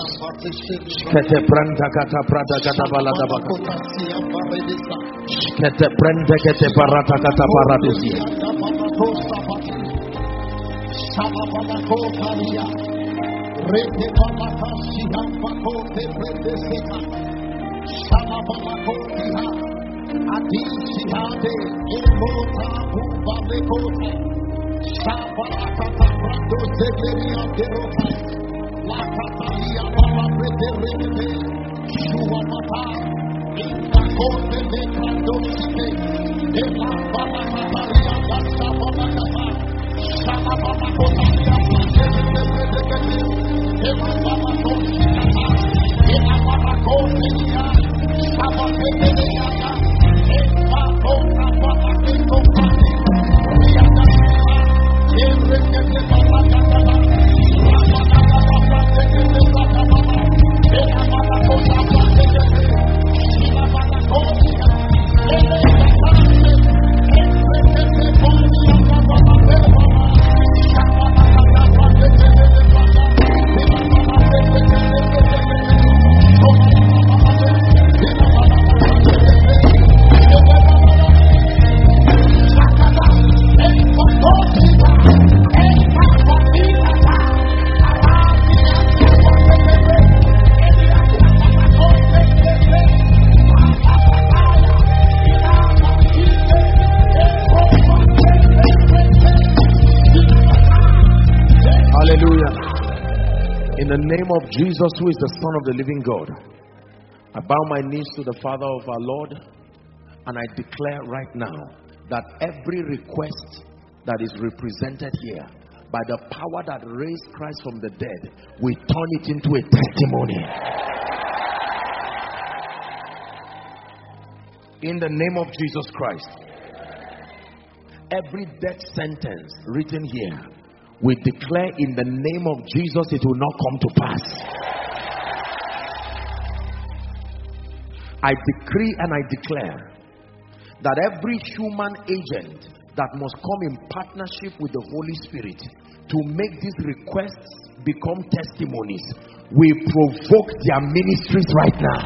Of Jesus, who is the Son of the living God, I bow my knees to the Father of our Lord, and I declare right now that every request that is represented here, by the power that raised Christ from the dead, we turn it into a testimony. In the name of Jesus Christ, every death sentence written here, we declare in the name of Jesus, it will not come to pass. I decree and I declare that every human agent that must come in partnership with the Holy Spirit to make these requests become testimonies, we provoke their ministries right now.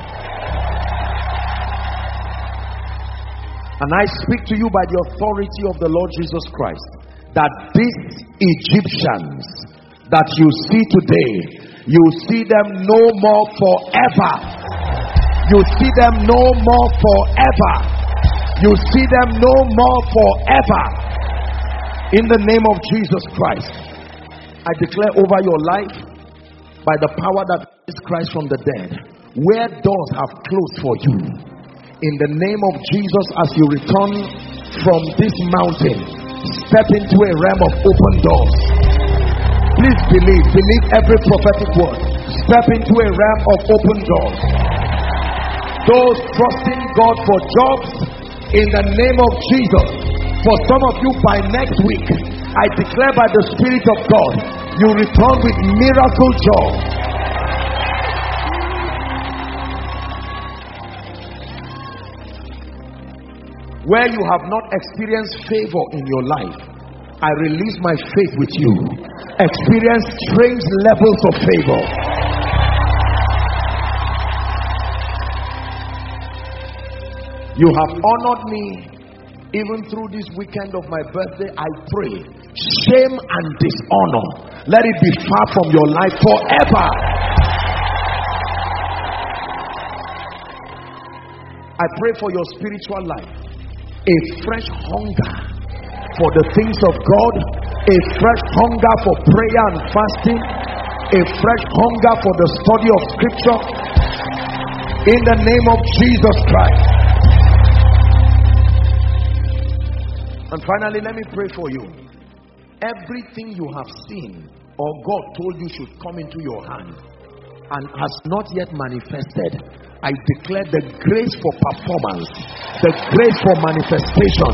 And I speak to you by the authority of the Lord Jesus Christ, that these Egyptians that you see today, you see them no more forever. You see them no more forever. You see them no more forever. In the name of Jesus Christ, I declare over your life, by the power that raised Christ from the dead, where doors have closed for you, in the name of Jesus, as you return from this mountain, step into a realm of open doors. Please believe, believe every prophetic word. Step into a realm of open doors. Those trusting God for jobs, in the name of Jesus, for some of you by next week, I declare by the Spirit of God, you return with miracle joy. Where you have not experienced favor in your life, I release my faith with you. Experience strange levels of favor. You have honored me even through this weekend of my birthday. I pray shame and dishonor, let it be far from your life forever. I pray for your spiritual life, a fresh hunger for the things of God, a fresh hunger for prayer and fasting, a fresh hunger for the study of scripture, in the name of Jesus Christ. And finally, let me pray for you. Everything you have seen or God told you should come into your hand and has not yet manifested, I declare the grace for performance, the grace for manifestation,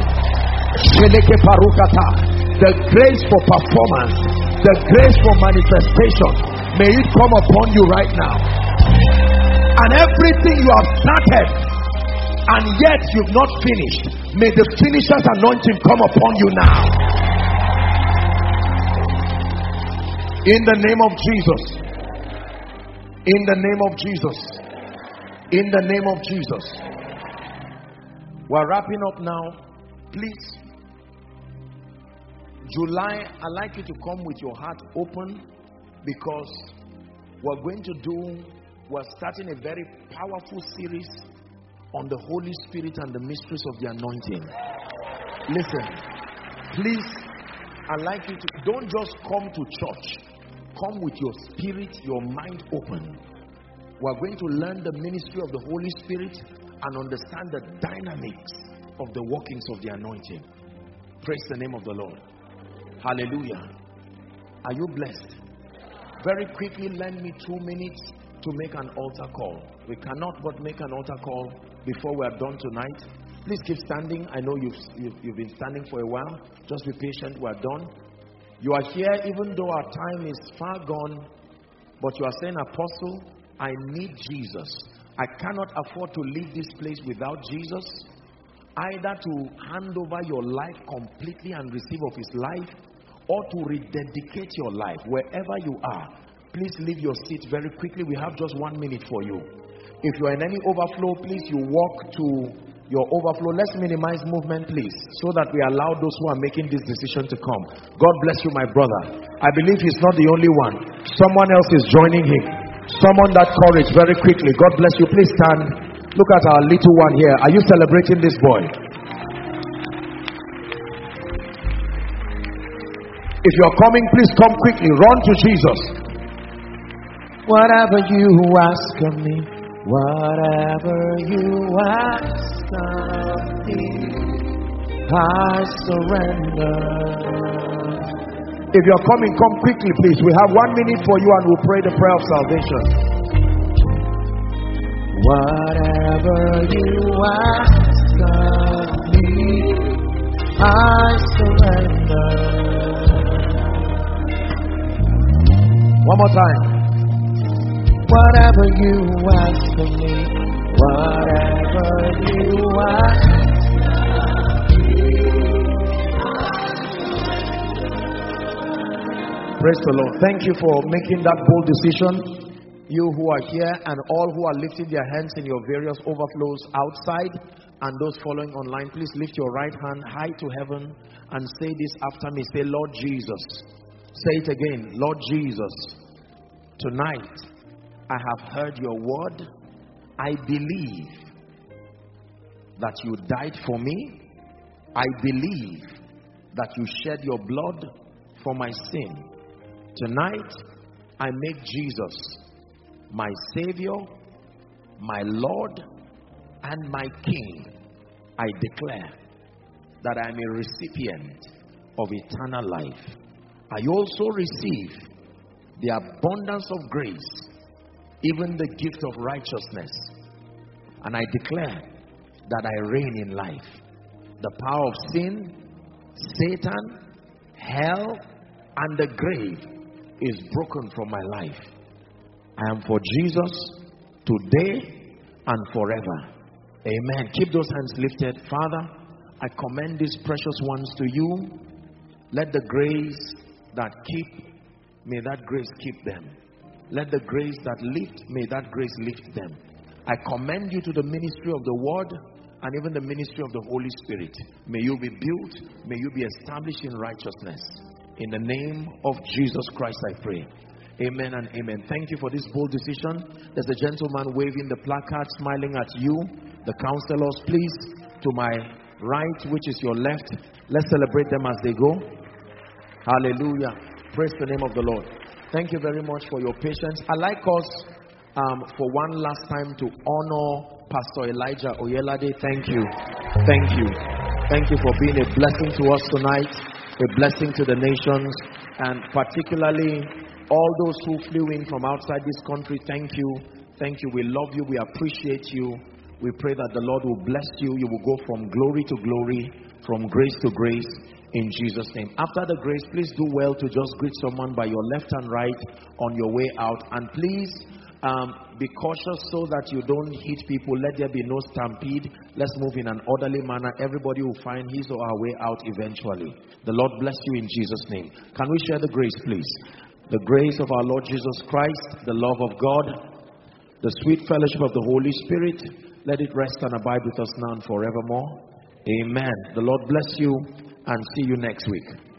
the grace for performance, the grace for manifestation, may it come upon you right now. And everything you have started and yet you've not finished, may the finisher's anointing come upon you now. In the name of Jesus. In the name of Jesus. In the name of Jesus. We're wrapping up now. Please, July, I'd like you to come with your heart open, because we're going to do, we're starting a very powerful series on the Holy Spirit and the mysteries of the anointing. Listen, please, I'd like you to, don't just come to church. Come with your spirit, your mind open. We're going to learn the ministry of the Holy Spirit and understand the dynamics of the workings of the anointing. Praise the name of the Lord. Hallelujah. Are you blessed? Very quickly, lend me two minutes to make an altar call. We cannot but make an altar call before we are done tonight. Please keep standing. I know you've, you've, you've been standing for a while. Just be patient. We are done. You are here even though our time is far gone, but you are saying, Apostle, I need Jesus. I cannot afford to leave this place without Jesus. Either to hand over your life completely and receive of his life, or to rededicate your life. Wherever you are, please leave your seat very quickly. We have just one minute for you. If you are in any overflow, please you walk to your overflow. Let's minimize movement, please, so that we allow those who are making this decision to come. God bless you, my brother. I believe he's not the only one. Someone else is joining him. Summon that courage very quickly. God bless you. Please stand. Look at our little one here. Are you celebrating this boy? If you're coming, please come quickly. Run to Jesus. Whatever you ask of me, whatever you ask of me, I surrender. If you're coming, come quickly, please. We have one minute for you and we'll pray the prayer of salvation. Whatever you ask of me, I surrender. One more time. Whatever you ask of me, whatever you ask. Praise the Lord. Thank you for making that bold decision. You who are here and all who are lifting their hands in your various overflows outside, and those following online, please lift your right hand high to heaven and say this after me. Say, Lord Jesus. Say it again. Lord Jesus, tonight I have heard your word. I believe that you died for me. I believe that you shed your blood for my sin. Tonight I make Jesus my Savior, my Lord, and my King. I declare that I am a recipient of eternal life. I also receive the abundance of grace, even the gift of righteousness. And I declare that I reign in life. The power of sin, Satan, hell, and the grave is broken from my life. I am for Jesus today and forever. Amen. Keep those hands lifted. Father, I commend these precious ones to you. Let the grace that keep, may that grace keep them. Let the grace that lift, may that grace lift them. I commend you to the ministry of the word and even the ministry of the Holy Spirit. May you be built, may you be established in righteousness. In the name of Jesus Christ I pray. Amen and amen. Thank you for this bold decision. There's a gentleman waving the placard, smiling at you. The counselors, please, to my right, which is your left. Let's celebrate them as they go. Hallelujah. Praise the name of the Lord. Thank you very much for your patience. I'd like us um, for one last time to honor Pastor Elijah Oyelade. Thank you. Thank you. Thank you for being a blessing to us tonight, a blessing to the nations, and particularly all those who flew in from outside this country. Thank you. Thank you. We love you. We appreciate you. We pray that the Lord will bless you. You will go from glory to glory, from grace to grace, in Jesus' name. After the grace, please do well to just greet someone by your left and right on your way out. And please um, be cautious so that you don't hit people. Let there be no stampede. Let's move in an orderly manner. Everybody will find his or her way out eventually. The Lord bless you in Jesus' name. Can we share the grace, please? The grace of our Lord Jesus Christ, the love of God, the sweet fellowship of the Holy Spirit, let it rest and abide with us now and forevermore. Amen. The Lord bless you and see you next week.